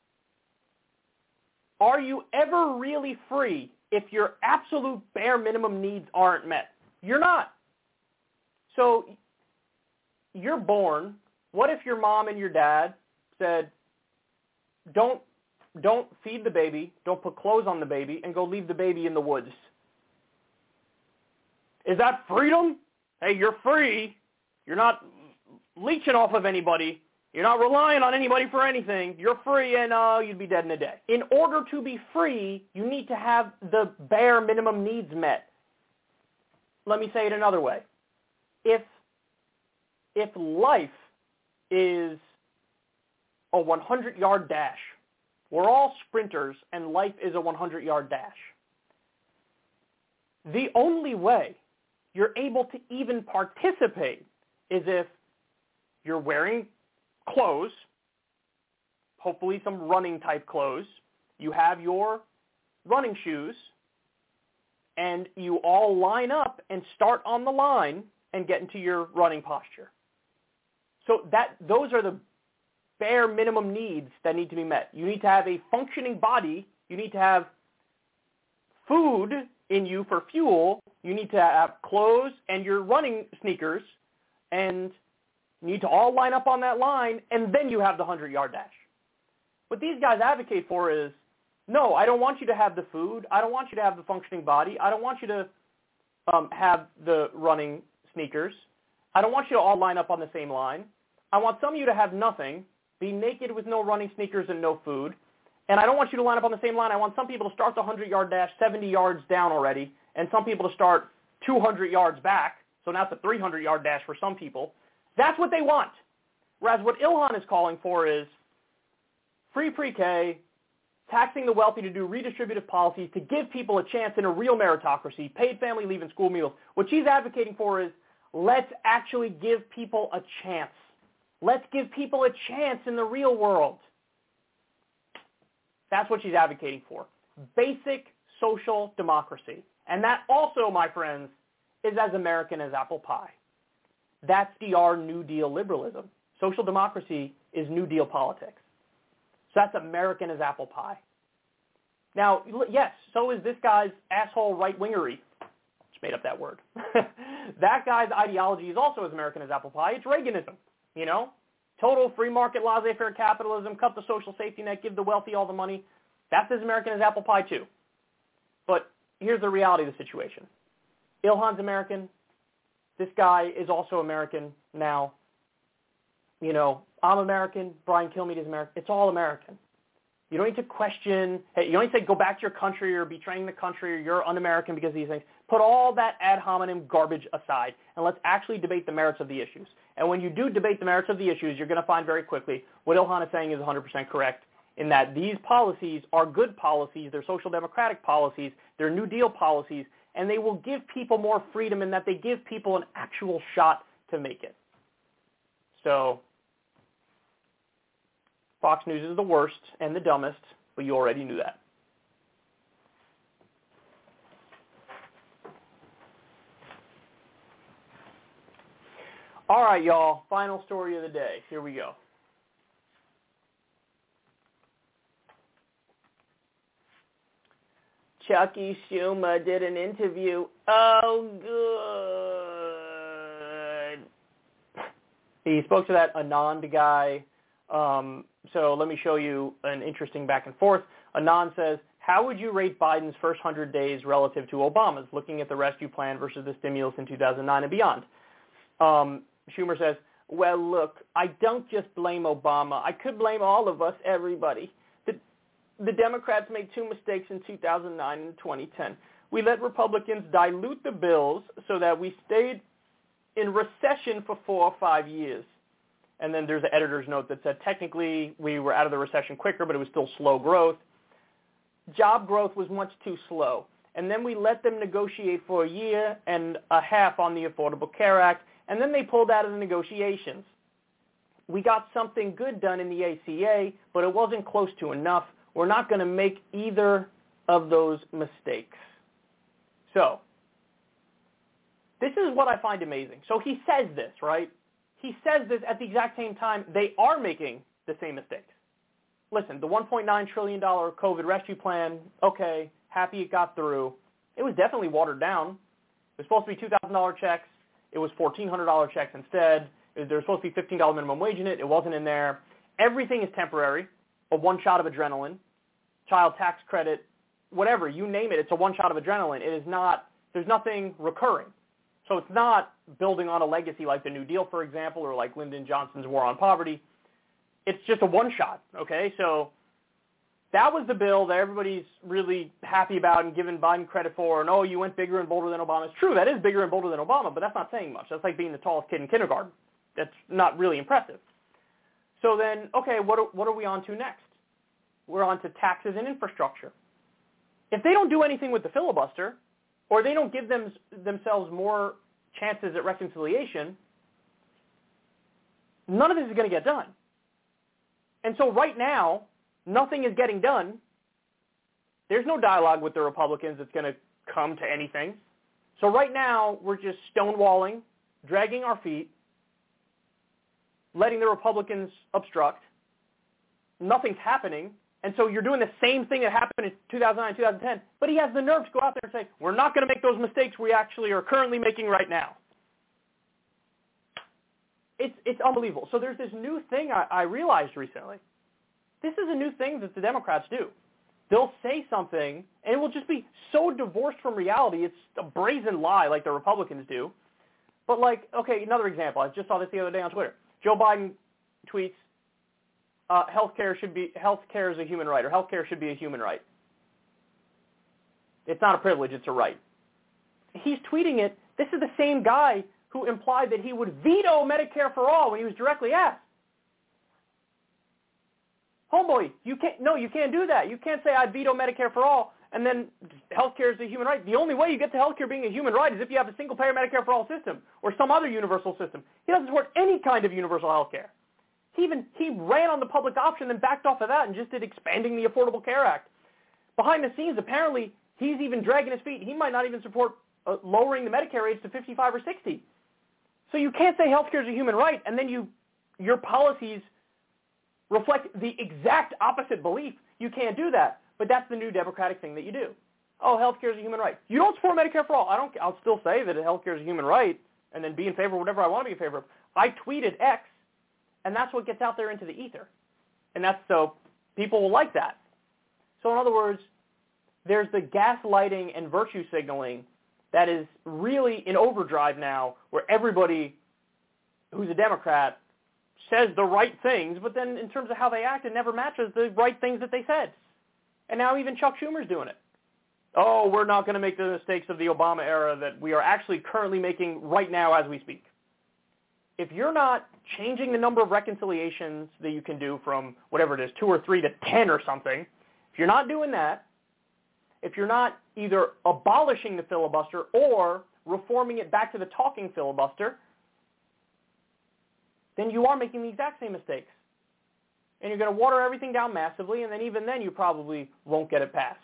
Are you ever really free if your absolute bare minimum needs aren't met? You're not. So you're born. What if your mom and your dad said, don't feed the baby, don't put clothes on the baby, and go leave the baby in the woods? Is that freedom? Hey, you're free. You're not leeching off of anybody. You're not relying on anybody for anything. You're free, and you'd be dead in a day. In order to be free, you need to have the bare minimum needs met. Let me say it another way. If life is a 100-yard dash, we're all sprinters, and life is a 100-yard dash. The only way you're able to even participate is if you're wearing clothes, hopefully some running type clothes, you have your running shoes, and you all line up and start on the line and get into your running posture. So those are the bare minimum needs that need to be met. You need to have a functioning body. You need to have food in you for fuel. You need to have clothes and your running sneakers, and you need to all line up on that line, and then you have the 100-yard dash. What these guys advocate for is, no, I don't want you to have the food. I don't want you to have the functioning body. I don't want you to have the running sneakers. I don't want you to all line up on the same line. I want some of you to have nothing, be naked with no running sneakers and no food, and I don't want you to line up on the same line. I want some people to start the 100-yard dash 70 yards down already, and some people to start 200 yards back, so now it's a 300-yard dash for some people. That's what they want. Whereas what Ilhan is calling for is free pre-K, taxing the wealthy to do redistributive policies to give people a chance in a real meritocracy, paid family leave and school meals. What she's advocating for is let's actually give people a chance. Let's give people a chance in the real world. That's what she's advocating for. Basic social democracy. And that also, my friends, is as American as apple pie. That's our New Deal liberalism. Social democracy is New Deal politics. So that's American as apple pie. Now, yes, so is this guy's asshole right-wingery. Just made up that word. That guy's ideology is also as American as apple pie. It's Reaganism, you know? Total free market, laissez-faire capitalism, cut the social safety net, give the wealthy all the money. That's as American as apple pie, too. But here's the reality of the situation. Ilhan's American. This guy is also American now. You know, I'm American. Brian Kilmeade is American. It's all American. You don't need to question, hey, you don't need to say go back to your country or betraying the country or you're un-American because of these things. Put all that ad hominem garbage aside and let's actually debate the merits of the issues. And when you do debate the merits of the issues, you're going to find very quickly what Ilhan is saying is 100% correct in that these policies are good policies, they're social democratic policies, they're New Deal policies, and they will give people more freedom in that they give people an actual shot to make it. So Fox News is the worst and the dumbest, but you already knew that. All right, y'all. Final story of the day. Here we go. Chucky Schumer did an interview. Oh, good. He spoke to that Anand guy. So let me show you an interesting back and forth. Anand says, how would you rate Biden's first 100 days relative to Obama's, looking at the rescue plan versus the stimulus in 2009 and beyond? Schumer says, well, look, I don't just blame Obama. I could blame all of us, everybody. The Democrats made two mistakes in 2009 and 2010. We let Republicans dilute the bills so that we stayed in recession for 4 or 5 years. And then there's an editor's note that said technically we were out of the recession quicker, but it was still slow growth. Job growth was much too slow. And then we let them negotiate for 1.5 years on the Affordable Care Act, and then they pulled out of the negotiations. We got something good done in the ACA, but it wasn't close to enough. We're not going to make either of those mistakes. So this is what I find amazing. So he says this, right? He says this at the exact same time they are making the same mistakes. Listen, the $1.9 trillion COVID rescue plan, okay, happy it got through. It was definitely watered down. It was supposed to be $2,000 checks. It was $1,400 checks instead. There was supposed to be $15 minimum wage in it. It wasn't in there. Everything is temporary. A one shot of adrenaline, child tax credit, whatever, you name it, it's a one shot of adrenaline. It is not, there's nothing recurring. So it's not building on a legacy like the New Deal, for example, or like Lyndon Johnson's War on Poverty. It's just a one shot, okay? So that was the bill that everybody's really happy about and giving Biden credit for, and oh, you went bigger and bolder than Obama. It's true, that is bigger and bolder than Obama, but that's not saying much. That's like being the tallest kid in kindergarten. That's not really impressive. So then, okay, what are we on to next? We're on to taxes and infrastructure. If they don't do anything with the filibuster, or they don't give themselves more chances at reconciliation, none of this is going to get done. And so right now, nothing is getting done. There's no dialogue with the Republicans that's going to come to anything. So right now, we're just stonewalling, dragging our feet, letting the Republicans obstruct. Nothing's happening. And so you're doing the same thing that happened in 2009, 2010. But he has the nerve to go out there and say, we're not going to make those mistakes we actually are currently making right now. It's unbelievable. So there's this new thing I realized recently. This is a new thing that the Democrats do. They'll say something, and it will just be so divorced from reality. It's a brazen lie like the Republicans do. But like, okay, another example. I just saw this the other day on Twitter. Joe Biden tweets, healthcare is a human right, or healthcare should be a human right. It's not a privilege, it's a right. He's tweeting it. This is the same guy who implied that he would veto Medicare for all when he was directly asked. Homeboy, you can't do that. You can't say I veto Medicare for all and then healthcare is a human right. The only way you get to healthcare being a human right is if you have a single-payer Medicare for all system or some other universal system. He doesn't support any kind of universal healthcare. He ran on the public option and backed off of that and just did expanding the Affordable Care Act. Behind the scenes, apparently, he's even dragging his feet. He might not even support lowering the Medicare age to 55 or 60. So you can't say healthcare is a human right, and then your policies reflect the exact opposite belief. You can't do that. But that's the new Democratic thing that you do. Oh, healthcare is a human right. You don't support Medicare for all. I'll still say that healthcare is a human right and then be in favor of whatever I want to be in favor of. I tweeted X, and that's what gets out there into the ether. And that's so people will like that. So in other words, there's the gaslighting and virtue signaling that is really in overdrive now, where everybody who's a Democrat says the right things, but then in terms of how they act, it never matches the right things that they said. And now even Chuck Schumer's doing it. Oh, we're not going to make the mistakes of the Obama era that we are actually currently making right now as we speak. If you're not changing the number of reconciliations that you can do from whatever it is, 2 or 3 to 10 or something, if you're not doing that, if you're not either abolishing the filibuster or reforming it back to the talking filibuster, then you are making the exact same mistakes. And you're going to water everything down massively, and then even then you probably won't get it passed.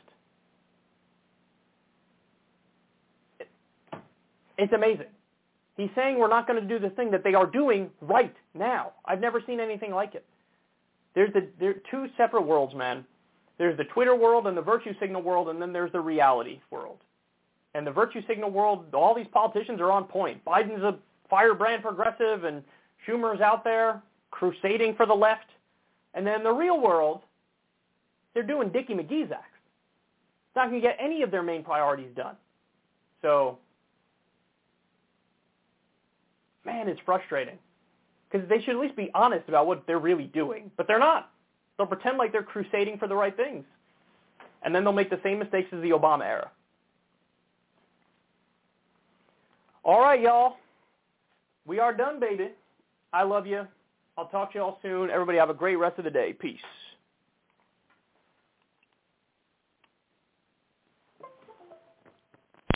It's amazing. He's saying we're not going to do the thing that they are doing right now. I've never seen anything like it. There are 2 separate worlds, man. There's the Twitter world and the virtue signal world, and then there's the reality world. And the virtue signal world, all these politicians are on point. Biden's a firebrand progressive, and Schumer's out there crusading for the left. And then the real world, they're doing Dickie McGee's acts. It's not going to get any of their main priorities done. So, man, it's frustrating. Because they should at least be honest about what they're really doing. But they're not. They'll pretend like they're crusading for the right things. And then they'll make the same mistakes as the Obama era. All right, y'all. We are done, baby. I love you. I'll talk to y'all soon. Everybody have a great rest of the day. Peace.